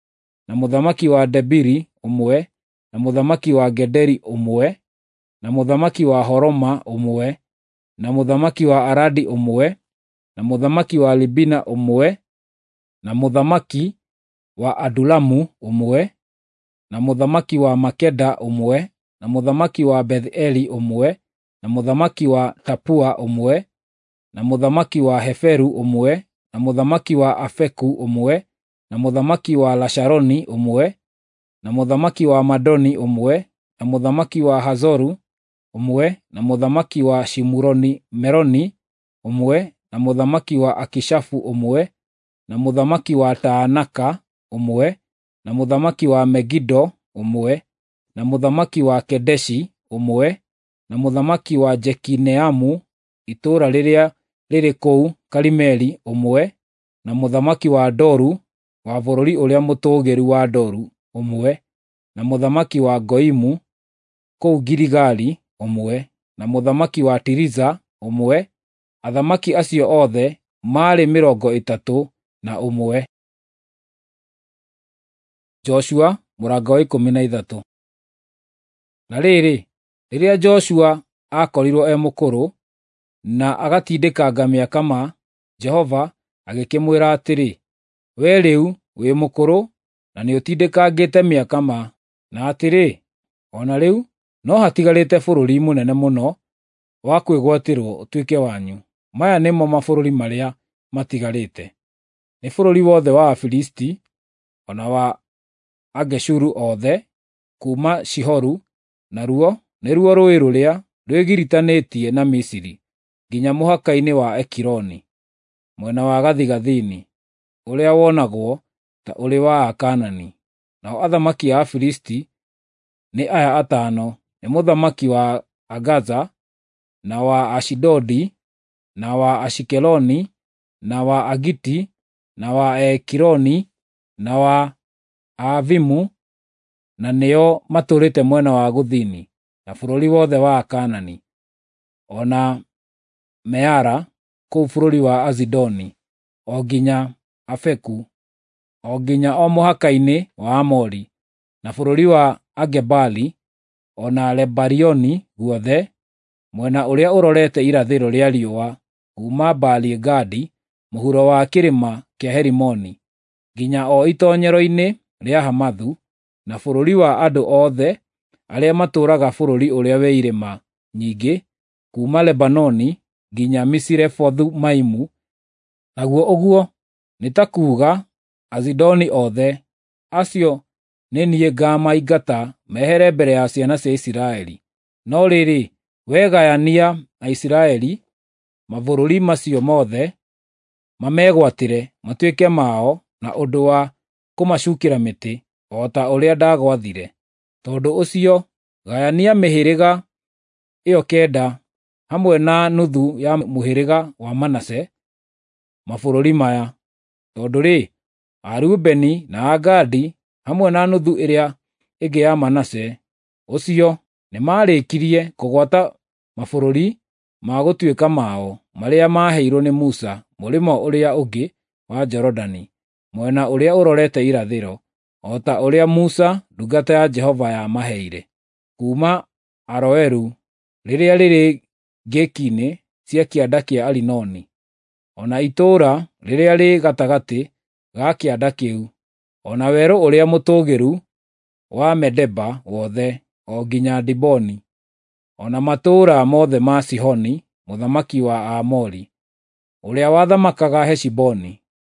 na mũthamaki wa Debiri ũmwe, na mũthamaki wa Gederi ũmwe, na mũthamaki wa Horoma ũmwe, na mũthamaki wa Aradi ũmwe, na mũthamaki wa Libina ũmwe, na mũthamaki wa Adulamu ũmwe, na mũthamaki wa Makeda ũmwe, na mũthamaki wa Betheli ũmwe, na mũthamaki wa Tapua ũmwe, na mũthamaki wa Heferu ũmwe, na mũthamaki wa Afeku ũmwe, na mũthamaki wa Lasharoni ũmwe, na mũthamaki wa Madoni ũmwe, na mũthamaki wa Hazoru ũmwe, na mũthamaki wa Shimuroni Meroni ũmwe, na mũthamaki wa Akishafu ũmwe, na mũthamaki wa Taanaka ũmwe, na mũthamaki wa Megido ũmwe, na mũthamaki wa Kedeshi ũmwe, na mũthamaki wa Jekineamu itũũra rĩrĩa rĩrĩ kũu Karimeli ũmwe, na mũthamaki wa Doru wa bũrũri ũrĩa mũtũũgĩru wa Doru ũmwe, na mũthamaki wa Goimu kũu Giligali ũmwe, na mũthamaki wa Tiriza ũmwe. Athamaki acio othe maarĩ 31. Joshua mũrango wa 13. Na rĩrĩ, rĩrĩa Joshua akorirwo mũkũrũ na agatindĩkanga mĩaka ma, Jehova agĩkĩmwĩra atĩrĩ, wee rĩu wĩ mũkũrũ na nĩũtindĩkangĩte mĩaka ma, na atĩrĩ, ona rĩu no hatigarĩte bũrũri mũnene mũno wa kwĩgwatĩrwo ũtuĩke wanyu. Maya nĩmo mabũrũri marĩa matigarĩte: nĩ bũrũri wothe wa Afilisti, ona wa Ageshuru othe, kuuma Shihoru, naruo nĩruo rũũĩ rũrĩa rwĩgiritanĩtie na Misiri, nginya mũhaka-inĩ wa Ekironi, mwena wa gathigathini, ũrĩa wonagwo ta ũrĩ wa Akaanani. Nao athamaki a Afilisti nĩ aya atano: nĩ mũthamaki wa Agaza, na wa Ashidodi, na wa Ashikeloni, na wa Agiti, na wa Ekironi, na wa Aavimu, na nĩo matũrĩte mwena wa gũthini na bũrũri wothe wa Akaanani, ona Meara kũu bũrũri wa Azidoni, o nginya Afeku, o nginya o mũhaka-inĩ wa Amori, na bũrũri wa Agebali, ona Lebarioni guothe, mwena ũrĩa ũrorete irathĩro rĩa riũa, kuuma Baali-Gadi mũhuro wa kĩrĩma kĩa Herimoni, nginya o itoonyero-inĩ rĩa Hamathu, na bũrũri wa andũ othe arĩa matũũraga bũrũri ũrĩa wĩ irĩma nyingĩ, kuuma Lebanoni nginya Misirefothu-Maimu. Naguo ũguo nĩ ta kuuga Azidoni othe. Acio nĩ niĩ ngaamaingata mehere mbere ya ciana cia Isiraeli. No rĩrĩ, wee gayania Aisiraeli mabũrũri macio mothe, mamegwatĩre matuĩke mao na ũndũ wa kũmacukĩra mĩtĩ, o ta ũrĩa ndagwathire. Tondũ ũcio, gayania mĩhĩrĩga ĩyo 9 hamwe na nuthu ya mũhĩrĩga wa Manase mabũrũri maya. Tondũ a Rubeni na a Gadi hamwe na nuthu ĩrĩa ĩngĩ ya Manase, ũcio nĩmarĩkirie kũgwata mabũrũri ma gũtuĩka mao marĩa maaheirwo nĩ Musa mũrĩmo ũrĩa ũngĩ wa Jorodani, mwena ũrĩa ũrorete irathĩro, o ta ũrĩa Musa ndungata ya Jehova yamaheire, kuuma Aroeru rĩrĩa rĩrĩ ngĩki-inĩ cia kĩanda kĩa Arinoni, ona itũũra rĩrĩa rĩ gatagatĩ ga kĩanda kĩu, ona werũ ũrĩa mũtũũgĩru wa Medeba wothe, o nginya Diboni, ona matũũra mothe ma Sihoni mũthamaki wa Aamori, ũrĩa wathamakaga Heshiboni,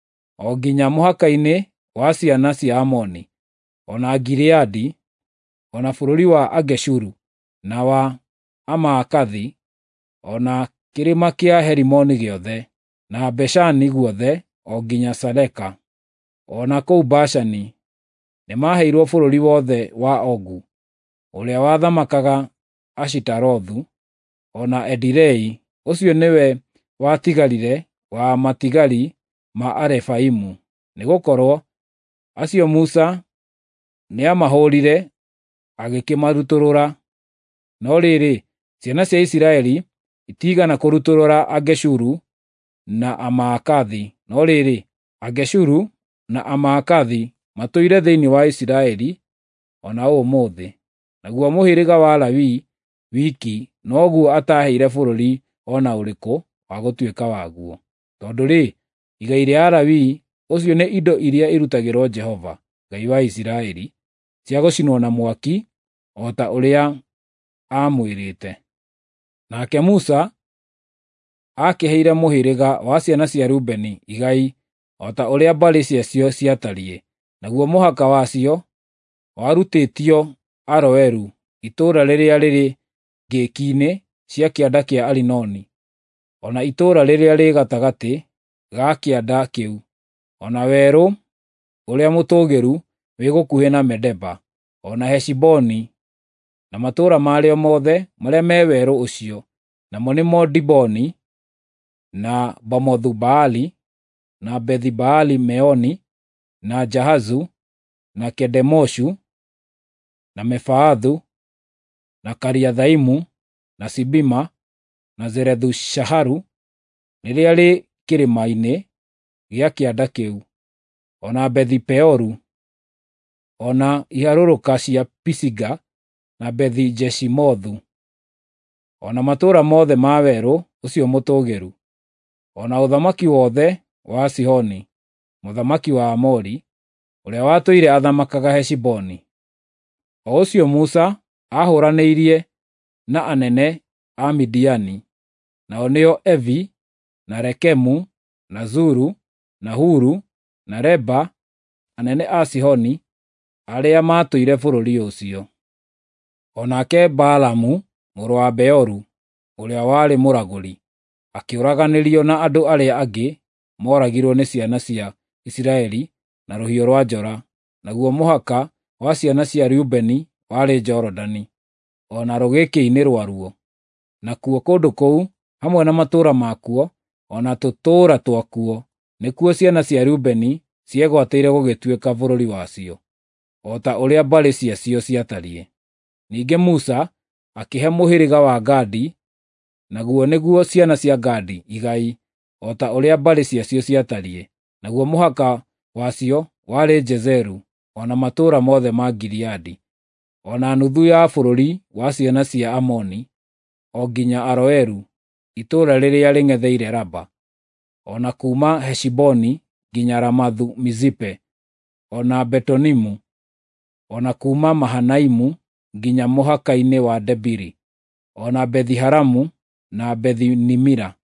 o nginya mũhaka-inĩ wa ciana cia Amoni, ona Gileadi, ona bũrũri wa Ageshuru na wa Amaakathi, ona kĩrĩma kĩa Herimoni gĩothe, na Beshani guothe, o nginya Saleka, ona kũu Bashani. Nĩmaheirwo bũrũri wothe wa Ogu, ũrĩa wathamakaga Ashitarothu, ona Edirei, ũcio nĩwe watigarire wa matigari ma Arefaimu, nĩgũkorwo acio Musa nĩamahũũrire agĩkĩmarutũrũra. No rĩrĩ, ciana cia Isiraeli itiigana kũrutũrũra Ageshuru na Amaakathi. No rĩrĩ, Ageshuru na Amaakathi matũire thĩinĩ wa Isiraeli ona ũmũthĩ. Naguo mũhĩrĩga wa Lawi wiki noguo ataheire bũrũri ona ũrĩkũ wa gũtuĩka waguo. Tondũ igai rĩa Alawii ũcio nĩ indo iria irutagĩrwo Jehova, Ngai wa Isiraeli, cia gũcinwo na mwaki, o ta ũrĩa aamwĩrĩte. Nake Musa akĩheire mũhĩrĩga wa ciana cia Rubeni igai o ta ũrĩa mbarĩ ciacio ciatariĩ. Naguo mũhaka wacio warutĩtio Aroeru, itũũra rĩrĩa rĩrĩ ngĩki-inĩ cia kĩanda kĩa Arinoni, ona itũũra rĩrĩa rĩ gatagatĩ ga kĩanda kĩu, ona werũ ũrĩa mũtũũgĩru wĩ gũkuhĩ na Medeba, ona Heshiboni na matũũra marĩo mothe marĩa me werũ ũcio, namo nĩmo Diboni na Bamothu-Baali na Bethi-Baali Meoni na Jahazu na Kedemoshu na Mefaathu na Kiriathaimu na Sibima na Zerethu-Shaharu rĩrĩa rĩ kĩrĩma-inĩ gĩa kĩanda kĩu, ona Bethi-Peoru, ona iharũrũka cia Pisiga na Bethi-Jeshimothu, ona matũũra mothe ma werũ ũcio mũtũũgĩru, ona ũthamaki wothe wa Sihoni, mũthamaki wa Aamori, ũrĩa watũire athamakaga Heshiboni. O ũcio Musa ahũranĩirie na anene a Midiani, nao nĩo Evi na Rekemu na Zuru na Huru na Reba, anene a Sihoni arĩa matũire bũrũri ũcio. Onake Baalamu mũrũ wa Beoru, ũrĩa warĩ mũragũri, akĩũraganĩrio na andũ arĩa angĩ moragirwo nĩ ciana cia Isiraeli na rũhiũ rwa njora. Naguo mũhaka wa ciana cia Rubeni warĩ Jorodani, ona rũgĩkĩ-inĩ rwaruo. Nakuo kũndũ kũu, hamwe na matũũra makuo, ona tũtũũra twakuo, nĩkuo ciana cia Rubeni ciegwatĩire gũgĩtuĩka bũrũri wacio, o ta ũrĩa mbarĩ ciacio ciatariĩ. Ningĩ Musa akĩhe mũhĩrĩga wa Gadi, naguo nĩguo ciana cia Gadi, igai, o ta ũrĩa mbarĩ ciacio ciatariĩ. Naguo mũhaka wacio warĩ Jezeru, ona matũũra mothe ma Gileadi, ona nuthu ya bũrũri wa ciana cia Amoni, o nginya Aroeru, itũũra rĩrĩa rĩng'etheire Raba, ona kuuma Heshiboni nginya Ramathu Mizipe, ona Betonimu, ona kuuma Mahanaimu nginya mũhaka-inĩ wa Debiri, ona Bethi-Haramu na Bethi-Nimira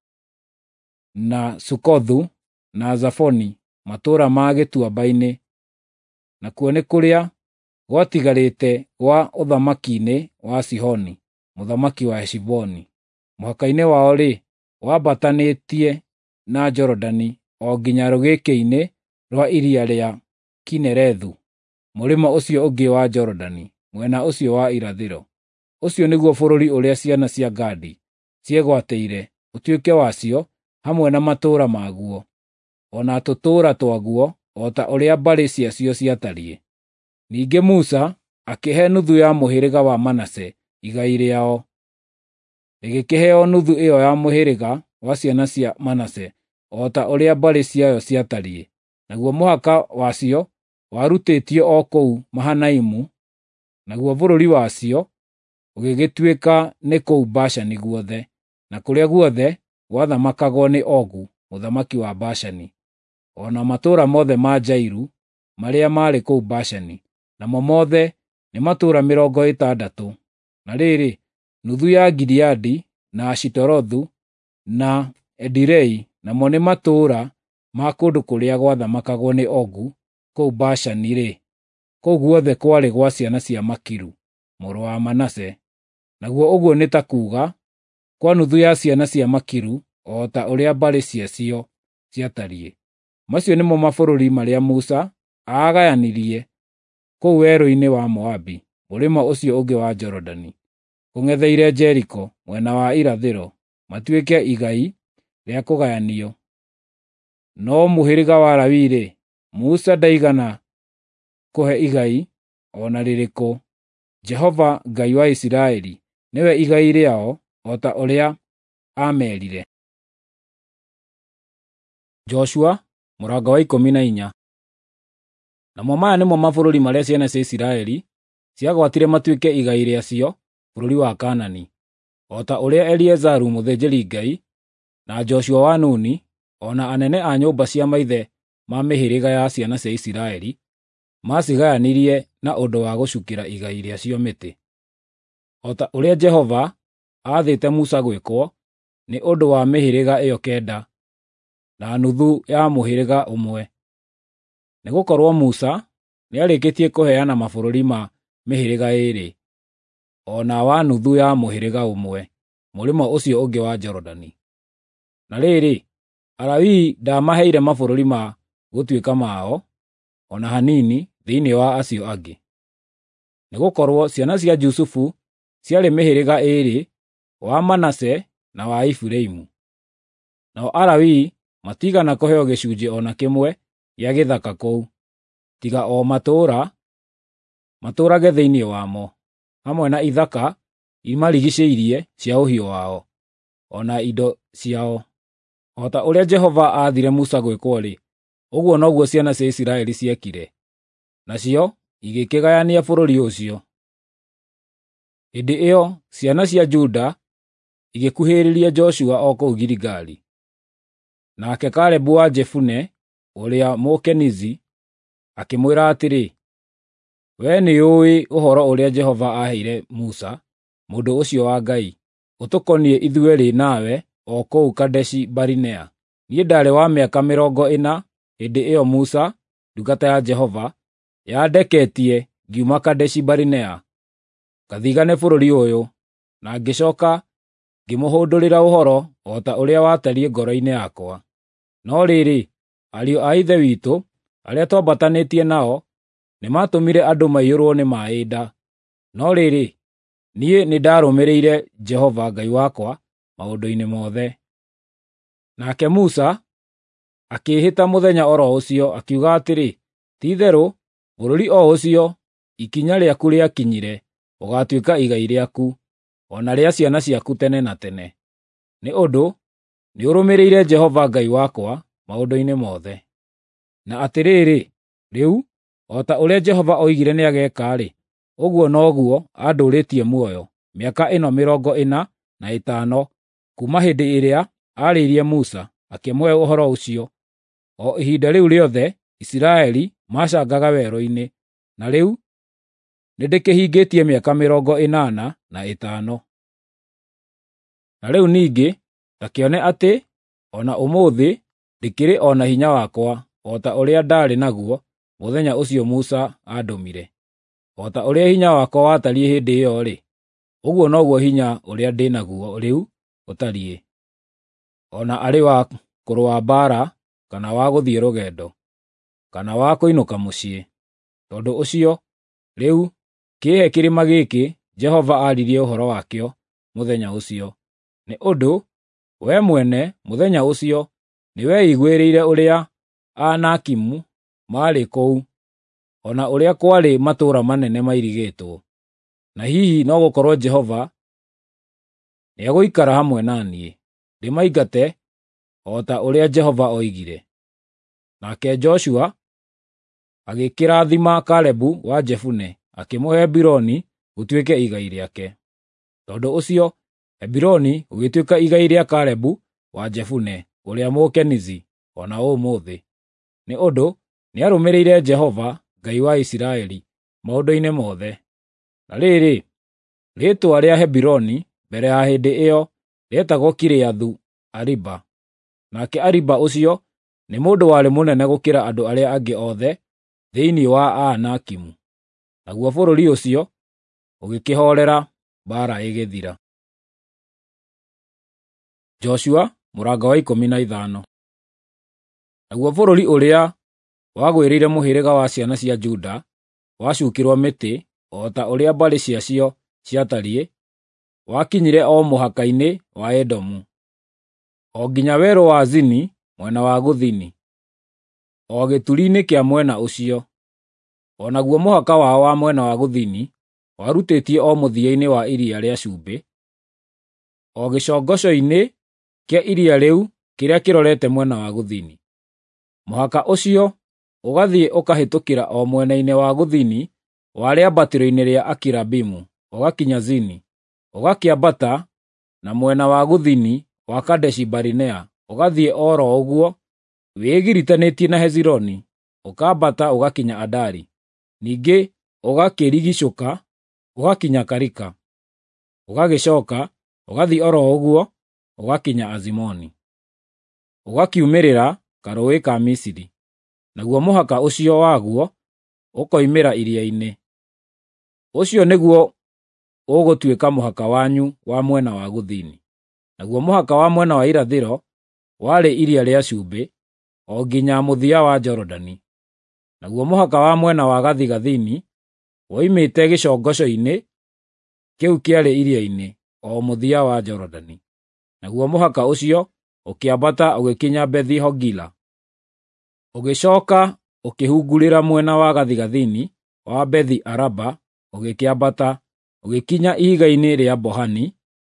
na Sukothu na Zafoni, matũũra ma gĩtuamba-inĩ. Nakuo nĩ kũrĩa gwatigarĩte gwa ũthamaki-inĩ wa Sihoni, mũthamaki wa Heshiboni. Mũhaka-inĩ wao wambatanĩtie na Jorodani o nginya rũgĩkĩ-inĩ rwa iria rĩa Kinerethu, mũrĩmo ũcio ũngĩ wa Jorodani, mwena ũcio wa irathĩro. Ũcio nĩguo bũrũri ũrĩa ciana cia Gadi ciegwatĩire ũtuĩke wacio, hamwe na matũũra maguo, ona tũtũũra twaguo, o ta ũrĩa mbarĩ ciacio ciatariĩ. Ningĩ Musa akĩhe nuthu ya mũhĩrĩga wa Manase igai rĩao, rĩgĩkĩheo nuthu ĩyo ya mũhĩrĩga wa ciana cia Manase, o ta ũrĩa mbarĩ ciayo ciatariĩ. Naguo mũhaka wacio warutĩtio o kũu Mahanaimu, naguo bũrũri wacio ũgĩgĩtuĩka nĩ kũu Bashani guothe, na kũrĩa guothe gwathamakagwo nĩ Ogu, mũthamaki wa Bashani, ona matũũra mothe ma Jairu marĩa maarĩ kũu Bashani, namo mothe nĩ matũũra 60. Na rĩrĩ, nuthu ya Gileadi na Ashitarothu na Edirei, namo nĩ matũũra ma kũndũ kũrĩa gwathamakagwo nĩ Ogu kũu Bashani-rĩ, kũu guothe kwarĩ gwa ciana cia Makiru, mũrũ wa Manase. Naguo ũguo nĩ ta kuuga kwa nuthu ya ciana cia Makiru, o ta ũrĩa mbarĩ ciacio ciatariĩ. Macio nĩmo mabũrũri marĩa Musa aagayanirie kũu werũ-inĩ wa Moabi, mũrĩmo ũcio ũngĩ wa Jorodani, kũng'etheire Jeriko mwena wa irathĩro, matuĩke igai rĩa kũgayanio. No mũhĩrĩga wa Lawi-rĩ, Musa ndaigana kũhe igai ona rĩrĩkũ. Jehova Ngai wa Isiraeli nĩwe igai rĩao, o ta ũrĩa aamerire. Joshua mũrango wa 14. Namo maya nĩmo mabũrũri marĩa ciana cia Isiraeli ciagwatire matuĩke igai rĩacio bũrũri wa Kaanani, o ta ũrĩa Eliezaru mũthĩnjĩri-Ngai na Joshua wa Nuni, o na anene a nyũmba cia maithe ma mĩhĩrĩga ya ciana cia Isiraeli macigayanirie na ũndũ wa gũcukĩra igai rĩacio mĩtĩ. O ta ũrĩa Jehova aathĩte Musa gwĩkwo nĩ ũndũ wa mĩhĩrĩga ĩyo kenda na nuthu ya mũhĩrĩga ũmwe. Nĩgũkorwo Musa nĩarĩkĩtie kũheana mabũrũri ma mĩhĩrĩga ĩĩrĩ, o na wa nuthu ya mũhĩrĩga ũmwe, mũrĩmo ũcio ũngĩ wa Jorodani. Na rĩrĩ, Alawii ndaamaheire mabũrũri ma gũtuĩka mao, o na hanini thĩinĩ wa acio angĩ. Nĩgũkorwo ciana cia Jusufu ciarĩ mĩhĩrĩga ĩĩrĩ, wa Manase na wa Efiraimu. Nao Alawii matiigana kũheo gĩcunjĩ o na kĩmwe gĩa gĩthaka kũu, tiga o matũũrage thĩinĩ wamo, hamwe na ithaka imarigicĩirie cia ũhiũ wao, o na indo ciao. O ta ũrĩa Jehova aathire Musa gwĩkwo-rĩ, ũguo noguo ciana cia Isiraeli ciekire, nacio igĩkĩgayania bũrũri ũcio. Hĩndĩ ĩyo ciana cia Juda igĩkuhĩrĩria Joshua o kũu Giligali. Nake Kalebu wa Jefune, ũrĩa Mũkenizi, akĩmwĩra atĩrĩ, "Wee nĩũĩ ũhoro ũrĩa Jehova aaheire Musa, mũndũ ũcio wa Ngai, ũtũkoniĩ ithuerĩ nawe o kũu Kadeshi-Barinea. Niĩ ndarĩ wa mĩaka 40 hĩndĩ ĩyo Musa, ndungata ya Jehova, yandeketie ngiuma Kadeshi-Barinea, ngathigane bũrũri ũyũ, na ngĩcooka ngĩmũhũndũrĩra ũhoro o ta ũrĩa watariĩ ngoro-inĩ yakwa. No rĩrĩ, ariũ a ithe witũ, arĩa twambatanĩtie nao, nĩmatũmire andũ maiyũrwo nĩ maaĩ nda. No rĩrĩ, niĩ nĩndarũmĩrĩire Jehova Ngai wakwa maũndũ-inĩ mothe." Nake Musa akĩĩhĩta mũthenya oro ũcio, akiuga atĩrĩ, "Ti-itherũ, bũrũri o ũcio ikinya rĩaku rĩakinyire ũgaatuĩka igai rĩaku, o na rĩa ciana ciaku tene na tene, nĩ ũndũ nĩũrũmĩrĩire Jehova Ngai wakwa maũndũ-inĩ mothe. Na atĩrĩrĩ, rĩu, o ta ũrĩa Jehova oigire nĩageeka-rĩ, ũguo noguo andũũrĩtie muoyo mĩaka ĩno 45 kuuma hĩndĩ ĩrĩa aarĩirie Musa akĩmũhe ũhoro ũcio, o ihinda rĩu rĩothe Isiraeli maacangaga werũ-inĩ, na rĩu nĩndĩkĩhingĩtie mĩaka 45. Na rĩu ningĩ, ta kĩone atĩ o na ũmũthĩ ndĩkĩrĩ o na hinya wakwa o ta ũrĩa ndaarĩ naguo mũthenya ũcio Musa aandũmire. O ta ũrĩa hinya wakwa watariĩ hĩndĩ ĩyo-rĩ, ũguo noguo hinya ũrĩa ndĩ naguo rĩu ũtariĩ, o na arĩ wa kũrũa mbaara, kana wa gũthiĩ rũgendo, kana wa kũinũka mũciĩ. Tondũ ũcio, rĩu kĩĩhe kĩrĩma gĩkĩ Jehova aaririe ũhoro wakĩo mũthenya ũcio, nĩ ũndũ wee mwene mũthenya ũcio nĩweiguĩrĩire ũrĩa Anakimu maarĩ kũu, o na ũrĩa kwarĩ matũũra manene mairigĩtwo. Na hihi no gũkorwo Jehova nĩegũikara hamwe na niĩ, ndĩmaingate o ta ũrĩa Jehova oigire." Nake Joshua agĩkĩrathima Kalebu wa Jefune, akĩmũhe Hebironi gũtuĩke igai rĩake. Tondũ ũcio, Hebironi gũgĩtuĩka igai rĩa Kalebu wa Jefune, ũrĩa Mũkenizi, o na ũmũthĩ, nĩ ũndũ nĩarũmĩrĩire Jehova Ngai wa Isiraeli maũndũ-inĩ mothe. Na rĩrĩ, rĩĩtwa rĩa Hebironi mbere ya hĩndĩ ĩyo rĩetagwo Kiriathu-Ariba. Nake Ariba ũcio nĩ mũndũ warĩ mũnene gũkĩra andũ arĩa angĩ othe thĩinĩ wa Aanakimu. Naguo bũrũri ũcio ũgĩkĩhoorera mbaara ĩgĩthira. Joshua mũrango wa 15. Naguo bũrũri ũrĩa wagwĩrĩire mũhĩrĩga wa ciana cia Juda wacukirwo mĩtĩ o ta ũrĩa mbarĩ ciacio ciatariĩ, wakinyire o mũhaka-inĩ wa Edomu, o nginya werũ wa Zini mwena wa gũthini, o gĩturi-inĩ kĩa mwena ũcio. O naguo mũhaka wao wa mwena wa gũthini warutĩtie o mũthia-inĩ wa iria rĩa cumbĩ, o gĩcongoco-inĩ kĩa iria rĩu kĩrĩa kĩrorete mwena wa gũthini. Mũhaka ũcio ũgathiĩ ũkahĩtũkĩra o mwena-inĩ wa gũthini wa rĩambatĩro-inĩ rĩa Akirabimu, ũgakinya Zini, ũgakĩambata na mwena wa gũthini wa Kadeshi-Barinea, ũgathiĩ o ro ũguo wĩgiritanĩtie na Hezironi, ũkambata ũgakinya Adari, ningĩ ũgakĩrigicũka ũgakinya Karika, ũgagĩcoka ũgathiĩ o ro ũguo ũgakinya Azimoni, ũgakiumĩrĩra karũũĩ ka Misiri, naguo mũhaka ũcio waguo ũkoimĩra iria-inĩ. Ũcio nĩguo ũgũtuĩka mũhaka wanyu wa mwena wa gũthini. Naguo mũhaka wa mwena wa irathĩro warĩ Iria rĩa Cumbĩ o nginya mũthia wa Jorodani. Naguo mũhaka wa mwena wa gathigathini woimĩte gĩcongoco-inĩ kĩu kĩarĩ iria-inĩ o mũthia wa Jorodani. Naguo mũhaka ũcio ũkĩambata ũgĩkinya Bethi-Hogila, ũgĩcooka ũkĩhungurĩra mwena wa gathigathini wa Bethi-Araba, ũgĩkĩambata ũgĩkinya ihiga-inĩ rĩa Bohani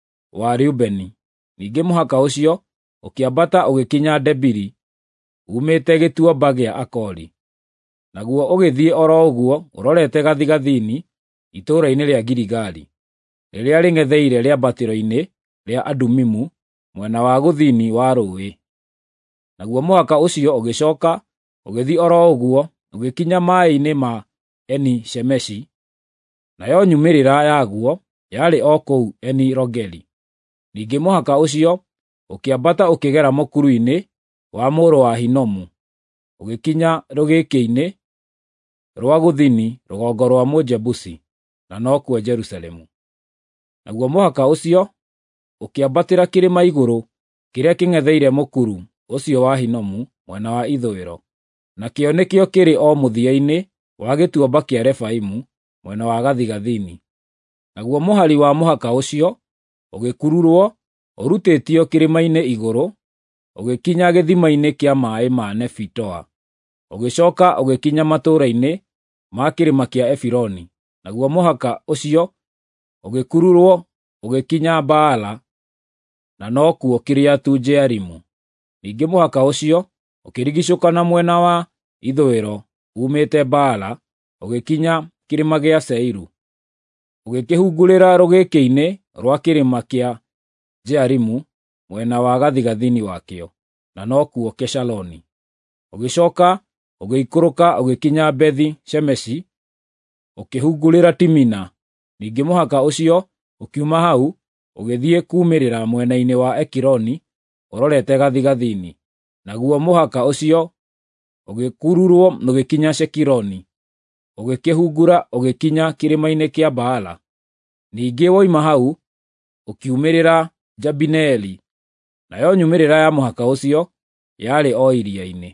wa Reubeni. Ningĩ mũhaka ũcio ũkĩambata ũgĩkinya Debiri, umĩte gĩtuamba gĩa Akori. Naguo ũgĩthiĩ o ro ũguo ũrorete gathigathini itũũra-inĩ rĩa Giligali, rĩrĩa rĩng'etheire rĩambatĩro-inĩ rĩa Adumimu mwena wa gũthini wa rũũĩ. Naguo mũhaka ũcio ũgĩcooka ũgĩthiĩ o ro ũguo ũgĩkinya maaĩ-inĩ ma Eni-Shemeshi, nayo nyumĩrĩra yaguo yarĩ o kũu Eni-Rogeli. Ningĩ mũhaka ũcio ũkĩambata ũkĩgera mũkuru-inĩ wa mũũrũ wa Hinomu, ũgĩkinya rũgĩkĩ-inĩ rwa gũthini rũgongo rwa Mũjebusi, na nokuo Jerusalemu. Naguo mũhaka ũcio ũkĩambatĩra kĩrĩma igũrũ kĩrĩa kĩng'etheire mũkuru ũcio wa Hinomu mwena wa ithũĩro, nakĩo nĩkĩo kĩrĩ o mũthia-inĩ wa gĩtuamba kĩa Refaimu mwena wa gathigathini. Naguo mũhari wa mũhaka ũcio ũgĩkururwo ũrutĩtio kĩrĩma-inĩ igũrũ, ũgĩkinya gĩthima-inĩ kĩa maaĩ ma Nefitoa, ũgĩcooka ũgĩkinya matũũra-inĩ ma kĩrĩma kĩa Efironi. Naguo mũhaka ũcio ũgĩkururwo ũgĩkinya Baala, na nokuo Kiriatu-Jearimu. Ningĩ mũhaka ũcio ũkĩrigicũka na mwena wa ithũĩro umĩte Baala ũgĩkinya kĩrĩma gĩa Seiru, ũgĩkĩhungurĩra rũgĩkĩ-inĩ rwa kĩrĩma kĩa Jearimu mwena wa gathigathini wakĩo, na nokuo Keshaloni. Ũgĩcooka ũgĩikũrũka ũgĩkinya Bethi-Shemeshi ũkĩhungurĩra Timina. Ningĩ mũhaka ũcio ũkiuma hau ũgĩthiĩ kuumĩrĩra mwena-inĩ wa Ekironi ũrorete gathigathini. Naguo mũhaka ũcio ũgĩkururwo ũgĩkinya Shekironi, ũgĩkĩhungura ũgĩkinya kĩrĩma-inĩ kĩa Baala. Ningĩ woima hau ũkiumĩrĩra Jabineeli, nayo nyumĩrĩra ya mũhaka ũcio yarĩ o iria-inĩ.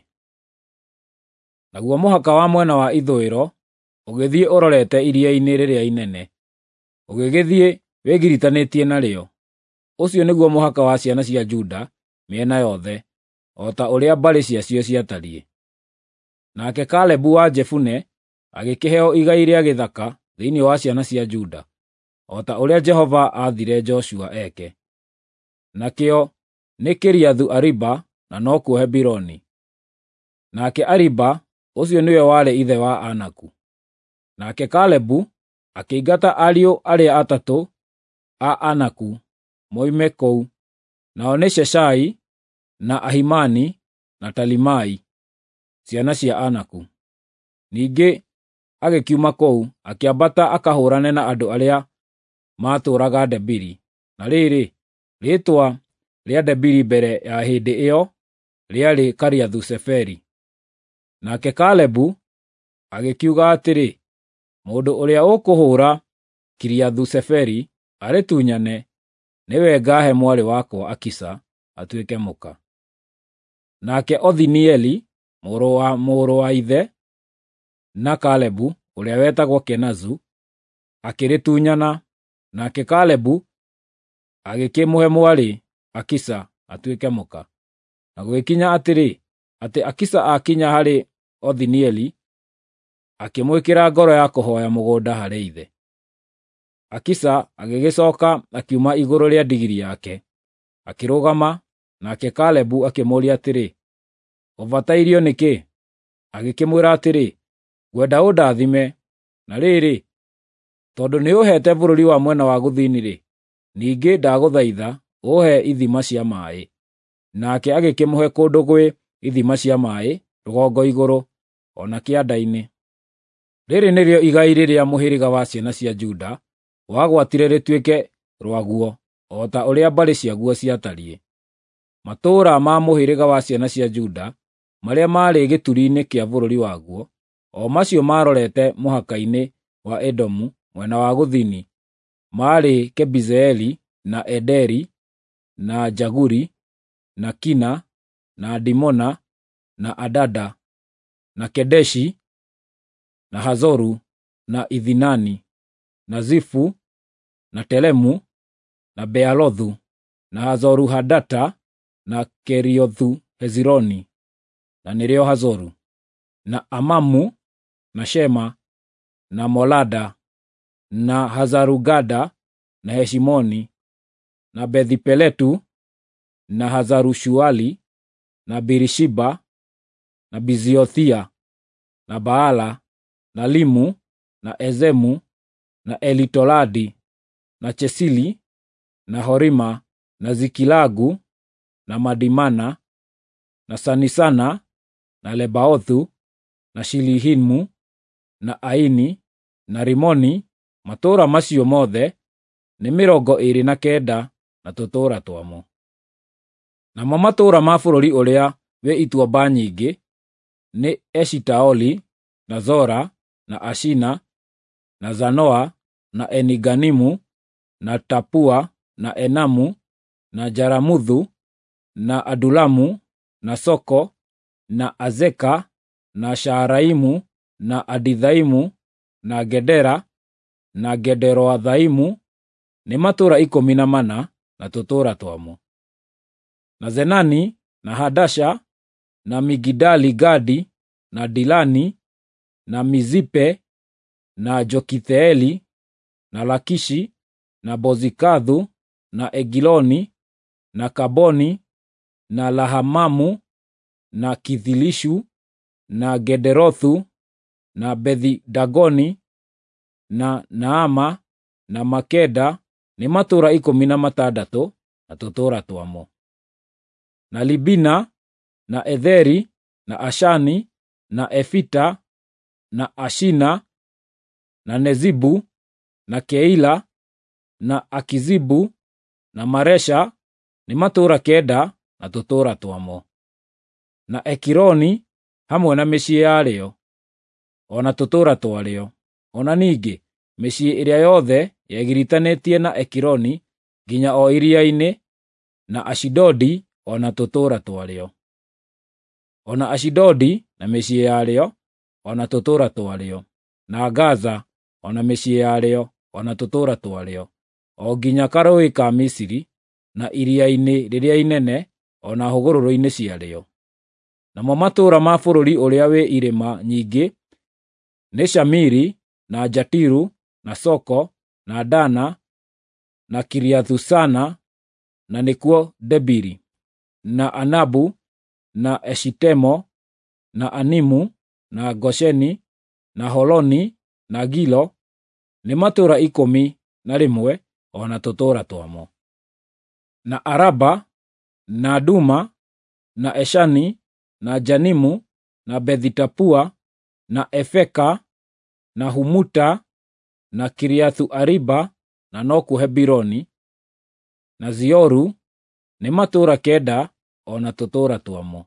Naguo mũhaka wa mwena wa ithũĩro ũgĩthiĩ ũrorete iria-inĩ rĩrĩa inene, ũgĩgĩthiĩ wĩgiritanĩtie narĩo. Ũcio nĩguo mũhaka wa ciana cia Juda mĩena yothe, o ta ũrĩa mbarĩ ciacio ciatariĩ. Nake Kalebu wa Jefune agĩkĩheo igai rĩa gĩthaka thĩinĩ wa ciana cia Juda, o ta ũrĩa Jehova aathire Joshua eke. Nakĩo nĩ Kiriathu-Ariba, na nokuo Hebironi. Nake Ariba ũcio nĩwe warĩ ithe wa Anaku. Nake Kalebu akĩingata ariũ arĩa atatũ a Anaku moime kũu, nao nĩ Sheshai, na Ahimani, na Talimai, ciana cia Anaku. Ningĩ agĩkiuma kũu akĩambata akahũũrane na andũ arĩa maatũũraga Debiri. Na rĩrĩ, rĩĩtwa rĩa Debiri mbere ya hĩndĩ ĩyo rĩarĩ Kiriathu-Seferi. Nake Kalebu agĩkiuga atĩrĩ, mũndũ ũrĩa ũkũhũũra Kiriathu-Seferi arĩtunyane, nĩwe ngaahe mwarĩ wakwa Akisa atuĩke mũka. Nake Othinieli, mũrũ wa ithe na Kalebu, ũrĩa wetagwo Kenazu, akĩrĩtunyana, nake Kalebu agĩkĩmũhe mwarĩ Akisa atuĩke mũka. Na gũgĩkinya atĩrĩ, atĩ Akisa akinya harĩ Othinieli, akĩmwĩkĩra ngoro ya kũhooya mũgũnda harĩ ithe. Akisa agĩgĩcooka akiuma igũrũ rĩa ndigiri yake, akĩrũgama, nake Kalebu akĩmũũria atĩrĩ, ũbatairio nĩkĩ? agĩkĩmwĩra atĩrĩ, ngwenda ũndathime, na rĩrĩ, tondũ nĩ ũheete bũrũri wa mwena wa gũthini-rĩ, ningĩ ndagũthaitha ũhe ithima cia maaĩ. Nake agĩkĩmũhe kũndũ gwĩ ithima cia maaĩ rũgongo igũrũ, o na kĩanda-inĩ. Rĩrĩ nĩrĩo igai rĩrĩa mũhĩrĩga wa ciana cia Juda wagwatire rĩtuĩke rwaguo, o ta ũrĩa mbarĩ ciaguo ciatariĩ. Matũũra ma mũhĩrĩga wa ciana cia Juda marĩa maarĩ gĩturi-inĩ kĩa bũrũri waguo, o macio marorete mũhaka-inĩ wa Edomu mwena wa gũthini, maarĩ Kebizeeli, na Ederi, na Jaguri, na Kina, na Dimona, na Adada, na Kedeshi, na Hazoru, na Ithinani, na Zifu, na Telemu, na Bealothu, na Hazoru Hadata, na Keriothu Hezironi, na nĩrĩo Hazoru, na Amamu, na Shema, na Molada, na Hazarugada, na Heshimoni, na Bethipeletu, na Hazarushuali, na Birishiba, na Biziothia, na Baala, na Limu, na Ezemu, na Elitoladi, na Chesili, na Horima, na Zikilagu, na Madimana, na Sanisana, na Lebaothu, na Shilihimu, na Aini, na Rimoni. Matũũra macio mothe nĩ 29 na tũtũũra twamo. Namo matũũra ma bũrũri ũrĩa wĩ ituamba nyingĩ nĩ Eshitaoli, na Zora, na Ashina, na Zanoa, na Eniganimu, na Tapua, na Enamu, na Jaramuthu, na Adulamu, na Soko, na Azeka, na Shaaraimu, na Adithaimu, na Gedera, na Gederoathaimu. Nĩ matũũra 14 na tũtũũra twamo. Na Zenani, na Hadasha, na Migidali Gadi, na Dilani, na Mizipe, na Jokitheeli, na Lakishi, na Bozikathu, na Egiloni, na Kaboni, na Lahamamu, na Kithilishu, na Gederothu, na Bethi-Dagoni, na Naama, na Makeda. Nĩ matũũra 16 na tũtũũra twamo. Na Libina, na Etheri, na Ashani, na Efita, na Ashina, na Nezibu, na Keila, na Akizibu, na Maresha. Nĩ matũũra 9 na tũtũũra twamo. Na Ekironi hamwe na mĩciĩ yarĩo, o na tũtũũra twarĩo, o na ningĩ mĩciĩ ĩrĩa yothe yegiritanĩtie na Ekironi nginya o iria-inĩ, na Ashidodi, o na tũtũũra twarĩo, o na Ashidodi na mĩciĩ yarĩo, o na tũtũũra twarĩo, na Gaza, o na mĩciĩ yarĩo, o na tũtũũra twarĩo, o nginya karũũĩ ka Misiri, na iria-inĩ rĩrĩa inene, o na hũgũrũrũ-inĩ ciarĩo. Namo matũũra ma bũrũri ũrĩa wĩ irĩma nyingĩ nĩ Shamiri, na Jatiru, na Soko, na Dana, na Kiriathu-Sana, na nĩkuo Debiri, na Anabu, na Eshitemo, na Animu, na Gosheni, na Holoni, na Gilo. Nĩ matũũra 11 o na tũtũũra twamo. Na Araba, na Duma, na Eshani, na Janimu, na Bethi-Tapua, na Efeka, na Humuta, na Kiriathu-Ariba, na nokuo Hebironi, na Zioru. Nĩ matũũra 9 o na tũtũũra twamo.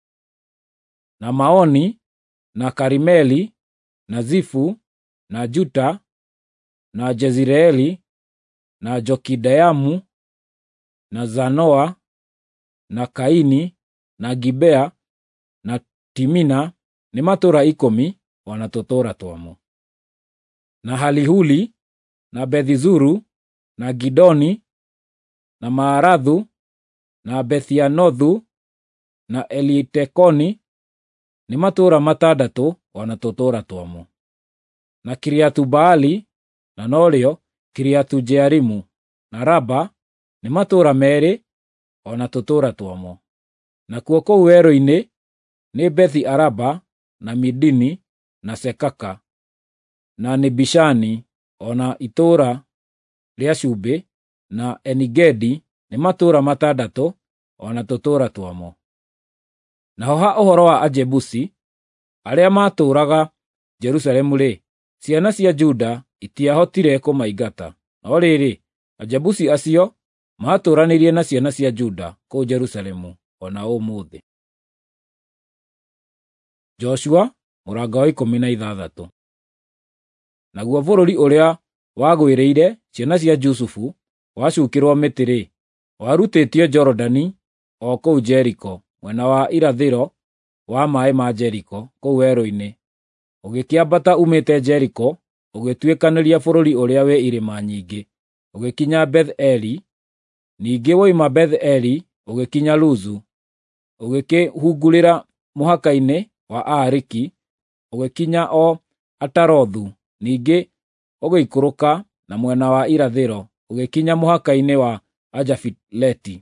Na Maoni, na Karimeli, na Zifu, na Juta, na Jezireeli, na Jokideamu, na Zanoa, na Kaini, na Gibea, na Timina. Nĩ matũũra 10 o na tũtũũra twamo. Na Halihuli, na Bethi-Zuru, na Gidoni, na Maarathu, na Bethianothu, na Elitekoni. Nĩ matũũra 6 o na tũtũũra twamo. Na Kiriathu-Baali, na norĩo Kiriathu-Jearimu, na Raba. Nĩ matũũra 2 o na tũtũũra twamo. Nakuo kũu werũ-inĩ nĩ Bethi-Araba, na Midini, na Sekaka, na Nibishani, ona itũũra rĩa cumbĩ, na Enigedi nĩ matũũra matandatũ, ona tũtũũra twamo. Naho ha ũhoro wa Ajebusi, arĩa matũũraga Jerusalemu-rĩ, ciana cia Juda itiahotire kũmaingata. No rĩrĩ, Ajebusi acio maatũũranĩirie na ciana cia Juda kũu Jerusalemu ona ũmũthĩ. Joshua mũrango wa 16. Naguo bũrũri ũrĩa wagwĩrĩire ciana cia Jusufu wacukĩrwo mĩtĩ-rĩ, warutĩtio Jorodani o kũu Jeriko, mwena wa irathĩro wa maaĩ ma Jeriko, kũu werũ-inĩ. Ũgĩkĩambata umĩte Jeriko, ũgĩtuĩkanĩria bũrũri ũrĩa wĩ irĩma nyingĩ, ũgĩkinya Beth-Eli, ningĩ woima Beth-Eli, ũgĩkinya Luzu, ũgĩkĩhungurĩra mũhaka-inĩ wa Aariki, ũgĩkinya o Atarothu, ningĩ ũgĩikũrũka na mwena wa irathĩro, ũgĩkinya mũhaka-inĩ wa Ajafileti,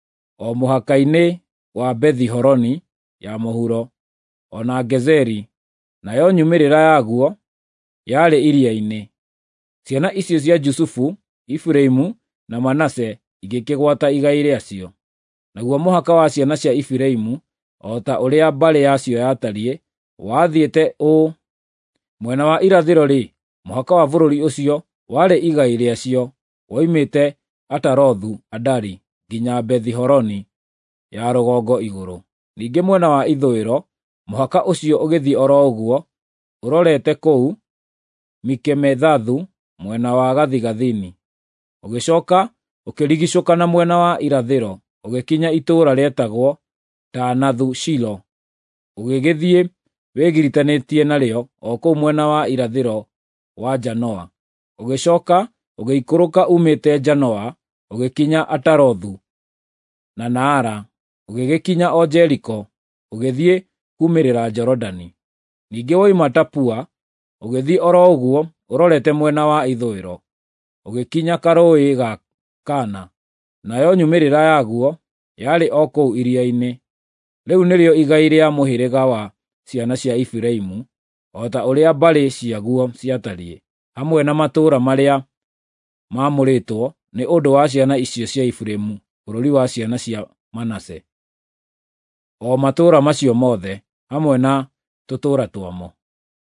o mũhaka-inĩ wa Bethi-Horoni ya mũhuro, ona Gezeri, nayo nyumĩrĩra yaguo yarĩ iria-inĩ. Ciana icio cia Jusufu, Ifiraimu na Manase igĩkĩgwata igai rĩacio. Naguo mũhaka wa ciana cia Ifiraimu, o ta ũrĩa mbarĩ yacio yatariĩ, wathiĩte ũũ: mwena wa irathĩro-rĩ, mũhaka wa bũrũri ũcio warĩ igai rĩacio woimĩte Atarothu Adari nginya Bethi-Horoni ya rũgongo igũrũ. Ningĩ mwena wa ithũĩro, mũhaka ũcio ũgĩthiĩ oro ũguo ũrorete kũu Mikemethathu mwena wa gathigathini, ũgĩcooka ũkĩrigicũka na mwena wa irathĩro, ũgĩkinya itũũra rĩetagwo Taanathu Shilo, ũgĩgĩthiĩ wĩgiritanĩtie narĩo o kũu mwena wa irathĩro wa Janoa, ũgĩcooka ũgĩikũrũka umĩte Janoa, ũgĩkinya Atarothu na Naara, ũgĩgĩkinya o Jeriko, ũgĩthiĩ kumĩrĩra Jorodani. Ningĩ woima Tapua, ũgĩthiĩ oro ũguo ũrorete mwena wa ithũĩro, ũgĩkinya karũũĩ ga Kana, nayo nyumĩrĩra yaguo yarĩ o kũu iria-inĩ. Rĩu nĩrĩo igai rĩa mũhĩrĩga wa ciana cia Ifiraimu, o ta ũrĩa mbarĩ ciaguo ciatariĩ, hamwe na matũũra marĩa maamũrĩtwo nĩ ũndũ wa ciana icio cia Ifiraimu, bũrũri wa ciana cia Manase, o matũũra macio mothe, hamwe na tũtũũra twamo.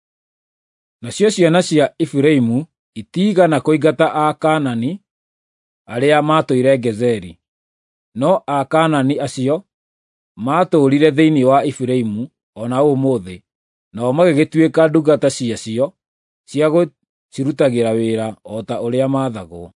Nacio ciana cia Ifiraimu itiigana kũingata Akaanani arĩa maatũire Gezeri, no Akaanani acio maatũũrire thĩinĩ wa Ifiraimu o na ũmũthĩ, nao magĩgĩtuĩka ndungata ciacio cia gũcirutagĩra wĩra o ta ũrĩa maathagwo.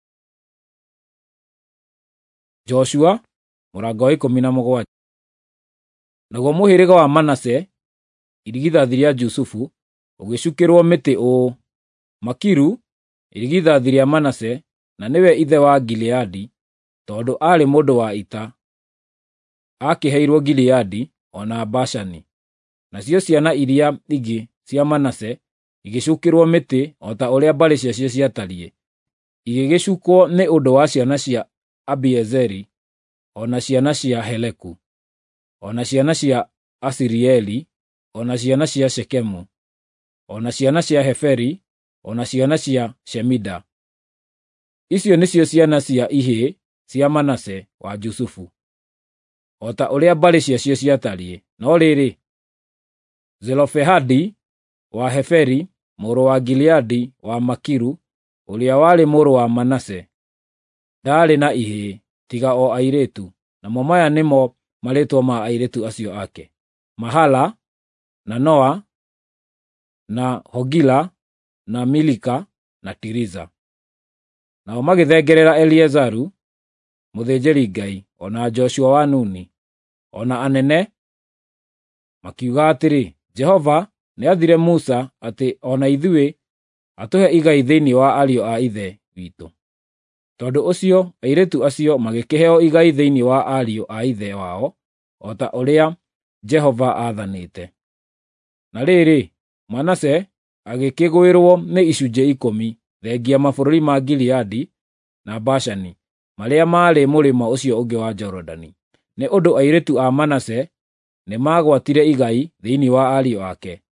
Joshua mũrango wa 17. Naguo mũhĩrĩga wa Manase, irigithathi rĩa Jusufu, ũgĩcukĩrwo mĩtĩ ũũ: Makiru, irigithathi rĩa Manase, na nĩwe ithe wa Gileadi, tondũ aarĩ mũndũ wa ita, akĩheirwo Gileadi o na Bashani. Nacio ciana iria ingĩ cia Manase igĩcukĩrwo mĩtĩ o ta ũrĩa mbarĩ ciacio ciatariĩ, igĩgĩcukwo nĩ ũndũ wa ciana cia Abiezeri, o na ciana cia Heleku, o na ciana cia Asirieli, o na ciana cia Shekemu, o na ciana cia Heferi, o na ciana cia Shemida. Icio nĩcio ciana cia ihĩĩ cia Manase wa Jusufu, o ta ũrĩa mbarĩ ciacio ciatariĩ. No rĩrĩ, Zelofehadi wa Heferi, mũrũ wa Gileadi wa Makiru, ũrĩa warĩ mũrũ wa Manase, ndaarĩ na ihĩĩ tiga o airĩtu, namo maya nĩmo marĩĩtwa ma airĩtu acio ake: Mahala, na Noa, na Hogila, na Milika, na Tiriza. Nao magĩthengerera Eliezaru mũthĩnjĩri-Ngai, o na Joshua wa Nuni, o na anene, makiuga atĩrĩ, Jehova nĩathire Musa atĩ o na ithuĩ atũhe igai thĩinĩ wa ariũ a ithe witũ. Tondũ ũcio airĩtu acio magĩkĩheo igai thĩinĩ wa ariũ a ithe wao, o ta ũrĩa Jehova aathanĩte. Na rĩrĩ, Manase agĩkĩgwĩrwo nĩ icunjĩ 10 thengia mabũrũri ma Gileadi na Bashani, marĩa maarĩ mũrĩmo ũcio ũngĩ wa Jorodani, nĩ ũndũ airĩtu a Manase nĩmagwatire igai thĩinĩ wa ariũ ake,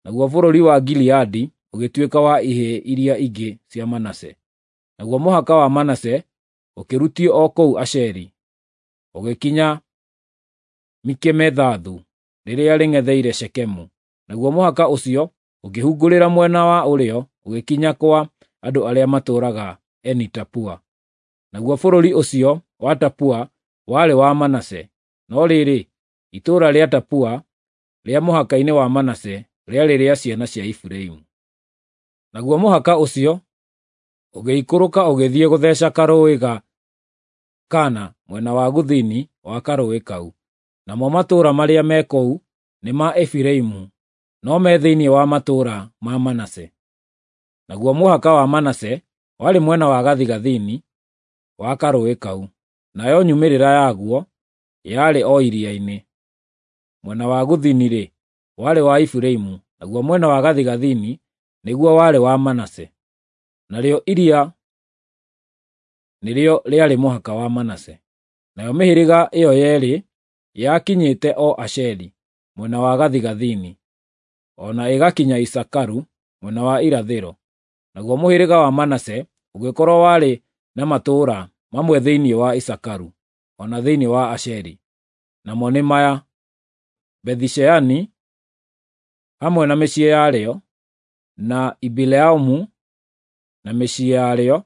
naguo bũrũri wa Gileadi ũgĩtuĩka wa ihĩĩ iria ingĩ cia Manase. Naguo mũhaka wa Manase ũkĩrutio o kũu Asheri, ũgĩkinya Mikemethathu rĩrĩa rĩng'etheire Shekemu. Naguo mũhaka ũcio ũkĩhungũrĩra mwena wa ũrĩo ũgĩkinya kwa andũ arĩa matũũraga Eni-Tapua. Naguo bũrũri ũcio wa Tapua warĩ wa Manase, no rĩrĩ, itũũra rĩa Tapua rĩa mũhaka-inĩ wa Manase rĩarĩ rĩa ciana cia Efiraimu. Naguo mũhaka ũcio ũgĩikũrũka ũgĩthiĩ gũtheeca karũũĩ ga Kana mwena wa gũthini wa karũũĩ kau. Namo matũũra marĩa me kũu nĩ ma Efiraimu, no me thĩinĩ wa matũũra ma Manase. Naguo mũhaka wa Manase warĩ mwena wa gathigathini wa karũũĩ kau, nayo nyumĩrĩra yaguo yarĩ o iria-inĩ. Mwena wa gũthini-rĩ warĩ wa Efiraimu, naguo mwena wa gathigathini nĩguo warĩ wa Manase. Narĩo iria nĩrĩo rĩarĩ mũhaka wa Manase. Nayo mĩhĩrĩga ĩyo yeerĩ yakinyĩte o Asheri mwena wa gathigathini, ona ĩgakinya Isakaru mwena wa irathĩro. Naguo mũhĩrĩga wa Manase ũgĩkorwo warĩ na matũũra mamwe thĩinĩ wa Isakaru, ona thĩinĩ wa Asheri. Namo nĩ maya: Bethi-Sheani hamwe na mĩciĩ yarĩo, na Ibileamu na mĩciĩ yarĩo,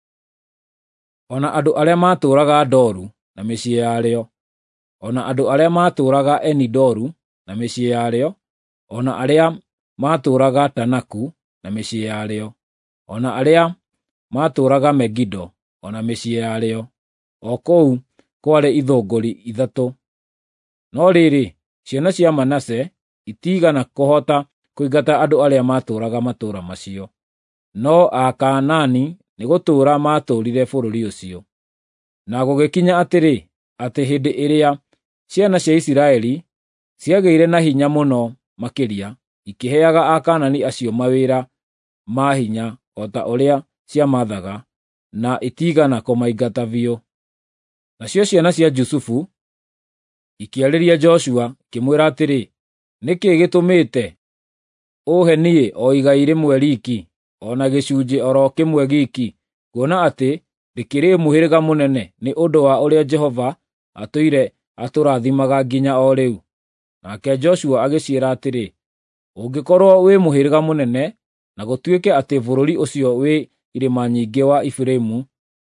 ona andũ arĩa matũũraga Doru na mĩciĩ yarĩo, ona andũ arĩa matũũraga Eni-Doru na mĩciĩ yarĩo, ona arĩa matũũraga Tanaku na mĩciĩ yarĩo, ona arĩa matũũraga Megido ona mĩciĩ yarĩo. O kũu kwarĩ ithũngũri ithatũ. No rĩrĩ, ciana cia Manase itiigana kũhota kũingata andũ arĩa matũũraga matũũra macio, no Akaanani nĩ gũtũũra maatũũrire bũrũri ũcio. Na gũgĩkinya atĩrĩ, atĩ hĩndĩ ĩrĩa ciana cia Isiraeli ciagĩire na hinya mũno makĩria, ikĩheaga Akaanani acio mawĩra ma hinya o ta ũrĩa ciamathaga, na itiigana kũmaingata biũ. Nacio ciana cia Jusufu ikĩarĩria Joshua, ikĩmwĩra atĩrĩ, nĩ kĩĩ gĩtũmĩte ũhe niĩ o igai rĩmwe riki, ona gĩcunjĩ oro kĩmwe giki, kuona atĩ ndĩkĩrĩ mũhĩrĩga mũnene nĩ ũndũ wa ũrĩa Jehova atũire atũrathimaga nginya o rĩu? Nake Joshua agĩciĩra atĩrĩ, ũngĩkorwo wĩ mũhĩrĩga mũnene, na gũtuĩke atĩ bũrũri ũcio wĩ irĩma nyingĩ wa Efiraimu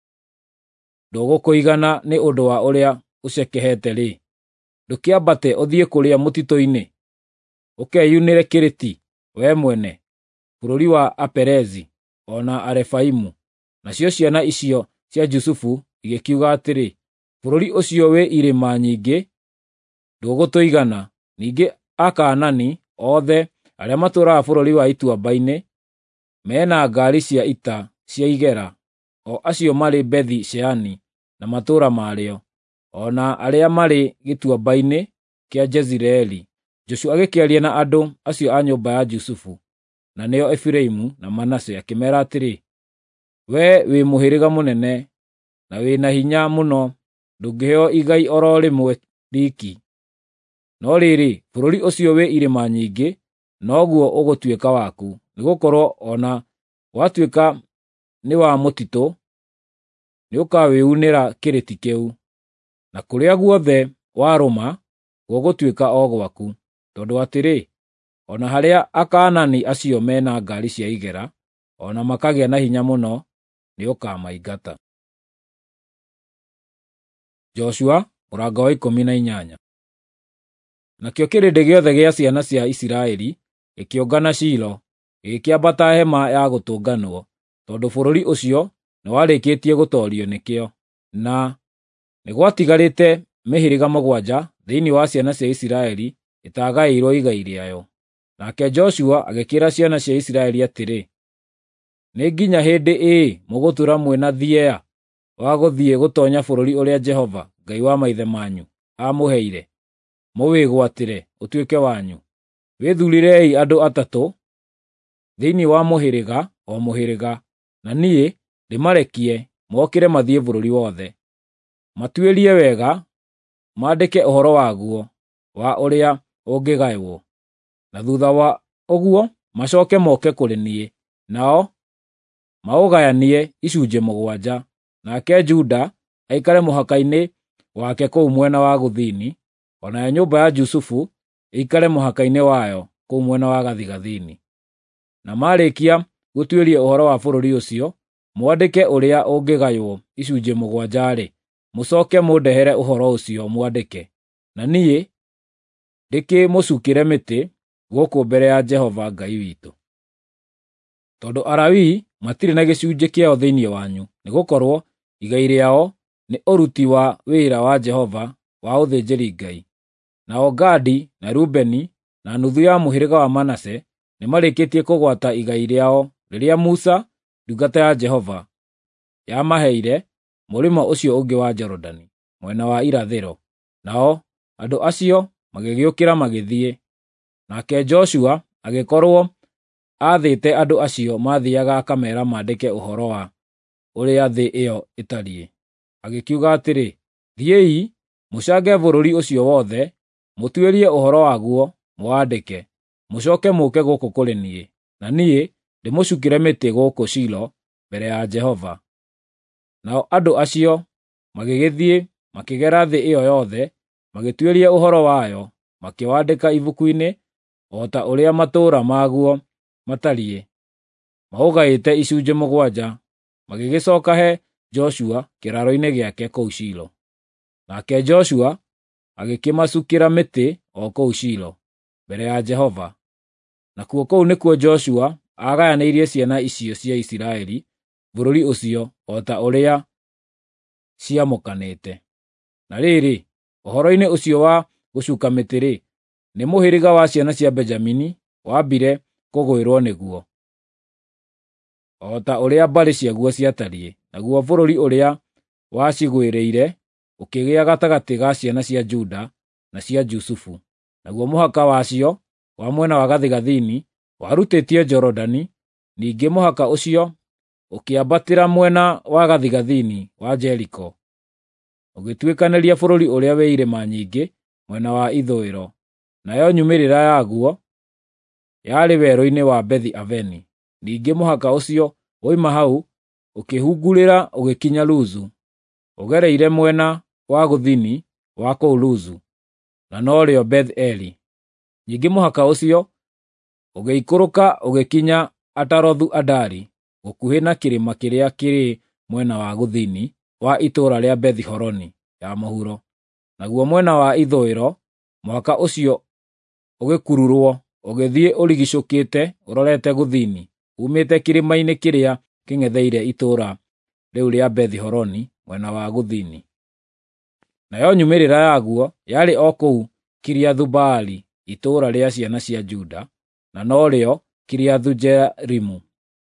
ndũgũkũigana nĩ ũndũ wa ũrĩa ũcekehete-rĩ, ndũkĩambate ũthiĩ kũrĩa mũtitũ-inĩ, ũkeyunĩre Kĩrĩti we mwene, bũrũri wa Aperezi ona Arefaimu. Nacio ciana icio cia Jusufu igĩkiuga atĩrĩ, bũrũri ũcio wĩ irĩma nyingĩ ndũgũtũigana. Ningĩ Akaanani othe arĩa matũũraga bũrũri wa ituamba-inĩ mena ngaari cia ita cia igera, o acio marĩ Bethi-Sheani na matũũra marĩo, ona arĩa marĩ gĩtuamba-inĩ kĩa Jezireeli. Joshua agĩkĩaria na andũ acio a nyũmba ya Jusufu, na nĩo Efiraimu na Manase, akĩmeera atĩrĩ, wee wĩ mũhĩrĩga mũnene na wĩ na hinya mũno, ndũngĩheo igai oro rĩmwe riki. No rĩrĩ, bũrũri ũcio wĩ irĩma nyingĩ noguo ũgũtuĩka waku, nĩgũkorwo ona watuĩka nĩ wa mũtitũ, nĩũkawĩunĩra Kĩrĩti kĩu, na kũrĩa guothe warũma gũgũtuĩka o gwaku, tondũ atĩrĩ, ona harĩa Akaanani acio mena ngaari cia igera, ona makagĩa na hinya mũno, nĩũkamaingata. Joshua mũrango wa 18. Nakĩo kĩrĩndĩ gĩothe gĩa ciana cia Isiraeli gĩkĩũngana Shilo, gĩgĩkĩambata hema ya gũtũnganwo, tondũ bũrũri ũcio nĩwarĩkĩtie gũtoorio nĩkĩo, na nĩgwatigarĩte mĩhĩrĩga mũgwanja thĩinĩ wa ciana cia Isiraeli ĩtagaĩirwo igai rĩayo. Nake Joshua agĩkĩra ciana cia Isiraeli atĩrĩ, nĩ nginya hĩndĩ ĩĩ mũgũtũũra mwĩna thieya wa gũthiĩ gũtoonya bũrũri ũrĩa Jehova Ngai wa maithe manyu amũheire, mũwĩgwatĩre ũtuĩke wanyu? Wĩthuurirei andũ atatũ thĩinĩ wa mũhĩrĩga o mũhĩrĩga, na niĩ ndĩmarekie mokĩre mathiĩ bũrũri wothe, matuĩrie wega, maandĩke ũhoro waguo wa ũrĩa ũngĩgaywo. Na thuutha wa ũguo macooke moke kũrĩ niĩ, nao maũgayanie icunjĩ mũgwanja, nake Juda aikare mũhaka-inĩ wake kũu mwena wa gũthini, o nayo nyũmba ya Jusufu ĩikare mũhaka-inĩ wayo kũu mwena wa gathigathini. Na marĩkia gũtuĩria ũhoro wa bũrũri ũcio, mwandĩke ũrĩa ũngĩgaywo icunjĩ mũgwanja-rĩ, mũcooke mũndehere ũhoro ũcio mwandĩke, na niĩ ndĩkĩmũcukĩre mĩtĩ gũkũ mbere ya Jehova Ngai witũ. Tondũ Alawii matirĩ na gĩcunjĩ kĩao thĩinĩ wanyu, nĩgũkorwo igai rĩao nĩ ũruti wa wĩra wa Jehova wa ũthĩnjĩri-Ngai. Nao Gadi na Rubeni na nuthu ya mũhĩrĩga wa Manase nĩmarĩkĩtie kũgwata igai rĩao rĩrĩa Musa, ndungata ya Jehova, yamaheire mũrĩmo ũcio ũngĩ wa Jorodani, mwena wa irathĩro. Nao andũ acio magĩgĩũkĩra magĩthiĩ, nake Joshua agĩkorwo aathĩte andũ acio mathiiaga akameera maandĩke ũhoro wa ũrĩa thĩ ĩyo ĩtariĩ. Agĩkiuga atĩrĩ, thiĩi mũcange bũrũri ũcio wothe, mũtuĩrie ũhoro waguo, mũwandĩke, mũcooke mũũke gũkũ kũrĩ niĩ, na niĩ ndĩmũcukĩre mĩtĩ gũkũ Shilo mbere ya Jehova. Nao andũ acio magĩgĩthiĩ makĩgera thĩ ĩyo yothe, magĩtuĩria ũhoro wayo, makĩwandĩka ibuku-inĩ, o ta ũrĩa matũũra maguo matariĩ, maũgaĩte icunjĩ mũgwanja, magĩgĩcooka he Joshua kĩraro-inĩ gĩake kũu Shilo. Nake Joshua agĩkĩmacukĩra mĩtĩ o kũu Shilo mbere ya Jehova. Nakuo kũu nĩkuo Joshua aagayanĩirie ciana icio cia Isiraeli bũrũri ũcio o ta ũrĩa ciamũkanĩte. Na rĩrĩ, ũhoro-inĩ ũcio wa gũcuka mĩtĩ-rĩ, nĩ mũhĩrĩga wa ciana cia Benjamini wambire kũgwĩrwo nĩguo, o ta ũrĩa mbarĩ ciaguo ciatariĩ. Naguo bũrũri ũrĩa wacigwĩrĩire ũkĩgĩa gatagatĩ ga ciana cia Juda na cia Jusufu. Naguo mũhaka wacio wa mwena wa gathigathini warutĩtie Jorodani, ningĩ mũhaka ũcio ũkĩambatĩra mwena wa gathigathini wa Jeriko, ũgĩtuĩkanĩria bũrũri ũrĩa wĩ irĩma nyingĩ mwena wa ithũĩro, nayo nyumĩrĩra yaguo yarĩ werũ-inĩ wa Bethi-Aveni. Ningĩ mũhaka ũcio woima hau ũkĩhungurĩra ũgĩkinya Luzu, ũgereire mwena wa gũthini wa kũu Luzu, na no rĩo Beth-Eli. Ningĩ mũhaka ũcio ũgĩikũrũka ũgĩkinya Atarothu-Adari, gũkuhĩ na kĩrĩma kĩrĩa kĩrĩ mwena wa gũthini wa itũũra rĩa Bethi-Horoni ya mũhuro. Naguo mwena wa ithũĩro mũhaka ũcio ũgĩkururwo ũgĩthiĩ ũrigicũkĩte ũrorete gũthini, umĩte kĩrĩma-inĩ kĩrĩa kĩng'etheire itũũra rĩu rĩa Bethi-Horoni mwena wa gũthini. Nayo nyumĩrĩra yaguo yarĩ o kũu Kiriathu-Baali, itũũra rĩa ciana cia Juda, na no rĩo Kiriathu-Jearimu.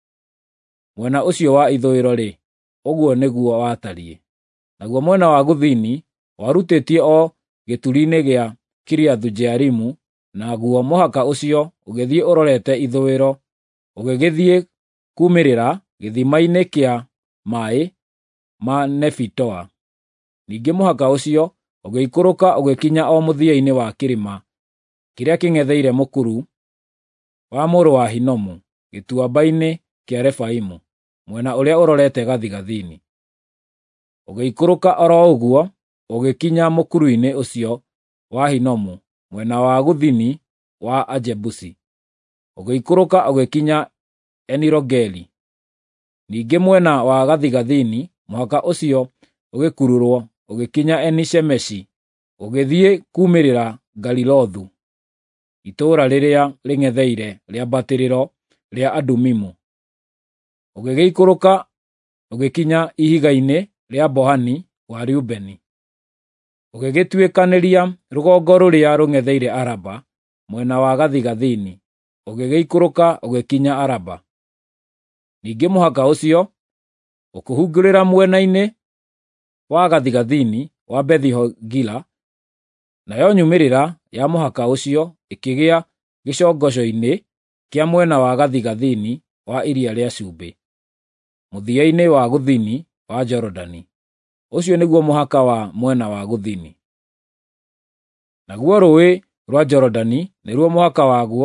Mwena ũcio wa ithũĩro-rĩ, ũguo nĩguo watariĩ. Naguo mwena wa gũthini warutĩtie o gĩturi-inĩ gĩa Kiriathu-Jearimu, naguo mũhaka ũcio ũgĩthiĩ ũrorete ithũĩro, ũgĩgĩthiĩ kumĩrĩra gĩthima-inĩ kĩa maaĩ ma Nefitoa. Ningĩ mũhaka ũcio ũgĩikũrũka ũgĩkinya o mũthia-inĩ wa kĩrĩma kĩrĩa kĩng'etheire mũkuru wa mũrũ wa Hinomu, gĩtuamba-inĩ kĩa Refaimu, mwena ũrĩa ũrorete gathigathini. Ũgĩikũrũka oro ũguo ũgĩkinya mũkuru-inĩ ũcio wa Hinomu, mwena wa gũthini wa Ajebusi, ũgĩikũrũka ũgĩkinya Enirogeli. Ningĩ mwena wa gathigathini mũhaka ũcio ũgĩkururwo ũgĩkinya Eni-Shemeshi, ũgĩthiĩ kumĩrĩra Galilothu, itũũra rĩrĩa rĩng'etheire rĩambatĩrĩro rĩa Adumimu. Ũgĩgĩikũrũka ũgĩkinya ihiga-inĩ rĩa Bohani wa Rubeni, ũgĩgĩtuĩkanĩria rũgongo rũrĩa rũng'etheire Araba mwena wa gathigathini, ũgĩgĩikũrũka ũgĩkinya Araba. Ningĩ mũhaka ũcio ũkĩhungurĩra mwena-inĩ wa gathigathini wa Bethi-Hogila, nayo nyumĩrĩra ya mũhaka ũcio ĩkĩgĩa gĩcongoco-inĩ kĩa mwena wa gathigathini wa Iria rĩa Cumbĩ, mũthia-inĩ wa gũthini wa Jorodani. Ũcio nĩguo mũhaka wa mwena wa gũthini. Naguo rũũĩ rwa Jorodani nĩruo mũhaka waguo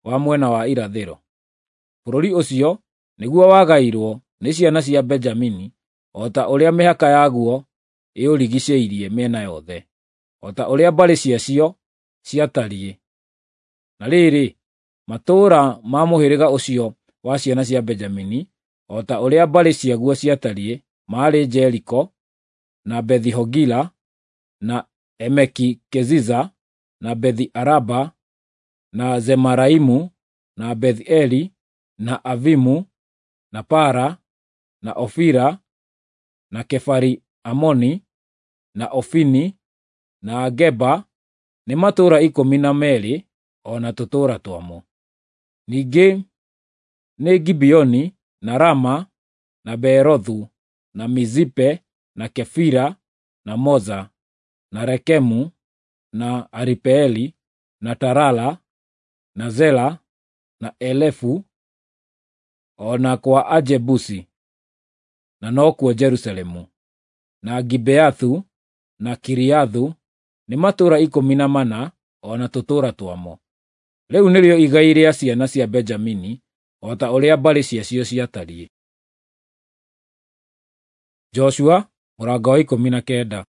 wa mwena wa irathĩro. Bũrũri ũcio nĩguo wagairwo nĩ ciana cia Benjamini, o ta ũrĩa mĩhaka yaguo ĩũrigicĩirie mĩena yothe, o ta ũrĩa mbarĩ ciacio ciatariĩ. Na rĩrĩ, matũũra ma mũhĩrĩga ũcio wa ciana cia Benjamini, o ta ũrĩa mbarĩ ciaguo ciatariĩ, maarĩ Jeriko, na Bethi-Hogila, na Emeki-Keziza, na Bethi-Araba, na Zemaraimu, na Bethi-Eli, na Avimu, na Para, na Ofira, na Kefari-Amoni, na Ofini, na Geba, nĩ matũũra 12, o na tũtũũra twamo. Ningĩ nĩ Gibeoni, na Rama, na Beerothu, na Mizipe, na Kefira, na Moza, na Rekemu, na Aripeeli, na Tarala, na Zela, na Elefu, o na kwa Ajebusi, na nokuo Jerusalemu, na Gibeathu, na Kiriathu, nĩ matũũra 14, o na tũtũũra twamo. Rĩu nĩrĩo igai rĩa ciana cia Benjamini, o ta ũrĩa mbarĩ ciacio ciatariĩ. Joshua mũrango wa 19.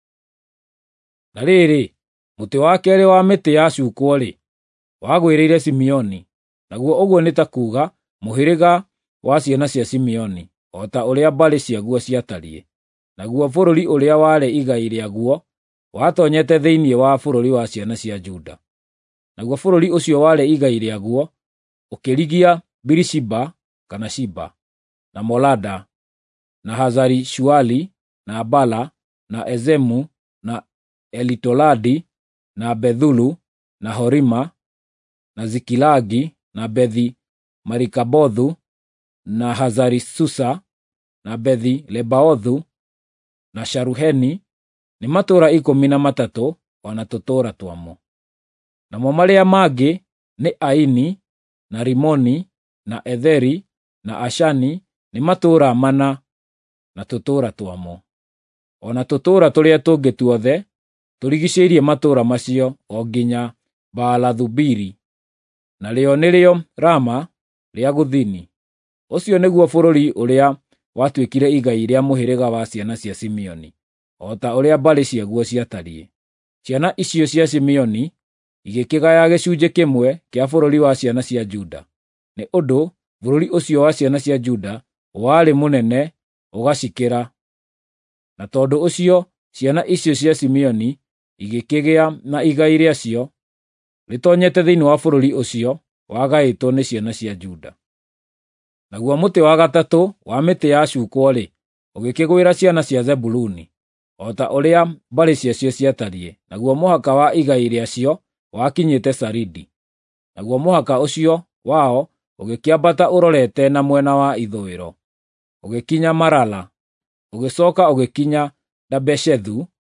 Na rĩrĩ, mũtĩ wa keerĩ wa mĩtĩ yacukwo-rĩ, wagwĩrĩire Simeoni, naguo ũguo nĩ ta kuuga mũhĩrĩga wa ciana cia Simeoni, o ta ũrĩa mbarĩ ciaguo ciatariĩ. Naguo bũrũri ũrĩa warĩ igai rĩaguo watoonyete thĩinĩ wa bũrũri wa ciana cia Juda. Naguo bũrũri ũcio warĩ igai rĩaguo ũkĩrigia Birishiba kana Shiba, na Molada, na Hazari-Shuali, na Bala, na Ezemu, na Elitoladi, na Bethulu, na Horima, na Zikilagi, na Bethi-Marikabothu, na Hazari-Susa, na Bethi-Lebaothu, na Sharuheni, nĩ matũũra 13, o na tũtũũra twamo. Namo marĩa mangĩ nĩ Aini, na Rimoni, na Etheri, na Ashani, nĩ matũũra 4, na tũtũũra twamo. O na tũtũũra tũrĩa tũngĩ tuothe tũrigicĩirie matũũra macio o nginya Baalathu-Biri, na rĩo nĩrĩo Rama rĩa gũthini. Ũcio nĩguo bũrũri ũrĩa watuĩkire igai rĩa mũhĩrĩga wa ciana cia Simeoni, o ta ũrĩa mbarĩ ciaguo ciatariĩ. Ciana icio cia Simeoni igĩkĩgaya gĩcunjĩ kĩmwe kĩa bũrũri wa ciana cia Juda, nĩ ũndũ bũrũri ũcio wa ciana cia Juda warĩ mũnene ũgacikĩra. Na tondũ ũcio ciana icio cia Simeoni igĩkĩgĩa na igai rĩacio rĩtoonyete thĩinĩ wa bũrũri ũcio wagaĩtwo nĩ ciana cia Juda. Naguo mũtĩ wa gatatũ wa mĩtĩ yacukwo-rĩ, ũgĩkĩgwĩra ciana cia Zebuluni, o ta ũrĩa mbarĩ ciacio ciatariĩ, naguo mũhaka wa igai rĩacio wakinyĩte Saridi. Naguo mũhaka ũcio wao ũgĩkĩambata ũrorete na mwena wa ithũĩro, ũgĩkinya Marala, ũgĩcooka ũgĩkinya Dabeshethu,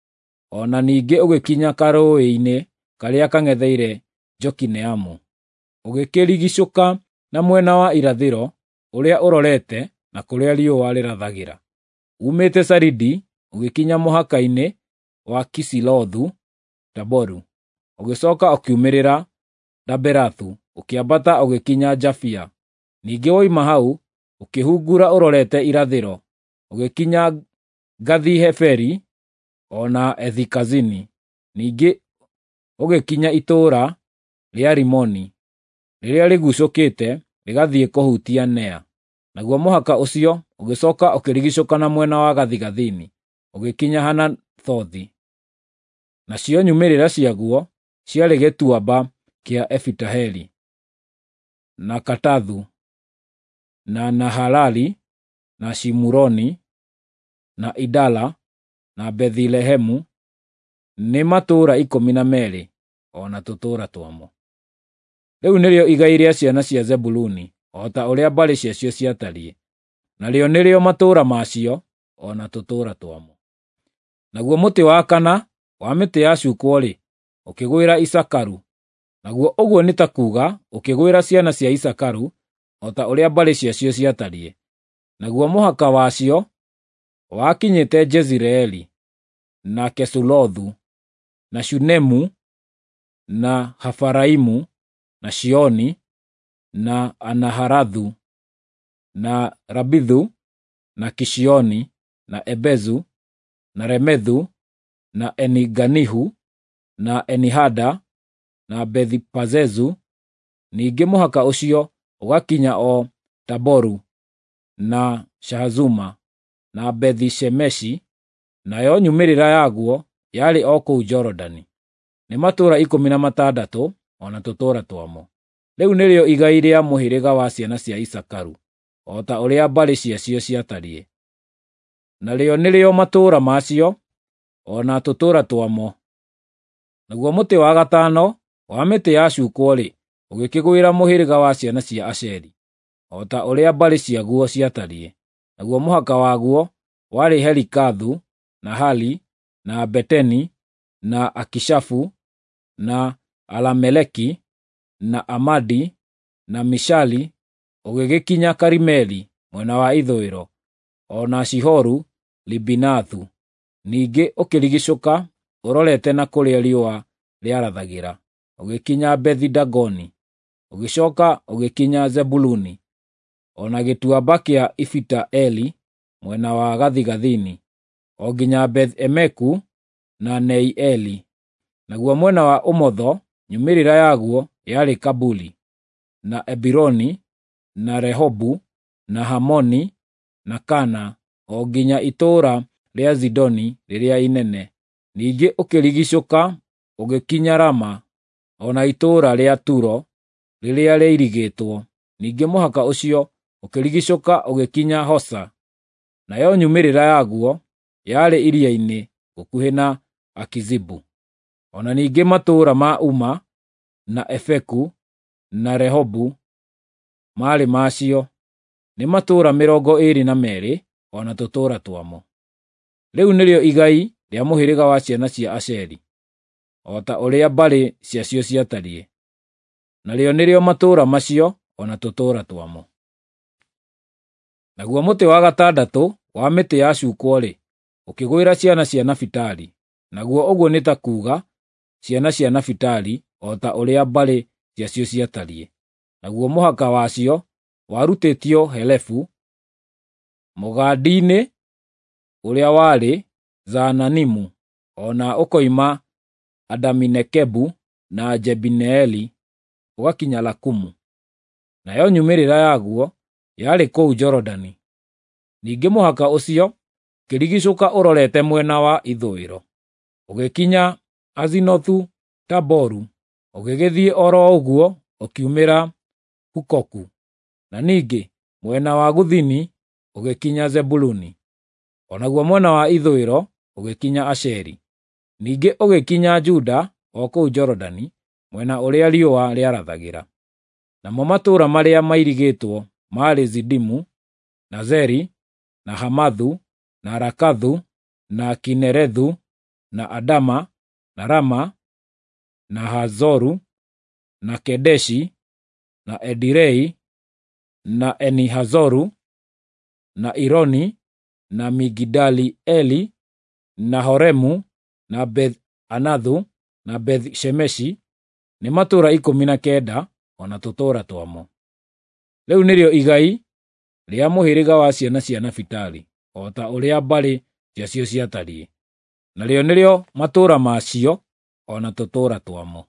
o na ningĩ ũgĩkinya karũũĩ-inĩ karĩa kang'etheire Jokineamu, ũgĩkĩrigicũka na mwena wa irathĩro ũrĩa ũrorete na kũrĩa riũa rĩrathagĩra. Umĩte Saridi ũgĩkinya mũhaka-inĩ wa Kisilothu Taboru, ũgĩcooka ũkiumĩrĩra Daberathu, ũkĩambata ũgĩkinya Jafia. Ningĩ woima hau ũkĩhungura ũrorete irathĩro, ũgĩkinya Gathi-Heferi o na Ethi-Kazini. Ningĩ ũgĩkinya itũũra rĩa Rimoni rĩrĩa rĩguucũkĩte rĩgathiĩ kũhutia Nea. Naguo mũhaka ũcio ũgĩcooka ũkĩrigicũka na mwena wa gathigathini, ũgĩkinya Hanathothi. Nacio nyumĩrĩra ciaguo ciarĩ gĩtuamba kĩa Efitaheli, na Katathu, na Nahalali, na Shimuroni, na Idala, na Bethilehemu, nĩ matũũra 12, o na tũtũũra twamo. Rĩu nĩrĩo igai rĩa ciana cia Zebuluni, o ta ũrĩa mbarĩ ciacio ciatariĩ, narĩo nĩrĩo matũũra macio, o na tũtũũra twamo. Naguo mũtĩ wa kana wa mĩtĩ yacukwo-rĩ, ũkĩgwĩra Isakaru, naguo ũguo nĩ ta kuuga ũkĩgwĩra ciana cia Isakaru, o ta ũrĩa mbarĩ ciacio ciatariĩ. Naguo mũhaka wacio wakinyĩte Jezireeli, na Kesulothu, na Shunemu, na Hafaraimu, na Shioni, na Anaharathu, na Rabithu, na Kishioni, na Ebezu, na Remethu, na Eniganihu, na Enihada, na Bethi-Pazezu. Ningĩ mũhaka ũcio ũgakinya o Taboru, na Shahazuma, na Bethi-Shemeshi, nayo nyumĩrĩra yaguo yarĩ o kũu Jorodani. Nĩ matũũra 16 o na tũtũũra twamo. Rĩu nĩrĩo igai rĩa mũhĩrĩga wa ciana cia Isakaru, o ta ũrĩa mbarĩ ciacio ciatariĩ. Narĩo nĩrĩo matũũra macio, o na tũtũũra twamo. Naguo mũtĩ wa gatano wa mĩtĩ yacukwo-rĩ, ũgĩkĩgwĩra mũhĩrĩga wa ciana cia Asheri, o ta ũrĩa mbarĩ ciaguo ciatariĩ. Naguo mũhaka waguo warĩ Helikathu, na Hali, na Beteni, na Akishafu, na Alameleki, na Amadi, na Mishali, ũgĩgĩkinya Karimeli mwena wa ithũĩro, o na Shihoru Libinathu. Ningĩ ũkĩrigicũka ũrorete na kũrĩa riũa rĩarathagĩra, ũgĩkinya Bethi-Dagoni, ũgĩcooka ũgĩkinya Zebuluni, o na gĩtuamba kĩa Ifita-Eli mwena wa gathigathini, o nginya Beth-Emeku na Neieli. Naguo mwena wa ũmotho nyumĩrĩra yaguo yarĩ Kabuli, na Ebironi, na Rehobu, na Hamoni, na Kana, o nginya itũũra rĩa Zidoni rĩrĩa inene. Ningĩ ũkĩrigicũka ũgĩkinya Rama, o na itũũra rĩa Turo rĩrĩa rĩirigĩtwo. Ningĩ mũhaka ũcio ũkĩrigicũka ũgĩkinya Hosa, nayo nyumĩrĩra yaguo yarĩ iria-inĩ gũkuhĩ na Akizibu. O na ningĩ matũũra ma Uma, na Efeku, na Rehobu maarĩ macio. Nĩ matũũra 22 o na tũtũũra twamo. Rĩu nĩrĩo igai rĩa mũhĩrĩga wa ciana cia Asheri, o ta ũrĩa mbarĩ ciacio ciatariĩ. Narĩo nĩrĩo matũũra macio o na tũtũũra twamo. Naguo mũtĩ wa gatandatũ wa mĩtĩ yacukwo-rĩ, ũkĩgwĩra ciana cia Nafitali. Naguo ũguo nĩ ta kuuga ciana cia Nafitali, o ta ũrĩa mbarĩ ciacio ciatariĩ. Naguo mũhaka wacio warutĩtio Helefu, mũgandi-inĩ ũrĩa warĩ Zaananimu, o na ũkoima Adami-Nekebu na Jebineeli, ũgakinya Lakumu. Nayo nyumĩrĩra yaguo yarĩ kũu Jorodani. Ningĩ mũhaka ũcio ũkĩrigicũka ũrorete mwena wa ithũĩro, ũgĩkinya Azinothu Taboru, ũgĩgĩthiĩ o ro ũguo ũkiumĩra Hukoku, na ningĩ mwena wa gũthini ũgĩkinya Zebuluni, o naguo mwena wa ithũĩro ũgĩkinya Asheri. Ningĩ ũgĩkinya Juda o kũu Jorodani mwena ũrĩa riũa rĩarathagĩra. Namo matũũra marĩa mairigĩtwo maarĩ Zidimu, na Zeri, na Hamathu, na Rakathu, na Kinerethu, na Adama, na Rama, na Hazoru, na Kedeshi, na Edirei, na Enihazoru, na Ironi, na Migidali-Eli, na Horemu, na Beth-Anathu, na Beth-Shemeshi. Nĩ matũũra 19 o na tũtũũra twamo. Rĩu nĩrĩo igai rĩa mũhĩrĩga wa ciana cia Nafitali, o ta ũrĩa mbarĩ ciacio ciatariĩ. Narĩo nĩrĩo matũũra macio o na tũtũũra twamo.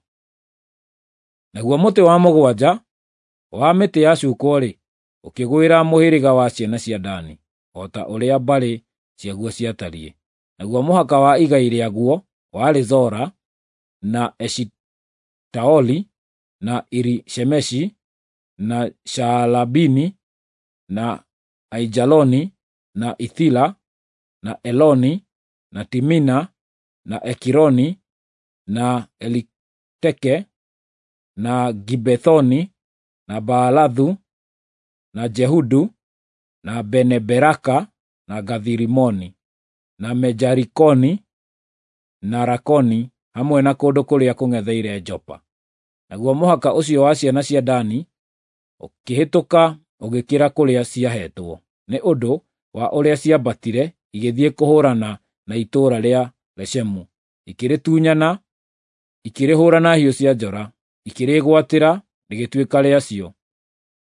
Naguo mũtĩ wa mũgwanja wa mĩtĩ yacukwo-rĩ, ũkĩgwĩra mũhĩrĩga wa ciana cia Dani, o ta ũrĩa mbarĩ ciaguo ciatariĩ. Naguo mũhaka wa igai rĩaguo warĩ Zora, na Eshitaoli, na Iri-Shemeshi, na Shaalabini, na Aijaloni, na Ithila, na Eloni, na Timina, na Ekironi, na Eliteke, na Gibethoni, na Baalathu, na Jehudu, na Bene-Beraka, na Gathi-Rimoni, na Mejarikoni, na Rakoni, hamwe na kũndũ kũrĩa kũng'etheire Jopa. Naguo mũhaka ũcio wa ciana cia Dani ũkĩhĩtũka ũgĩkĩra kũrĩa ciahetwo, nĩ ũndũ wa ũrĩa ciambatire igĩthiĩ kũhũũrana na itũũra rĩa Leshemu, ikĩrĩtunyana, ikĩrĩhũũra na hiũ cia njora, ikĩrĩgwatĩra rĩgĩtuĩka rĩacio.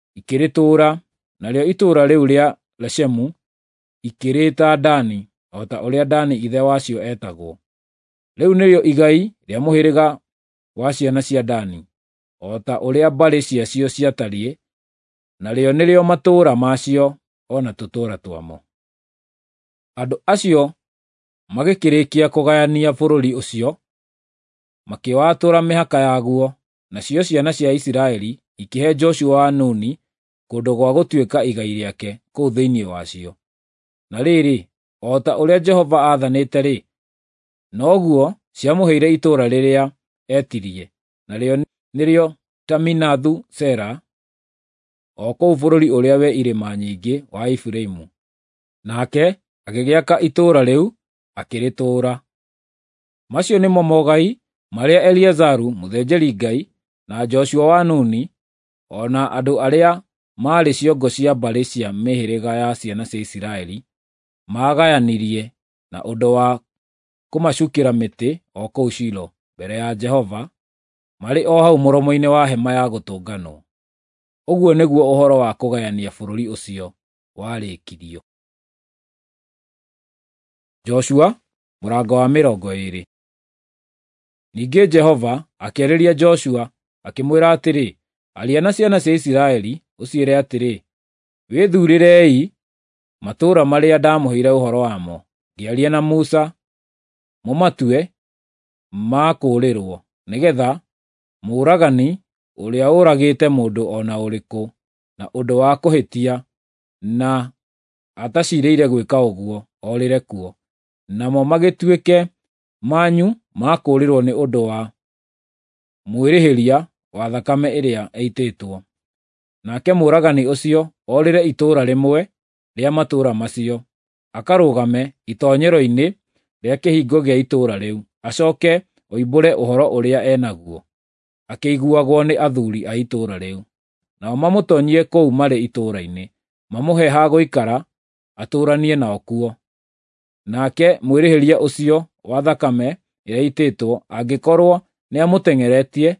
ikĩrĩtũũra, narĩo itũũra rĩu rĩa Leshemu ikĩrĩĩta Dani, o ta ũrĩa Dani ithe wacio etagwo. Rĩu nĩrĩo igai rĩa mũhĩrĩga wa ciana cia Dani, o ta ũrĩa mbarĩ ciacio ciatariĩ, narĩo nĩrĩo matũũra macio o na tũtũũra twamo. Andũ acio magĩkĩrĩkia kũgayania bũrũri ũcio, makĩwatũra mĩhaka yaguo, nacio ciana cia Isiraeli ikĩhe Joshua wa Nuni kũndũ gwa gũtuĩka igai rĩake kũu thĩinĩ wacio. Na rĩrĩ, o ta ũrĩa Jehova aathanĩte-rĩ, noguo ciamũheire itũũra rĩrĩa etirie, narĩo nĩrĩo Taminathu Sera, o kũu bũrũri ũrĩa we irĩma nyingĩ wa Efiraimu. Nake agĩgĩaka itũũra rĩu, akĩrĩtũũra. Macio nĩmo mogai marĩa Eliazaru mũthĩnjĩri-Ngai na Joshua wa Nuni, o na andũ arĩa maarĩ ciongo cia mbarĩ cia mĩhĩrĩga ya ciana cia Isiraeli, maagayanirie na ũndũ wa kũmacukĩra mĩtĩ o kũu Shilo mbere ya Jehova, marĩ o hau mũromo-inĩ wa Hema-ya-Gũtũnganwo. Ũguo nĩguo ũhoro wa kũgayania bũrũri ũcio warĩkirio. Joshua mũrango wa 20. Ningĩ Jehova akĩarĩria Joshua, akĩmwĩra atĩrĩ, aria na ciana cia Isiraeli, ũciĩre atĩrĩ, wĩthuurĩrei matũũra marĩa ndamũheire ũhoro wamo, ngĩaria na Musa, mũmatue ma kũũrĩrwo, nĩgeetha mũũragani ũrĩa ũragĩte mũndũ o na ũrĩkũ na ũndũ wa kũhĩtia na ataciirĩire gwĩka ũguo orĩre kuo, namo magĩtuĩke manyu ma kũũrĩrwo nĩ ũndũ wa mwĩrĩhĩria wa thakame ĩrĩa ĩitĩtwo. Nake mũũragani ũcio orĩre itũũra rĩmwe rĩa matũũra macio, akarũgame itoonyero-inĩ rĩa kĩhingo gĩa itũũra rĩu, acooke oimbũre ũhoro ũrĩa enaguo, akĩiguagwo nĩ athuuri a itũũra rĩu. Nao mamũtoonyie kũu marĩ itũũra-inĩ, mamũhe ha gũikara, atũũranie nao kuo. Nake mwĩrĩhĩria ũcio wa thakame ĩrĩa ĩitĩtwo, angĩkorwo nĩamũteng'eretie,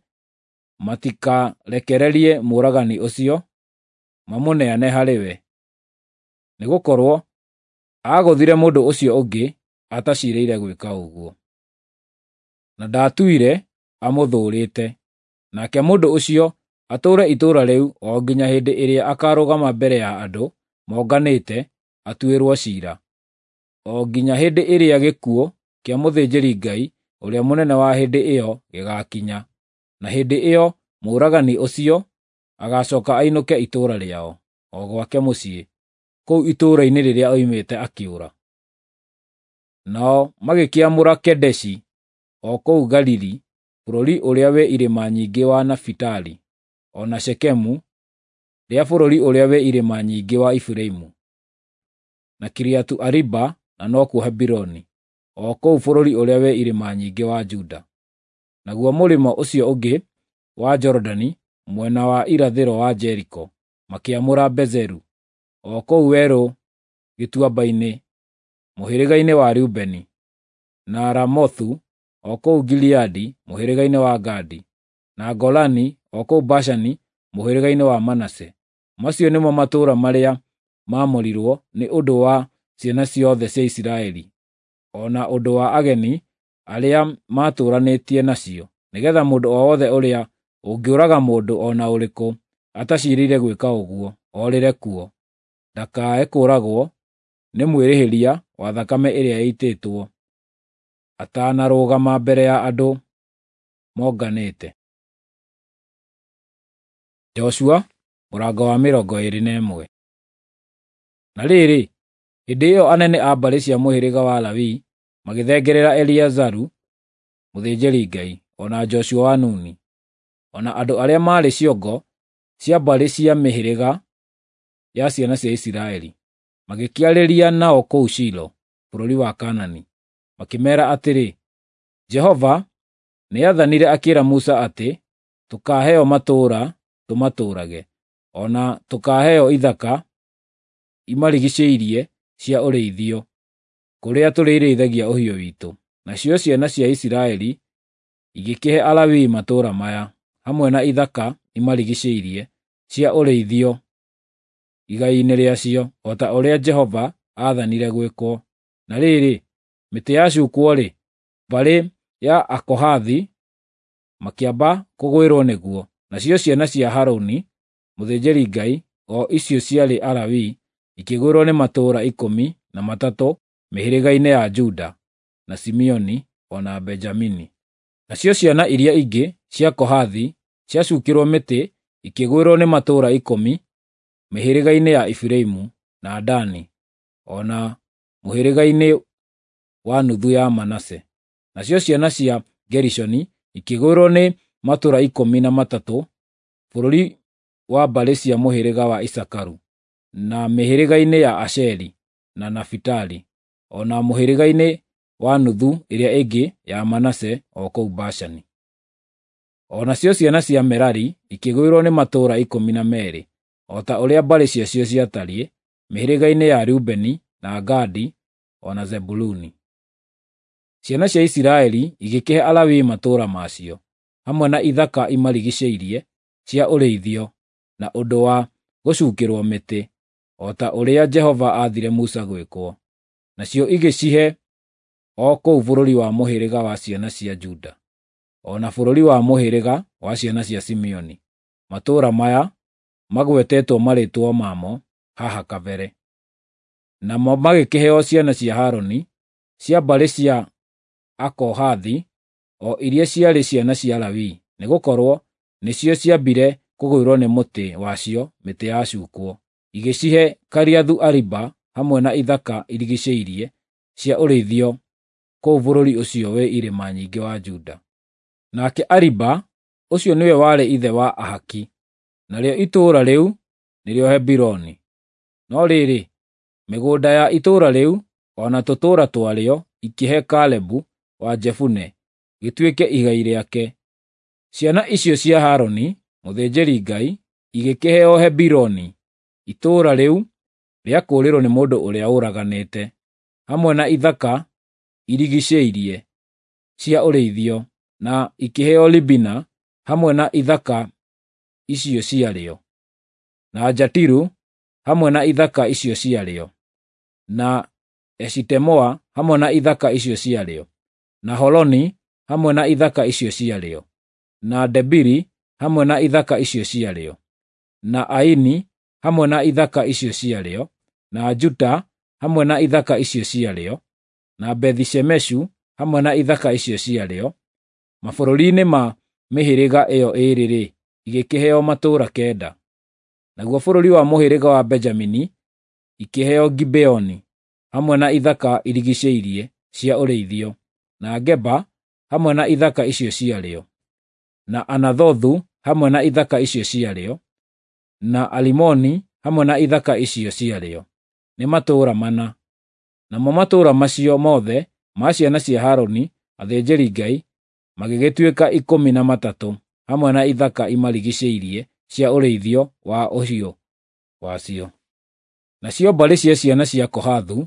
matikarekererie mũũragani ũcio, mamũneane harĩ we, nĩgũkorwo aagũthire mũndũ ũcio ũngĩ ataciirĩire gwĩka ũguo, na ndaatuire amũthũũrĩte. Nake mũndũ ũcio atũũre itũũra rĩu o nginya hĩndĩ ĩrĩa akaarũgama mbere ya andũ monganĩte atuĩrwo ciira, o nginya hĩndĩ ĩrĩa gĩkuũ kĩa mũthĩnjĩri-Ngai ũrĩa mũnene wa hĩndĩ ĩyo gĩgaakinya, na hĩndĩ ĩyo mũũragani ũcio agacooka ainũke itũũra rĩao, o gwake mũciĩ, kũu itũũra-inĩ rĩrĩa oimĩte akĩũra. Nao magĩkĩamũra Kedeshi, o kũu Galili, bũrũri ũrĩa wĩ irĩma nyingĩ wa Nafitali, o na Shekemu, rĩa bũrũri ũrĩa wĩ irĩma nyingĩ wa Efiraimu, na Kiriatu-Ariba, na nokuo Hebironi, o kũu bũrũri ũrĩa wĩ irĩma nyingĩ wa Juda. Naguo mũrĩmo ũcio ũngĩ wa Jorodani, mwena wa irathĩro wa Jeriko, makĩamũra Bezeru, o kũu werũ gĩtuamba-inĩ, mũhĩrĩga-inĩ wa Rubeni, na Ramothu, o kũu Gileadi, mũhĩrĩga-inĩ wa Gadi, na Golani, o kũu Bashani, mũhĩrĩga-inĩ wa Manase. Macio nĩmo matũũra marĩa maamũrirwo nĩ ũndũ wa ciana ciothe cia Isiraeli, o na ũndũ wa ageni arĩa maatũũranĩtie nacio, nĩgeetha mũndũ o wothe ũrĩa ũngĩũraga mũndũ o na ũrĩkũ ataciirĩire gwĩka ũguo orĩre kuo, ndakae kũũragwo nĩ mwĩrĩhĩria wa thakame ĩrĩa ĩitĩtwo, atanarũgama mbere ya andũ monganĩte. Joshua mũrango wa 21. Na rĩrĩ, hĩndĩ ĩyo anene a mbarĩ cia mũhĩrĩga wa Lawi magĩthengerera Eliazaru mũthĩnjĩri-Ngai, o na Joshua wa Nuni, o na andũ arĩa maarĩ ciongo cia mbarĩ cia mĩhĩrĩga ya ciana cia Isiraeli, magĩkĩarĩria nao kũu Shilo, bũrũri wa Kaanani, makĩmeera atĩrĩ, Jehova nĩathanire akĩĩra Musa atĩ, tũkaaheo matũũra tũmatũũrage, o na tũkaaheo ithaka imarigicĩirie cia ũrĩithio, kũrĩa tũrĩrĩithagia ũhiũ witũ. Nacio ciana cia Isiraeli igĩkĩhe Alawii matũũra maya, hamwe na ithaka imarigicĩirie cia ũrĩithio igai-inĩ rĩacio, o ta ũrĩa Jehova aathanire gwĩkwo. Na rĩrĩ, mĩtĩ yacukwo-rĩ, mbarĩ ya Akohathi makĩamba kũgwĩrwo nĩguo. Nacio ciana cia Harũni, mũthĩnjĩri-Ngai, o icio ciarĩ Alawii, ikĩgwĩrwo nĩ matũũra 13 mĩhĩrĩga-inĩ ya Juda, na Simeoni, o na Benjamini. Nacio ciana iria ingĩ cia Kohathi ciacukĩrwo mĩtĩ ikĩgwĩrwo nĩ matũũra 10 mĩhĩrĩga-inĩ ya Efiraimu na Dani, o na mũhĩrĩga-inĩ wa nuthu ya Manase. Nacio ciana cia Gerishoni ikĩgwĩrwo nĩ matũũra 13 bũrũri wa mbarĩ cia mũhĩrĩga wa Isakaru, na mĩhĩrĩga-inĩ ya Asheri na Nafitali, o na mũhĩrĩga-inĩ wa nuthu ĩrĩa ĩngĩ ya Manase o kũu Bashani. O nacio ciana cia Merari ikĩgwĩrwo nĩ matũũra 12, o ta ũrĩa mbarĩ ciacio ciatariĩ, mĩhĩrĩga-inĩ ya Rubeni na Gadi, o na Zebuluni. Ciana cia Isiraeli igĩkĩhe Alawii matũũra macio, hamwe na ithaka imarigicĩirie cia ũrĩithio, na ũndũ wa gũcukĩrwo mĩtĩ, o ta ũrĩa Jehova aathire Musa gwĩkwo. Nacio igĩcihe o kũu bũrũri wa mũhĩrĩga wa ciana cia Juda, o na bũrũri wa mũhĩrĩga wa ciana cia Simeoni. Matũũra maya magwetetwo marĩĩtwo mamo haha kabere. Namo magĩkĩheo ciana cia Harũni cia mbarĩ cia Akohathi, o iria ciarĩ ciana cia Alawii, nĩgũkorwo nĩcio ciambire kũgwĩrwo nĩ mũtĩ wacio mĩtĩ yacukwo. Igĩcihe Kiriathu Ariba hamwe na ithaka irigicĩirie cia ũrĩithio kũu bũrũri ũcio wĩ irĩma nyingĩ wa Juda. Nake Ariba ũcio nĩwe warĩ ithe wa Ahaki, narĩo itũũra rĩu nĩrĩo Hebironi. No rĩrĩ, mĩgũnda ya itũũra rĩu o na tũtũũra twarĩo ikĩhe Kalebu wa Jefune gĩtuĩke igai rĩake. Ciana icio cia Harũni, mũthĩnjĩri-Ngai, igĩkĩheo Hebironi, itũũra rĩu rĩa kũũrĩrwo nĩ mũndũ ũrĩa ũraganĩte, hamwe na ithaka irigicĩirie cia ũrĩithio, na ikĩheo Libina hamwe na ithaka icio ciarĩo, na Jatiru hamwe na ithaka icio ciarĩo, na Eshitemoa hamwe na ithaka icio ciarĩo, na Holoni hamwe na ithaka icio ciarĩo, na Debiri hamwe na ithaka icio ciarĩo, na Aini hamwe na ithaka icio ciarĩo, na Juta hamwe na ithaka icio ciarĩo, na Bethi-Shemeshu hamwe na ithaka icio ciarĩo. Mabũrũri-inĩ ma mĩhĩrĩga ĩyo ĩĩrĩ-rĩ, igĩkĩheo matũũra 9. Naguo bũrũri wa mũhĩrĩga wa Benjamini ikĩheo Gibeoni hamwe na ithaka irigicĩirie cia ũrĩithio, na Geba hamwe na ithaka icio ciarĩo, na Anathothu hamwe na ithaka icio ciarĩo, na Alimoni hamwe na ithaka icio ciarĩo. Nĩ matũũra 4. Namo matũũra macio mothe ma ciana cia Harũni athĩnjĩri-Ngai magĩgĩtuĩka 13 hamwe na ithaka imarigicĩirie cia ũrĩithio wa ũhiũ wacio. Nacio mbarĩ cia ciana cia Kohathu,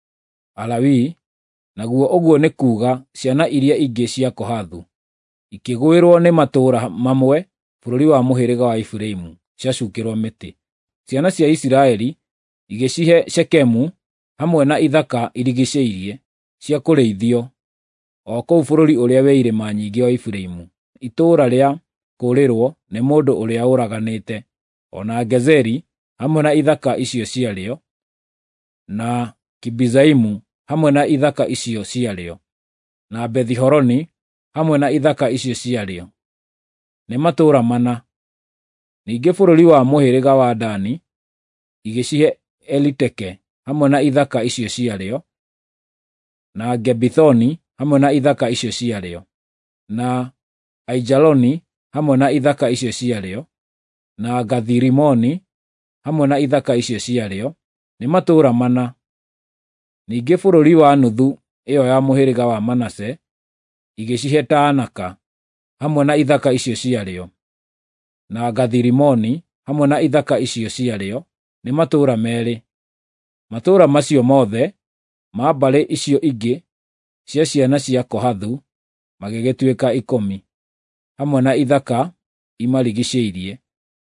Alawii, naguo ũguo nĩ kuuga ciana iria ingĩ cia Kohathu, ikĩgwĩrwo nĩ matũũra mamwe bũrũri wa mũhĩrĩga wa Efiraimu ciacukĩrwo mĩtĩ. Ciana cia Isiraeli igĩcihe Shekemu hamwe na ithaka irigicĩirie cia kũrĩithio o kũu bũrũri ũrĩa wĩ irĩma nyingĩ wa Efiraimu, itũũra rĩa kũũrĩrwo nĩ mũndũ ũrĩa ũraganĩte, o na Gezeri hamwe na ithaka icio ciarĩo, na Kibizaimu hamwe na ithaka icio ciarĩo, na Bethi-Horoni hamwe na ithaka icio ciarĩo. Nĩ matũũra 4. Ningĩ bũrũri wa mũhĩrĩga wa Dani igĩcihe Eliteke hamwe na ithaka icio ciarĩo, na Gebithoni hamwe na ithaka icio ciarĩo, na Aijaloni hamwe na ithaka icio ciarĩo, na Gathirimoni hamwe na ithaka icio ciarĩo. Nĩ matũũra 4. Ningĩ bũrũri wa nuthu ĩyo ya mũhĩrĩga wa Manase igĩcihe Taanaka hamwe na ithaka icio ciarĩo, na Gathirimoni hamwe na ithaka icio ciarĩo. Nĩ matũũra 2. Matũũra macio mothe ma mbarĩ icio ingĩ cia ciana cia Kohathu magĩgĩtuĩka 10 hamwe na ithaka imarigicĩirie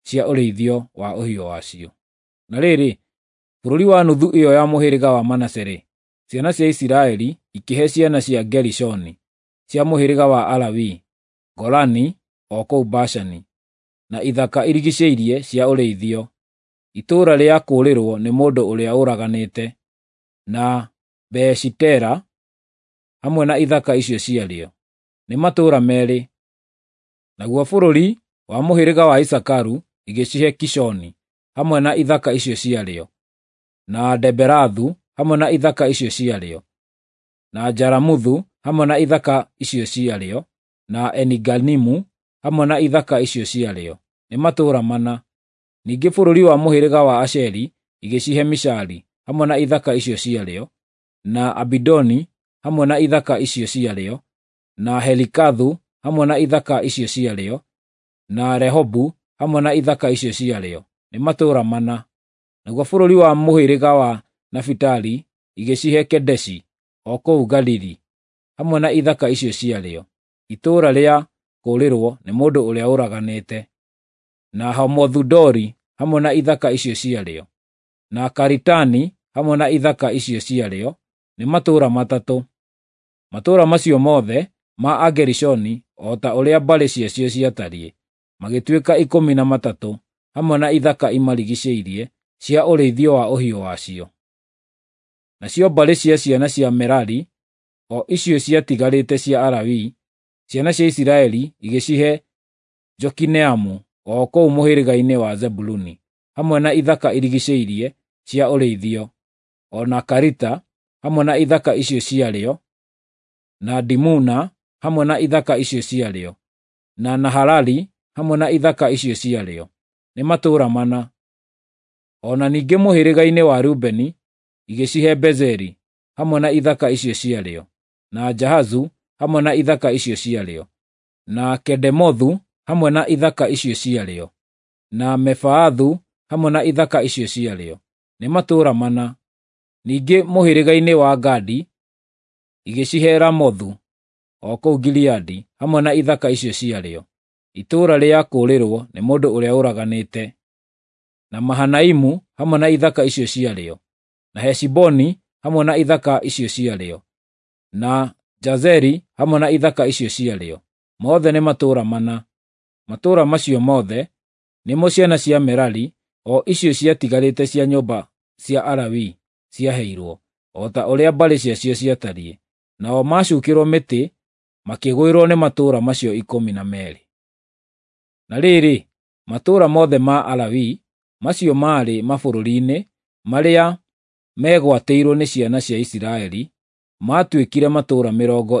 cia ũrĩithio wa ũhiũ wacio. Na rĩrĩ, bũrũri wa nuthu ĩyo ya mũhĩrĩga wa Manase-rĩ, ciana cia Isiraeli ikĩhe ciana cia Gerishoni cia mũhĩrĩga wa Alawii Golani o kũu Bashani, na ithaka irigicĩirie cia ũrĩithio, itũũra rĩa kũũrĩrwo nĩ mũndũ ũrĩa ũraganĩte, na Beeshitera, hamwe na ithaka icio ciarĩo. Nĩ matũũra merĩ. Naguo bũrũri wa mũhĩrĩga wa Isakaru igĩcihe Kishoni, hamwe na ithaka icio ciarĩo, na Deberathu, hamwe na ithaka icio ciarĩo, na Jaramuthu, hamwe na ithaka icio ciarĩo, na Eniganimu, hamwe na ithaka icio ciarĩo. Nĩ matũũra mana. Ningĩ bũrũri wa mũhĩrĩga wa Asheri igĩcihe Mishali, hamwe na ithaka icio ciarĩo, na Abidoni, hamwe na ithaka icio ciarĩo, na Helikathu, hamwe na ithaka icio ciarĩo, na Rehobu, hamwe na ithaka icio ciarĩo. Nĩ matũũra mana. Naguo bũrũri wa mũhĩrĩga wa Nafitali igĩcihe Kedeshi o kũu Galili, hamwe na ithaka icio ciarĩo, itũũra rĩa kũũrĩrwo nĩ mũndũ ũrĩa ũraganĩte, na Hamothu-Dori, hamwe na ithaka icio ciarĩo, na Karitani, hamwe na ithaka icio ciarĩo. Nĩ matũũra matatũ. Matũũra macio mothe ma Agerishoni, o ta ũrĩa mbarĩ ciacio ciatariĩ, magĩtuĩka 13, hamwe na ithaka imarigicĩirie cia ũrĩithio wa ũhiũ wacio. Nacio mbarĩ cia ciana cia Merari, o icio ciatigarĩte cia Alawii, ciana cia Isiraeli igĩcihe Jokineamu o kũu mũhĩrĩga-inĩ wa Zebuluni, hamwe na ithaka irigicĩirie cia ũrĩithio, o na Karita, hamwe na ithaka icio ciarĩo, na Dimuna, hamwe na ithaka icio ciarĩo, na Nahalali, hamwe na ithaka icio ciarĩo. Nĩ matũũra mana. O na ningĩ mũhĩrĩga-inĩ wa Rubeni igĩcihe Bezeri, hamwe na ithaka icio ciarĩo, na Jahazu, hamwe na ithaka icio ciarĩo, na Kedemothu, hamwe na ithaka icio ciarĩo, na Mefaathu, hamwe na ithaka icio ciarĩo. Nĩ matũũra mana. Ningĩ mũhĩrĩga-inĩ wa Gadi igĩcihe Ramothu o kũu Gileadi, hamwe na ithaka icio ciarĩo, itũũra rĩa kũũrĩrwo nĩ mũndũ ũrĩa ũraganĩte, na Mahanaimu, hamwe na ithaka icio ciarĩo, na Heshiboni, hamwe na ithaka icio ciarĩo, na Jazeri, hamwe na ithaka icio ciarĩo. Mothe nĩ matũũra mana. Matũũra macio mothe nĩmo ciana cia Merari, o icio ciatigarĩte cia nyũmba cia Alawii ciaheirwo, o ta ũrĩa mbarĩ ciacio ciatariĩ, nao macukĩrwo mĩtĩ makĩgwĩrwo nĩ matũũra macio 12. Na rĩrĩ, matũũra mothe ma Alawii macio maarĩ mabũrũri-inĩ marĩa megwatĩirwo nĩ ciana cia Isiraeli maatuĩkire matũũra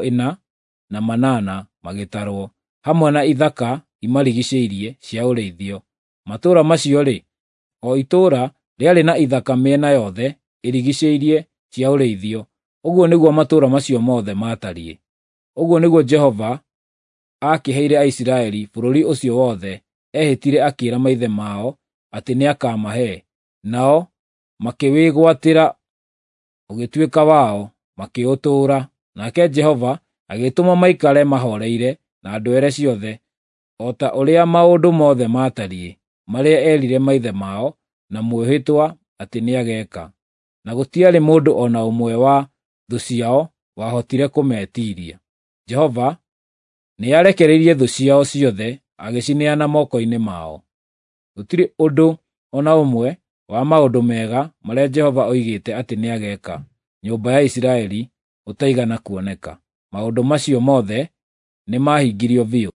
48 magĩtarwo, hamwe na ithaka imarigicĩirie cia ũrĩithio. Matũũra macio-rĩ, o itũũra rĩarĩ na ithaka mĩena yothe irigicĩirie cia ũrĩithio. Ũguo nĩguo matũũra macio mothe matariĩ. Ũguo nĩguo Jehova akĩheire Aisiraeli bũrũri ũcio wothe ehĩtire akĩĩra maithe mao atĩ nĩakamahe, nao makĩwĩgwatĩra ũgĩtuĩka wao, makĩũtũũra. Nake Jehova agĩtũma maikare mahoreire na ndwere ciothe, o ta ũrĩa maũndũ mothe matariĩ marĩa erire maithe mao na mwĩhĩtwa atĩ nĩageeka. Na gũtiarĩ mũndũ o na ũmwe wa thũ ciao wahotire kũmetiiria. Jehova nĩarekereirie thũ ciao ciothe, agĩcineana moko-inĩ mao. Gũtirĩ ũndũ o na ũmwe wa maũndũ mega marĩa Jehova oigĩte atĩ nĩageeka nyũmba ya Isiraeli ũtaigana kuoneka. Maũndũ macio mothe nĩmahingirio biũ.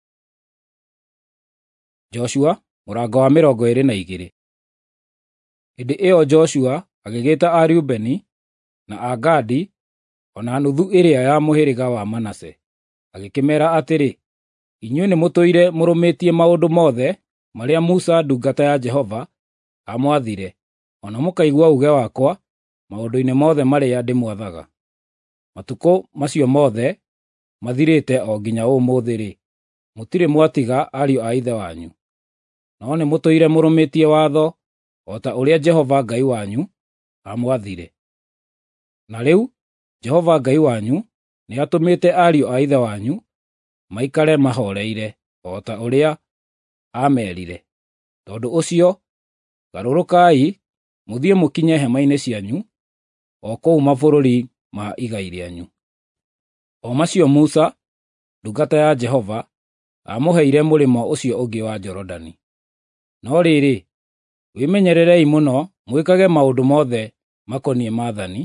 Joshua mũrango wa 22. Hĩndĩ ĩyo Joshua agĩgĩta a Rubeni na a Gadi o na nuthu ĩrĩa ya mũhĩrĩga wa Manase, agĩkĩmeera atĩrĩ: inyuĩ nĩmũtũire mũrũmĩtie maũndũ mothe marĩa Musa ndungata ya Jehova amwathire, o na mũkaigua uuge wakwa maũndũ-inĩ mothe marĩa ndĩmwathaga. Matukũ macio mothe mathirĩte o nginya ũmũthĩ-rĩ, mũtirĩ mwatiga ariũ a ithe wanyu, no nĩmũtũire mũrũmĩtie watho o ta ũrĩa Jehova Ngai wanyu amwathire. Na rĩu Jehova Ngai wanyu nĩatũmĩte ariũ a ithe wanyu maikare mahoreire o ta ũrĩa amerire, Tondũ ũcio, garũrũkai, mũthiĩ mũkinye hema-inĩ cianyu, o kũu mabũrũri ma igai rĩanyu. O macio Musa, ndungata ya Jehova, aamũheire mũrĩmo ũcio ũngĩ wa Jorodani. No rĩrĩ, wĩmenyererei mũno mwĩkage maũndũ mothe makoniĩ maathani,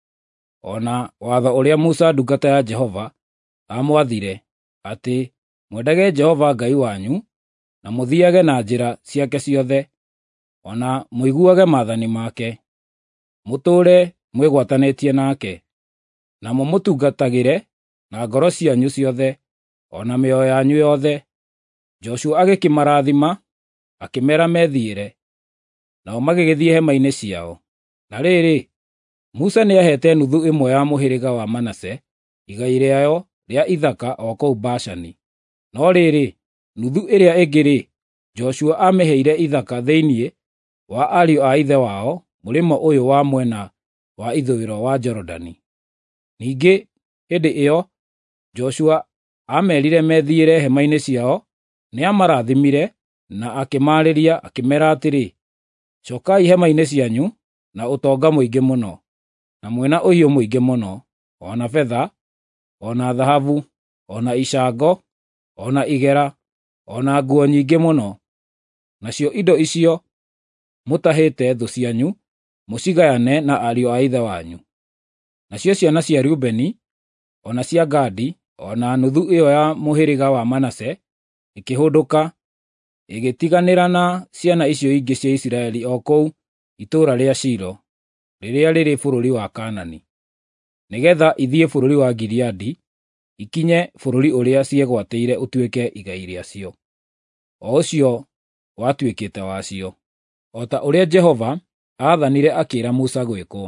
o na watho ũrĩa Musa ndungata ya Jehova aamwathire, atĩ mwendage Jehova Ngai wanyu, na mũthiage na njĩra ciake ciothe, o na mũiguage maathani make, mũtũũre mwĩgwatanĩtie nake, na mũmũtungatagĩre na ngoro cianyu ciothe, o na mĩoyo yanyu yothe. Joshua agĩkĩmarathima, akĩmeera methiĩre, nao magĩgĩthiĩ hema-inĩ ciao. Na rĩrĩ, Musa nĩaheete nuthu ĩmwe ya mũhĩrĩga wa Manase igai rĩayo rĩa ithaka o kũu Bashani. No rĩrĩ, nuthu ĩrĩa ĩngĩ-rĩ, Joshua aamĩheire ithaka thĩinĩ wa ariũ a ithe wao mũrĩmo ũyũ wa mwena wa ithũĩro wa Jorodani. Ningĩ hĩndĩ ĩyo, Joshua aamerire methiĩre hema-inĩ ciao, nĩamarathimire na akĩmaarĩria akĩmeera atĩrĩ, cookai hema-inĩ cianyu na ũtonga mũingĩ mũno, na mwĩna ũhiũ mũingĩ mũno, o na betha, o na thahabu, o na icango, o na igera, o na nguo nyingĩ mũno. Nacio indo icio mũtahĩte thũ cianyu, mũcigayane na ariũ a ithe wanyu. Nacio ciana cia Rubeni, o na cia Gadi, o na nuthu ĩyo ya mũhĩrĩga wa Manase, ĩkĩhũndũka, ĩgĩtiganĩra na ciana icio ingĩ cia Isiraeli o kũu itũũra rĩa Shilo, rĩrĩa rĩrĩ bũrũri wa Kaanani, nĩgeetha ithiĩ bũrũri wa Gileadi, ikinye bũrũri ũrĩa ciegwatĩire ũtuĩke igai rĩacio, o ũcio watuĩkĩte wacio, o ta ũrĩa Jehova aathanire akĩĩra Musa gwĩkwo.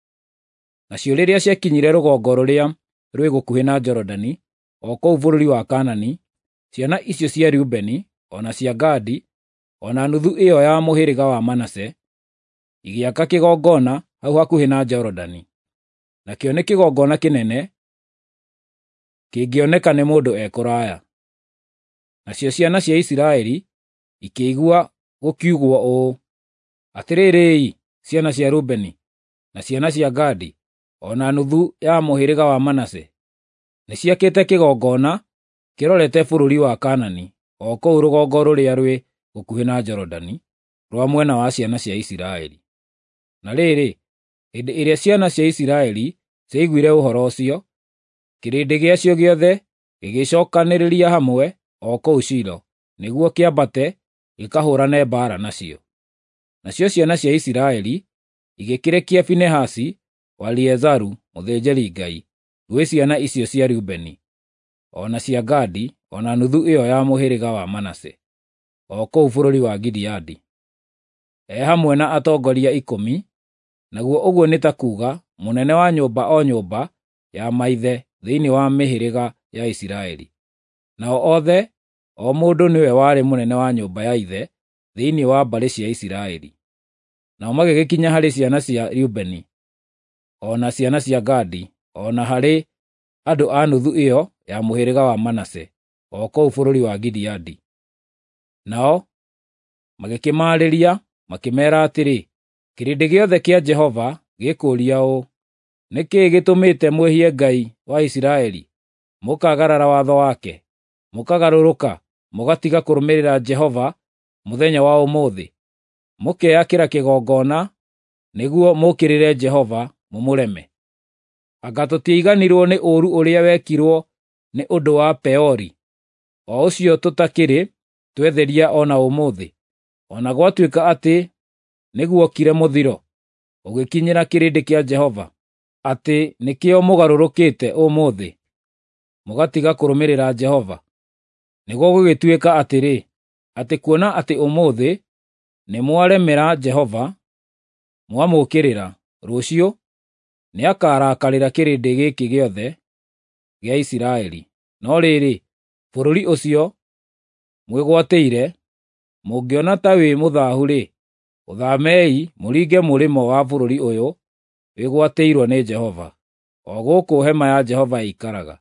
Nacio rĩrĩa ciakinyire rũgongo rũrĩa rwĩ gũkuhĩ na Jorodani, o kũu bũrũri wa Kaanani, ciana icio cia Rubeni, o na cia Gadi, o na nuthu ĩyo ya mũhĩrĩga wa Manase, igĩaka kĩgongona hau hakuhĩ na Jorodani. Nakĩo nĩ kĩgongona kĩnene, kĩngĩoneka nĩ mũndũ ekũraya. Nacio ciana cia Isiraeli ikĩigua gũkiugwo ũũ: atĩrĩrĩ, ciana cia Rubeni, na ciana cia Gadi, o na nuthu ya mũhĩrĩga wa Manase, nĩciakĩte kĩgongona kĩrorete bũrũri wa Kaanani, o kũu rũgongo rũrĩa rwĩ gũkuhĩ na Jorodani, rwa mwena wa ciana cia Isiraeli. Na rĩrĩ, hĩndĩ ĩrĩa ciana cia Isiraeli ciaiguire ũhoro ũcio, kĩrĩndĩ gĩacio gĩothe gĩgĩcookanĩrĩria hamwe o kũu Shilo, nĩguo kĩambate gĩkahũũrane mbaara nacio. Nacio ciana cia Isiraeli igĩkĩrekia Finehasi wa Eleazaru mũthĩnjĩri-Ngai gwĩ ciana icio cia Rubeni, o na cia Gadi, o na nuthu ĩyo ya mũhĩrĩga wa Manase, o kũu bũrũri wa Gileadi, hamwe na atongoria 10, naguo ũguo nĩ ta kuuga mũnene wa nyũmba o nyũmba ya maithe thĩinĩ wa mĩhĩrĩga ya Isiraeli. Nao othe, o mũndũ nĩwe warĩ mũnene wa nyũmba ya ithe thĩinĩ wa mbarĩ cia Isiraeli. Nao magĩgĩkinya harĩ ciana cia Rubeni, o na ciana cia Gadi, o na harĩ andũ a nuthu ĩyo ya mũhĩrĩga wa Manase, o kũu bũrũri wa Gileadi. Nao magĩkĩmaarĩria, makĩmeera atĩrĩ, kĩrĩndĩ gĩothe kĩa Jehova gĩkũũria ũũ: nĩ kĩĩ gĩtũmĩte mwĩhie Ngai wa Isiraeli, mũkagarara watho wake, mũkagarũrũka, mũgatiga kũrũmĩrĩra Jehova mũthenya wa ũmũthĩ, mũkeakĩra kĩgongona nĩguo mũũkĩrĩre Jehova mũmũreme? Anga tũtiaiganirwo nĩ ũũru ũrĩa wekirwo nĩ ũndũ wa Peori, o ũcio tũtakĩrĩ twetheria o na ũmũthĩ, o na gwatuĩka atĩ nĩguokire mũthiro ũgĩkinyĩra kĩrĩndĩ kĩa Jehova, atĩ nĩkĩo mũgarũrũkĩte ũmũthĩ, mũgatiga kũrũmĩrĩra Jehova? Nĩguo gũgĩtuĩka atĩrĩ, atĩ kuona atĩ ũmũthĩ nĩmwaremera Jehova, mwamũũkĩrĩra, rũciũ nĩakarakarĩra kĩrĩndĩ gĩkĩ gĩothe gĩa Isiraeli. No rĩrĩ, bũrũri ũcio mwĩgwatĩire, mũngĩona ta wĩ mũthaahu-rĩ, ũthaamei mũringe mũrĩmo wa bũrũri ũyũ wĩgwatĩirwo nĩ Jehova, o gũkũ hema ya Jehova ĩikaraga,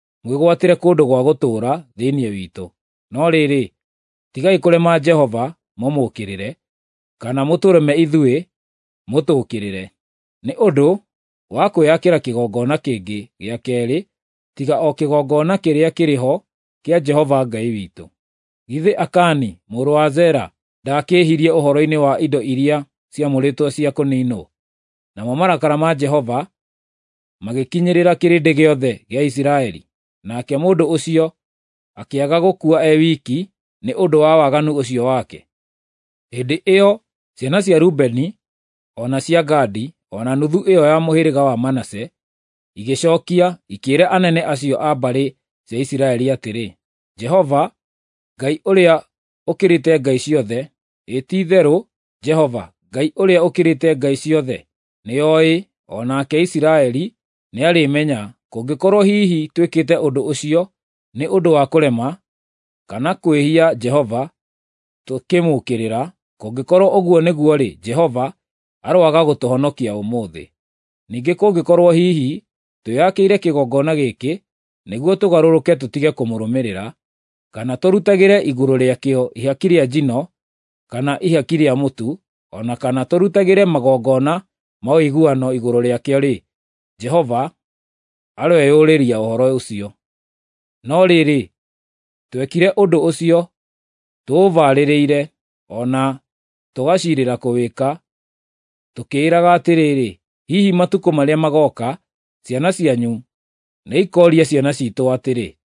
mwĩgwatĩre kũndũ gwa gũtũũra thĩinĩ witũ. No rĩrĩ, tigai kũrema Jehova mũmũkĩrĩre, kana mũtũreme ithuĩ, mũtũũkĩrĩre. Nĩ ũndũ wa kwĩyakĩra kĩgongona kĩngĩ gĩa keerĩ, tiga o kĩgongona kĩrĩa kĩrĩ ho kĩa Jehova Ngai witũ. Githĩ Akani mũrũ wa Zera ndaakĩĩhirie ũhoro-inĩ wa indo iria ciamũrĩtwo cia kũniinwo? Namo marakara ma Jehova magĩkinyĩrĩra kĩrĩndĩ gĩothe gĩa Isiraeli, nake mũndũ ũcio akĩaga gũkua e wiki nĩ ũndũ wa waganu ũcio wake. Hĩndĩ ĩyo ciana cia Rubeni, o na cia Gadi, o na nuthu ĩyo ya mũhĩrĩga wa Manase, igĩcookia ikĩĩra anene acio a mbarĩ cia Isiraeli atĩrĩ, Jehova, Ngai ũrĩa ũkĩrĩte ngai ciothe, ti-itherũ Jehova, Ngai ũrĩa ũkĩrĩte ngai ciothe, nĩoĩ, o nake Isiraeli nĩarĩmenya, kũngĩkorwo hihi twĩkĩte ũndũ ũcio nĩ ũndũ wa kũrema, kana kwĩhia Jehova, tũkĩmũũkĩrĩra, kũngĩkorwo ũguo nĩguo-rĩ, Jehova aroaga gũtũhonokia ũmũthĩ. Ningĩ kũngĩkorwo hihi twĩyakĩire kĩgongona gĩkĩ nĩguo tũgarũrũke tũtige kũmũrũmĩrĩra, kana tũrutagĩre igũrũ rĩakĩo ihaki rĩa njino, kana ihaki rĩa mũtu, o na kana tũrutagĩre magongona ma ũiguano igũrũ rĩakĩo-rĩ, Jehova areyũrĩria ũhoro ũcio. No rĩrĩ, twekire ũndũ ũcio tũũbarĩrĩire, o na tũgaciirĩra kũwĩka, tũkĩĩraga atĩrĩrĩ, hihi matukũ marĩa magooka, ciana cianyu nĩikooria ciana ciitũ atĩrĩ,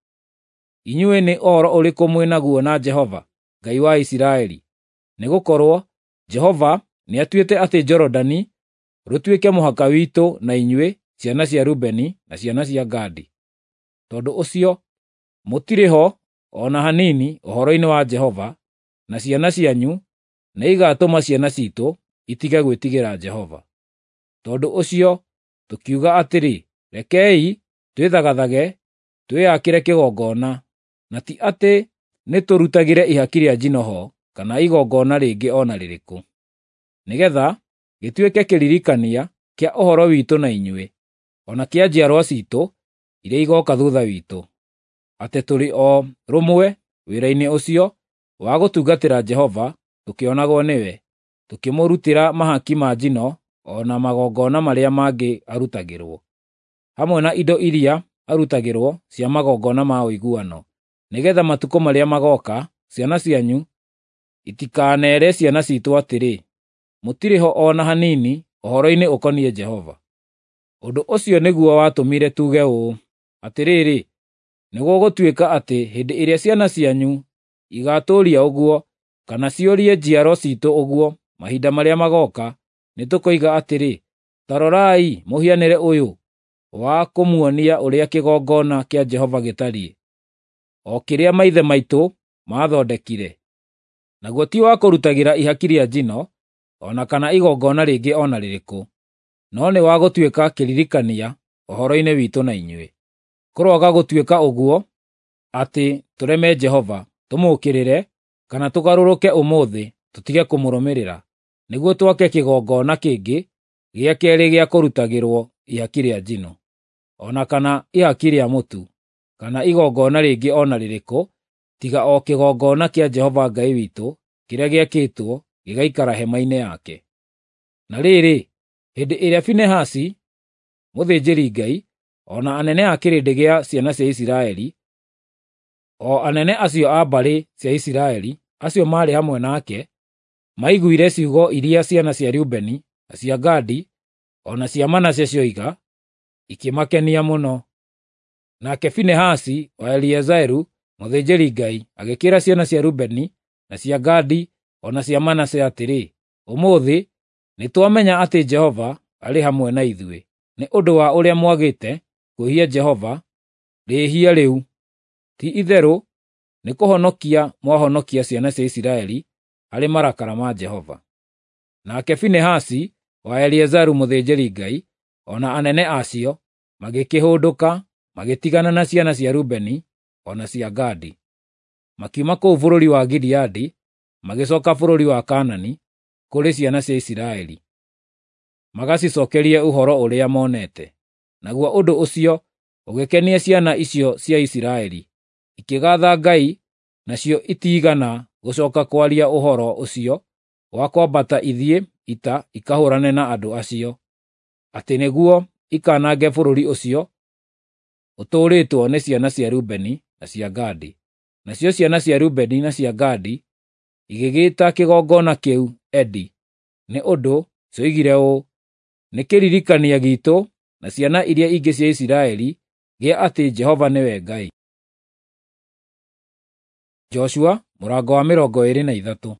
inyuĩ nĩ ũhoro ũrĩkũ mwĩ naguo na Jehova, Ngai wa Isiraeli? Nĩgũkorwo Jehova nĩatuĩte atĩ Jorodani rũtuĩke mũhaka witũ na inyuĩ, ciana cia Rubeni na ciana cia Gadi. Tondũ ũcio, mũtirĩ ho o na hanini ũhoro-inĩ wa Jehova, na ciana cianyu nĩigatũma ciana ciitũ itige gwĩtigĩra Jehova. Tondũ ũcio, tũkiuga atĩrĩ, rekei twĩthagathage, twĩyakĩre kĩgongona, na ti atĩ nĩtũrutagĩre ihaki rĩa njino ho, kana igongona rĩngĩ o na rĩrĩkũ, nĩgetha gĩtuĩke kĩririkania kĩa ũhoro witũ na inyuĩ, o na kĩa njiarwa ciitũ iria igooka thuutha witũ, atĩ tũrĩ o rũmwe wĩra-inĩ ũcio wa gũtungatĩra Jehova, tũkĩonagwo nĩwe, tũkĩmũrutĩra mahaki ma njino o na magongona marĩa mangĩ arutagĩrwo, hamwe na indo iria arutagĩrwo cia magongona ma ũiguano, nĩgetha matukũ marĩa magooka, ciana cianyu itikaneere ciana ciitũ atĩrĩ, mũtirĩ ho o na hanini ũhoro-inĩ ũkoniĩ Jehova. Ũndũ ũcio nĩguo watũmire tuuge ũũ, atĩrĩrĩ, nĩguo gũtuĩka atĩ hĩndĩ ĩrĩa ciana cianyu igatũũria ũguo, kana ciũrie njiaro ciitũ ũguo mahinda marĩa magooka, nĩtũkoiga atĩrĩ, ta rorai mũhianĩre ũyũ wa kũmuonia ũrĩa kĩgongona kĩa Jehova gĩtariĩ, o kĩrĩa maithe maitũ maathondekire. Naguo ti wa kũrutagĩra ihaki rĩa njino, o na kana igongona rĩngĩ o na rĩrĩkũ, no nĩ wa gũtuĩka kĩririkania ũhoro-inĩ witũ na inyuĩ. Kũroaga gũtuĩka ũguo, atĩ tũreme Jehova, tũmũũkĩrĩre, kana tũgarũrũke ũmũthĩ, tũtige kũmũrũmĩrĩra, nĩguo twake kĩgongona kĩngĩ gĩa keerĩ gĩa kũrutagĩrwo ihaki rĩa njino, o na kana ihaki rĩa mũtu, kana igongona rĩngĩ o na rĩrĩkũ, tiga o kĩgongona kĩa Jehova Ngai witũ, kĩrĩa gĩakĩtwo gĩgaikara hema-inĩ yake. Na rĩrĩ, hĩndĩ ĩrĩa Finehasi, mũthĩnjĩri-Ngai, o na anene a kĩrĩndĩ gĩa ciana cia Isiraeli, o anene acio a mbarĩ cia Isiraeli, acio maarĩ hamwe nake, maiguire ciugo iria ciana cia Rubeni, na cia Gadi, o na cia Manase cioiga, ikĩmakenia mũno. Nake Finehasi wa Eliezeru, mũthĩnjĩri-Ngai, agĩkĩra ciana cia Rubeni, na cia Gadi, o na cia Manase atĩrĩ, ũmũthĩ nĩtwamenya atĩ Jehova arĩ hamwe na ithuĩ, nĩ ũndũ wa ũrĩa mwagĩte kwĩhia Jehova rĩĩhia rĩu. Ti-itherũ nĩ kũhonokia mwahonokia ciana cia Isiraeli harĩ marakara ma Jehova. Nake Finehasi wa Eliezeru mũthĩnjĩri-Ngai, o na anene acio, magĩkĩhũndũka, magĩtigana na ciana cia Rubeni, o na cia Gadi. Makiuma kũu bũrũri wa Gileadi, magĩcooka bũrũri wa Kaanani, kũrĩ ciana cia Isiraeli, magacicokerie ũhoro ũrĩa monete. Naguo ũndũ ũcio ũgĩkenia ciana icio cia Isiraeli, ikĩgaatha Ngai, nacio itiigana gũcoka kwaria ũhoro ũcio wa kwambata ithiĩ ita ikahũrane na andũ acio, atĩ nĩguo ikanange bũrũri ũcio ũtũũrĩtwo nĩ ciana cia Rubeni na cia Gadi. Nacio ciana cia Rubeni na cia Gadi igĩgĩĩta kĩgongona kĩu Edi, nĩ ũndũ cioigire ũũ: nĩ kĩririkania giitũ na ciana iria ingĩ cia Isiraeli gĩa atĩ Jehova nĩwe Ngai. Joshua mũrango wa 23.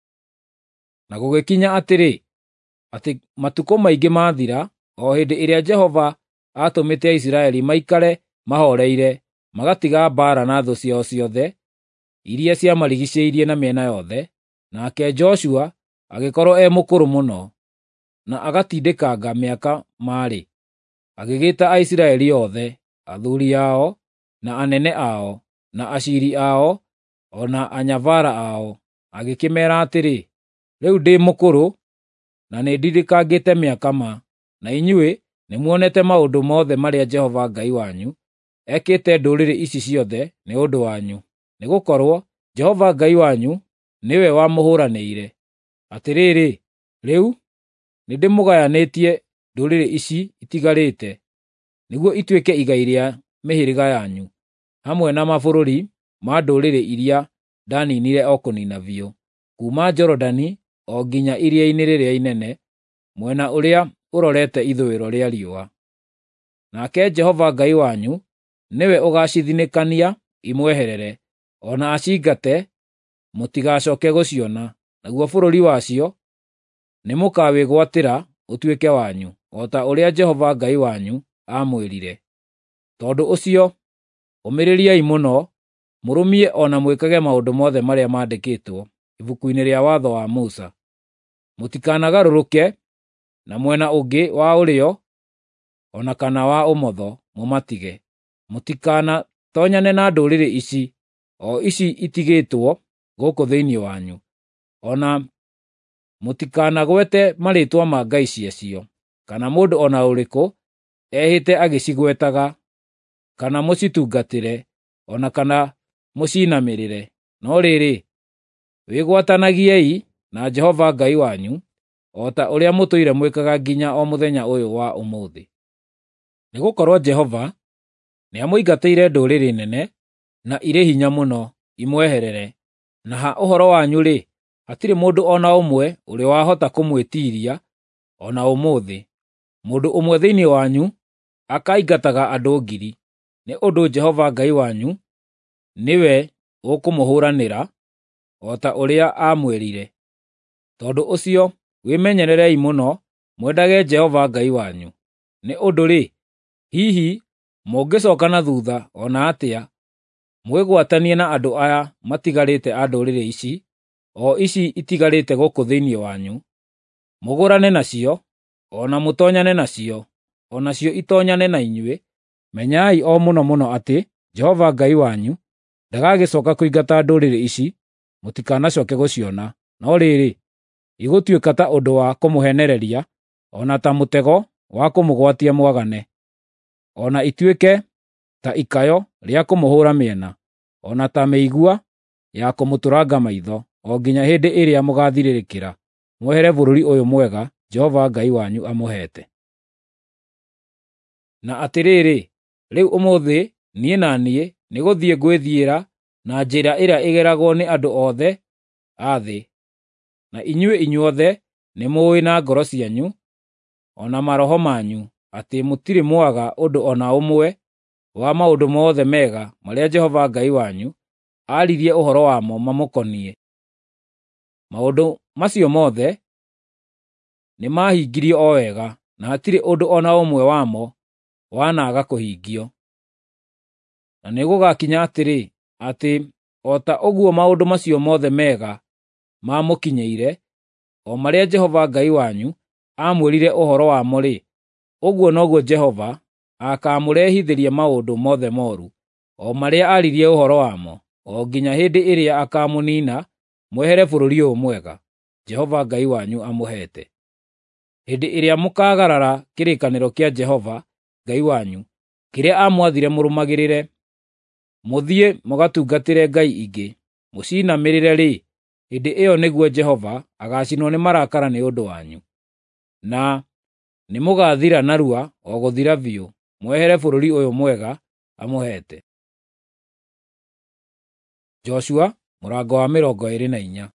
Na gũgĩkinya atĩrĩ, atĩ matukũ maingĩ maathira, o hĩndĩ ĩrĩa Jehova aatũmĩte Isiraeli maikare mahoreire, magatiga mbaara na thũ ciao ciothe iria ciamarigicĩirie na mĩena yothe, nake Joshua agĩkorwo mũkũrũ mũno, na agatindĩkanga mĩaka maarĩ, agĩgĩĩta Aisiraeli othe, athuuri ao, na anene ao, na aciiri ao, o na anyabara ao, agĩkĩmeera atĩrĩ, rĩu ndĩ mũkũrũ, na nĩndindĩkangĩte mĩaka ma, na inyuĩ nĩmuonete maũndũ mothe marĩa Jehova Ngai wanyu ekĩte ndũrĩrĩ ici ciothe nĩ ũndũ wanyu, nĩgũkorwo Jehova Ngai wanyu nĩwe wamũhũũranĩire. Atĩrĩrĩ, rĩu nĩndĩmũgayanĩtie ndũrĩrĩ ici itigarĩte, nĩguo ituĩke igai rĩa mĩhĩrĩga yanyu, hamwe na mabũrũri ma ndũrĩrĩ iria ndaniinire o kũniina biũ, kuuma Jorodani o nginya iria-inĩ rĩrĩa inene, mwena ũrĩa ũrorete ithũĩro rĩa riũa. Nake Jehova Ngai wanyu nĩwe ũgaacithinĩkania imweherere, o na acingate, mũtigacooke gũciona, naguo bũrũri wacio nĩmũkawĩgwatĩra ũtuĩke wanyu, o ta ũrĩa Jehova Ngai wanyu aamwĩrire. Tondũ ũcio, ũmĩrĩriai mũno, mũrũmie o na mwĩkage maũndũ mothe marĩa maandĩkĩtwo ibuku-inĩ rĩa watho wa Musa. Mũtikanagarũrũke na mwena ũngĩ wa ũrĩo o na kana wa ũmotho mũmatige. Mũtikanatonyane na ndũrĩrĩ ici, o ici itigĩtwo gũkũ thĩinĩ wanyu, o na mũtikanagwete marĩĩtwa ma ngai ciacio, kana mũndũ o na ũrĩkũ ehĩte agĩcigwetaga, kana mũcitungatĩre, o na kana mũciinamĩrĩre. No rĩrĩ, wĩgwatanagiei na Jehova Ngai wanyu, o ta ũrĩa mũtũire mwĩkaga nginya o mũthenya ũyũ wa ũmũthĩ. Nĩgũkorwo Jehova nĩamũingatĩire ndũrĩrĩ nene na irĩ hinya mũno imweherere, na ha ũhoro wanyu-rĩ, hatirĩ mũndũ o na ũmwe ũrĩ wahota kũmwĩtiiria o na ũmũthĩ. Mũndũ ũmwe thĩinĩ wanyu akaingataga andũ 1000, nĩ ũndũ Jehova Ngai wanyu nĩwe ũkũmũhũũranĩra, o ta ũrĩa aamwĩrire. Tondũ ũcio, wĩmenyererei mũno, mwendage Jehova Ngai wanyu. Nĩ ũndũ-rĩ, hihi mũngĩcooka na thuutha o na atĩa, mwĩgwatanie na andũ aya matigarĩte a ndũrĩrĩ ici, o ici itigarĩte gũkũ thĩinĩ wanyu, mũgũrane nacio, o na mũtonyane nacio, o nacio itonyane na inyuĩ, menyai o mũno mũno atĩ Jehova Ngai wanyu ndagagĩcooka kũingata ndũrĩrĩ ici, mũtikanacooke gũciona. No rĩrĩ, igũtuĩka ta ũndũ wa kũmũhenereria, o na ta mũtego wa kũmũgwatia mwagane, o na ituĩke ta ikayo rĩa kũmũhũũra mĩena, o na ta mĩigua ya kũmũtũranga maitho, o nginya hĩndĩ ĩrĩa mũgaathirĩrĩkĩra mwehere bũrũri ũyũ mwega Jehova Ngai wanyu amũheete. Na atĩrĩrĩ, rĩu ũmũthĩ niĩ na niĩ nĩgũthiĩ ngwĩthiĩra na njĩra ĩrĩa ĩgeragwo nĩ andũ othe a thĩ, na inyuĩ inyuothe nĩmũũĩ na ngoro cianyu, o na maroho manyu, atĩ mũtirĩ mwaga ũndũ o na ũmwe wa maũndũ mothe mega marĩa Jehova Ngai wanyu aaririe ũhoro wamo mamũkoniĩ. Maũndũ macio mothe nĩmahingirio o wega, na hatirĩ ũndũ o na ũmwe wamo wanaaga kũhingio. Na nĩgũgakinya atĩrĩ, atĩ o ta ũguo maũndũ macio mothe mega mamũkinyĩire, o marĩa Jehova Ngai wanyu aamwĩrire ũhoro wamo-rĩ, ũguo noguo Jehova akamũrehithĩria maũndũ mothe mooru, o marĩa aaririe ũhoro wamo, o nginya hĩndĩ ĩrĩa akamũniina mwehere bũrũri ũyũ mwega Jehova Ngai wanyu amũheete. Hĩndĩ ĩrĩa mũkaagarara kĩrĩkanĩro kĩa Jehova Ngai wanyu, kĩrĩa aamwathire mũrũmagĩrĩre, mũthiĩ mũgatungatĩre ngai ingĩ, mũciinamĩrĩre-rĩ, hĩndĩ ĩyo nĩguo Jehova agaacinwo nĩ marakara nĩ ũndũ wanyu, na nĩmũgathira narua o gũthira biũ, mwehere bũrũri ũyũ mwega amũheete. Joshua mũrango wa 24.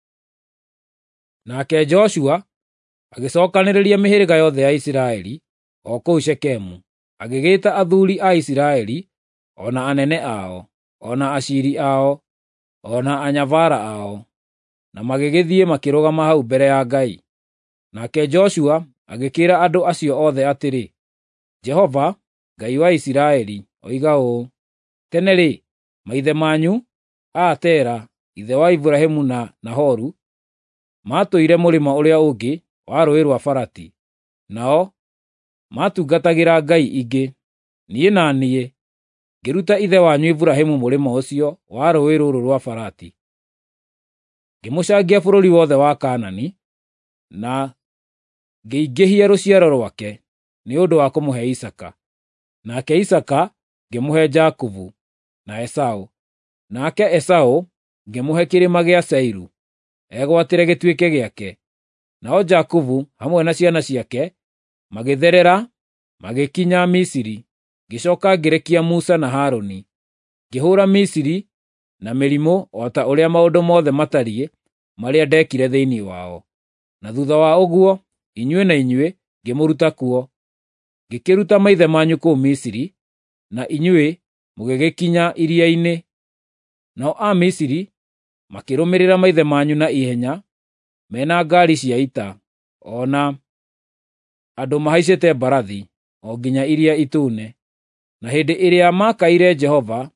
Nake Joshua agĩcookanĩrĩria mĩhĩrĩga yothe ya Isiraeli o kũu Shekemu, agĩgĩĩta athuuri a Isiraeli, o na anene ao, o na aciiri ao, o na anyabara ao, na magĩgĩthiĩ makĩrũgama hau mbere ya Ngai. Nake Joshua agĩkĩĩra andũ acio othe atĩrĩ, Jehova, Ngai wa Isiraeli, oiga ũũ: Tene-rĩ, maithe manyu, Tera, ithe wa Iburahĩmu na Nahoru, maatũire mũrĩmo ũrĩa ũngĩ wa Rũũĩ rwa Farati, nao maatungatagĩra ngai ingĩ. Niĩ ngĩruta ithe wanyu Iburahĩmu mũrĩmo ũcio wa rũũĩ rũrũ rwa Farati, ngĩmũcangia bũrũri wothe wa Kaanani, na ngĩingĩhia rũciaro rwake nĩ ũndũ wa kũmũhe Isaaka. Nake Isaaka ngĩmũhe Jakubu na Esaũ. Nake Esaũ ngĩmũhe kĩrĩma gĩa Seiru, egwatĩre gĩtuĩke gĩake. Nao Jakubu hamwe na ciana ciake magĩtherera, magĩkinya Misiri. Ngĩcooka ngĩrekia Musa na Harũni, ngĩhũũra Misiri na mĩrimũ o ta ũrĩa maũndũ mothe matariĩ marĩa ndekire thĩinĩ wao. Na thuutha wa ũguo, inyuĩ ngĩmũruta kuo, ngĩkĩruta maithe manyu kũu Misiri, na inyuĩ mũgĩgĩkinya iria-inĩ. Nao a Misiri makĩrũmĩrĩra maithe manyu na ihenya, mena ngaari cia ita, o na andũ mahaicĩte mbarathi, o nginya Iria Itune. Na hĩndĩ ĩrĩa maakaire Jehova,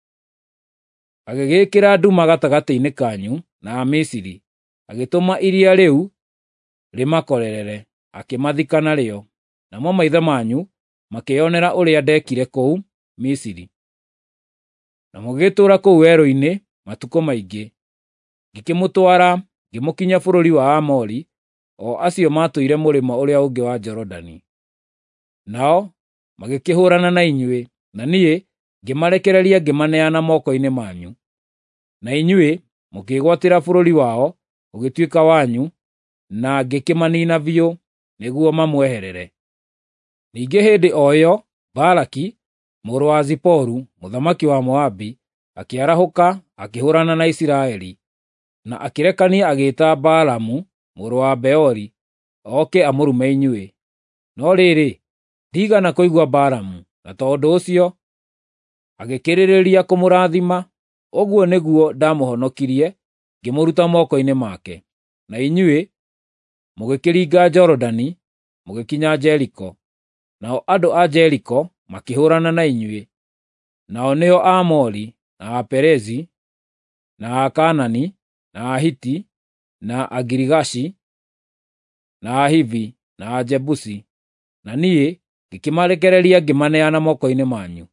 agĩgĩĩkĩra nduma gatagatĩ-inĩ kanyu na a Misiri, agĩtũma iria rĩu rĩmakorerere, akĩmathika narĩo. Namo maithe manyu makĩĩonera ũrĩa ndekire kũu Misiri. Na mũgĩtũũra kũu werũ-inĩ matukũ maingĩ. Ngĩkĩmũtwara ngĩmũkinyia bũrũri wa Aamori, o acio maatũire mũrĩmo ũrĩa ũngĩ wa Jorodani. Nao magĩkĩhũũrana na inyuĩ, na niĩ ngĩmarekereria ngĩmaneana moko-inĩ manyu. Na inyuĩ mũkĩĩgwatĩra bũrũri wao ũgĩtuĩka wanyu, na ngĩkĩmaniina biũ nĩguo mamweherere. Ningĩ hĩndĩ o ĩyo Balaki mũrũ wa Ziporu, mũthamaki wa Moabi, akĩarahũka akĩhũũrana na Isiraeli, na akĩrekania agĩĩta Balamu mũrũ wa Beori oke amũrume inyuĩ. No rĩrĩ, ndiigana kũigua Balamu, na tondũ ũcio agĩkĩrĩrĩria kũmũrathima. Ũguo nĩguo ndamũhonokirie, ngĩmũruta moko-inĩ make. Na inyuĩ mũgĩkĩringa Jorodani, mũgĩkinya Jeriko. Nao andũ a Jeriko makĩhũũrana na inyuĩ, nao nĩo Aamori, na Aperizi, na Akaanani, na Ahiti, na Agirigashi, na Ahivi, na Ajebusi, na niĩ ngĩkĩmarekereria ngĩmaneana moko-inĩ manyu.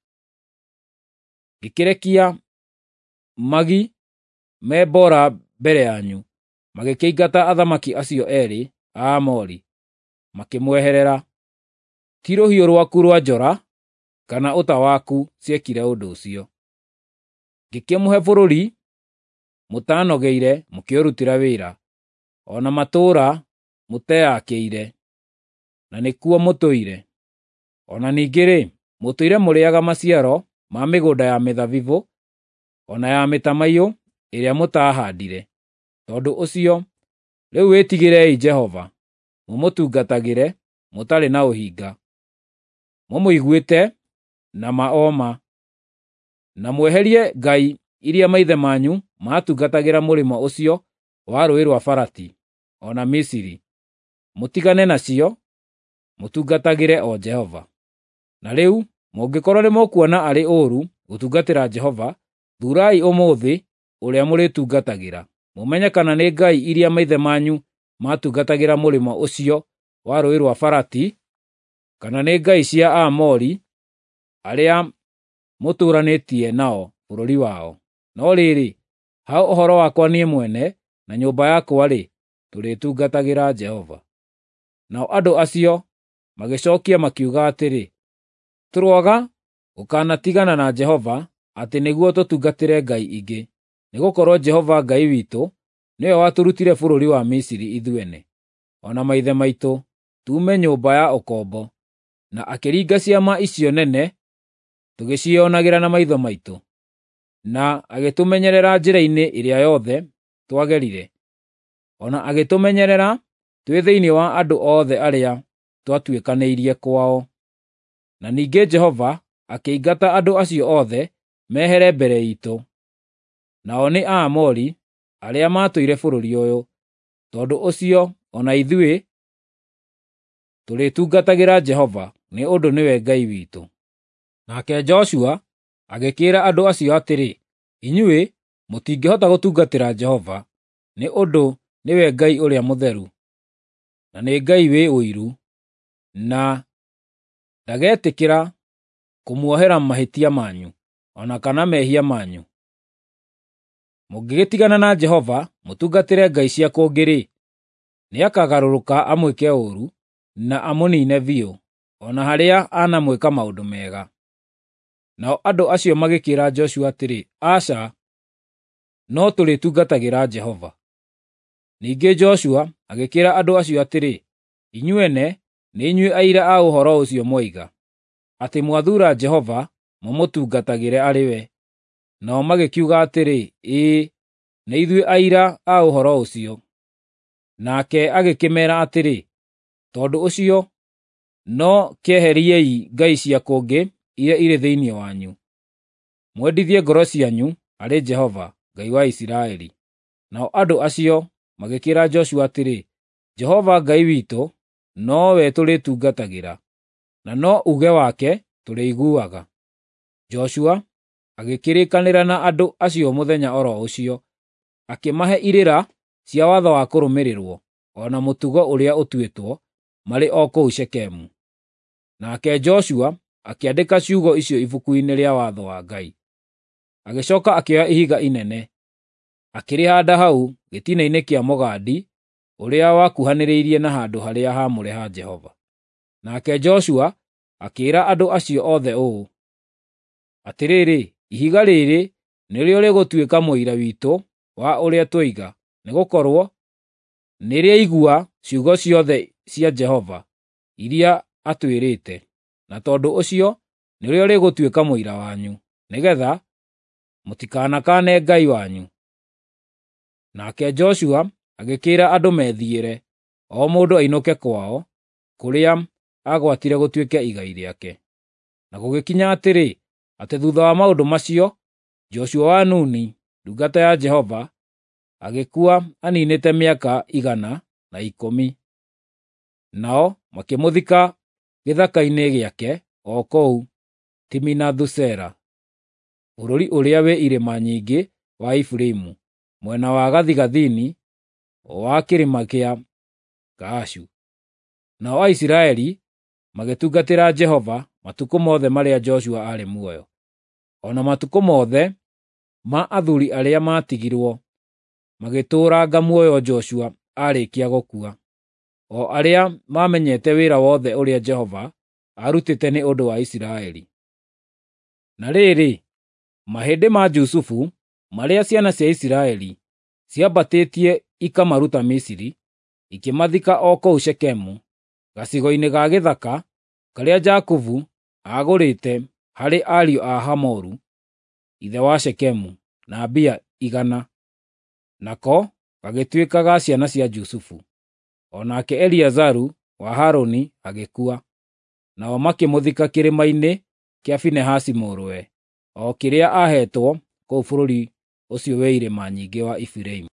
Ngĩkĩrekia magi me Bora mbere yanyu, magĩkĩingata athamaki acio eerĩ a Aamori, makĩmweherera. Ti rũhiũ rwaku rwa njora kana ũta waku ciekire ũndũ ũcio. Ngĩkĩmũhe bũrũri mũtanogeire mũkĩũrutĩra wĩra, o na matũũra mũteakĩire, na nĩkuo mũtũire. O na ningĩ-rĩ, mũtũire mũrĩĩaga maciaro ma mĩgũnda ya mĩthabibũ, o na ya mĩtamaiyũ ĩrĩa mũtaahaandire. Tondũ ũcio, rĩu wĩtigĩrei Jehova, mũmũtungatagĩre mũtarĩ na ũhinga, mũmũiguĩte na ma, na mweherie ngai iria maithe manyu maatungatagĩra mũrĩmo ũcio wa Rũũĩ rwa Farati, o na Misiri. Mũtigane nacio, mũtungatagĩre o Jehova. Na rĩu, mũngĩkorwo nĩmũkuona arĩ ũũru gũtungatĩra Jehova, thuurai ũmũthĩ ũrĩa mũrĩtungatagĩra, mũmenye kana nĩ ngai iria maithe manyu maatungatagĩra mũrĩmo ũcio wa Rũũĩ rwa Farati, kana nĩ ngai cia Aamori arĩa mũtũũranĩtie nao bũrũri wao. No rĩrĩ, ha ũhoro wakwa niĩ mwene na nyũmba yakwa-rĩ, tũrĩtungatagĩra Jehova. Nao andũ acio magĩcookia makiuga atĩrĩ, tũroaga gũkanatigana na Jehova atĩ nĩguo tũtungatĩre ngai ingĩ, nĩgũkorwo Jehova Ngai witũ nĩwe watũrutire bũrũri wa Misiri ithuene, ona maithe maitũ tuume nyũmba ya ũkombo, na akĩringa ciama icio nene, tũgĩcionagĩra na maitho maitũ, na agĩtũmenyerera njĩra-inĩ ĩrĩa yothe twagerire, ona agĩtũmenyerera twĩ thĩinĩ wa andũ othe arĩa twatuĩkanĩirie kwao. Na ningĩ Jehova akĩingata andũ acio othe mehere mbere iitũ, nao nĩ Aamori arĩa maatũire bũrũri ũyũ. Tondũ ũcio ona ithuĩ tũrĩtungatagĩra Jehova, nĩ ũndũ nĩwe Ngai witũ. Nake Joshua agĩkĩĩra andũ acio atĩrĩ, inyuĩ mũtingĩhota gũtungatĩra Jehova, nĩ ũndũ nĩwe Ngai ũrĩa mũtheru, na nĩ Ngai wĩ ũiru, na ndagetĩkĩra kũmuohera mahĩtia manyu, ona kana mehia manyu. Mũngĩgĩtigana na Jehova mũtungatĩre ngai cia kũngĩ-rĩ, nĩakagarũrũka amwĩke ũũru na amũniine biũ, ona harĩa anamwĩka maũndũ mega. Nao andũ acio magĩkĩĩra Joshua atĩrĩ, aca, no tũrĩtungatagĩra Jehova. Ningĩ Joshua agĩkĩĩra andũ acio atĩrĩ, inyuĩ ene nĩ inyuĩ aira a ũhoro ũcio moiga, atĩ mwathuura Jehova mũmũtungatagĩre arĩ we. Nao magĩkiuga atĩrĩ, ĩĩ, nĩ ithuĩ aira a ũhoro ũcio. Nake agĩkĩmeera atĩrĩ, tondũ ũcio, no kĩeheriei ngai cia kũngĩ iria irĩ thĩinĩ wanyu, mwendithie ngoro cianyu harĩ Jehova, Ngai wa Isiraeli. Nao andũ acio magĩkĩĩra Joshua atĩrĩ, Jehova Ngai witũ nowe tũrĩtungatagĩra, na no uge wake tũrĩiguaga. Joshua agĩkĩrĩkanĩra na andũ acio mũthenya oro ũcio, akĩmahe irĩra cia watho wa kũrũmĩrĩrwo, ona mũtugo ũrĩa ũtuĩtwo, marĩ o kũu Shekemu. Nake Joshua akĩandĩka ciugo icio ibuku-inĩ rĩa watho wa Ngai. Agĩcooka akĩoya ihiga inene, akĩrĩhaanda hau gĩtina-inĩ kĩa mũgandi ũrĩa wakuhanĩrĩirie na handũ harĩa haamũre ha Jehova. Nake Joshua akĩĩra andũ acio othe ũũ, atĩrĩrĩ, ihiga rĩrĩ nĩrĩo rĩgũtuĩka mũira witũ wa ũrĩa twoiga, nĩgũkorwo nĩrĩaigua ciugo ciothe cia Jehova iria atwĩrĩte, na tondũ ũcio nĩrĩo rĩgũtuĩka mũira wanyu, nĩgeetha mũtikanakane Ngai wanyu. Nake Joshua agĩkĩĩra andũ methiĩre, o mũndũ ainũke kwao, kũrĩa agwatire gũtuĩke igai rĩake. Na gũgĩkinya atĩrĩ, atĩ thuutha wa maũndũ macio, Joshua wa Nuni, ndungata ya Jehova, agĩkua aniinĩte mĩaka 110. Nao makĩmũthika gĩthaka-inĩ gĩake o kũu Timinathu-Sera, bũrũri ũrĩa wĩ irĩma nyingĩ wa Efiraimu, mwena wa gathigathini wa kĩrĩma kĩa Gaashu. Nao Aisiraeli magĩtungatĩra Jehova matukũ mothe marĩa Joshua aarĩ muoyo, ona matukũ mothe ma athuuri arĩa maatigirwo magĩtũũranga muoyo Joshua aarĩkia gũkua, o arĩa maamenyete wĩra wothe ũrĩa Jehova aarutĩte nĩ ũndũ wa Isiraeli. Na rĩrĩ, mahĩndĩ ma Jusufu, marĩa ciana cia Isiraeli ciambatĩtie ikamaruta Misiri, ikĩmathika o kũu Shekemu, gacigo-inĩ ga gĩthaka karĩa Jakubu aagũrĩte harĩ ariũ a Hamoru, ithe wa Shekemu, na mbia 100. Nako gagĩtuĩka ga ciana cia Jusufu. O nake Eliazaru wa Harũni agĩkua, nao makĩmũthika kĩrĩma-inĩ kĩa Finehasi mũrũwe, o kĩrĩa aaheetwo kũu bũrũri ũcio wĩ irĩma nyingĩ wa Efiraimu.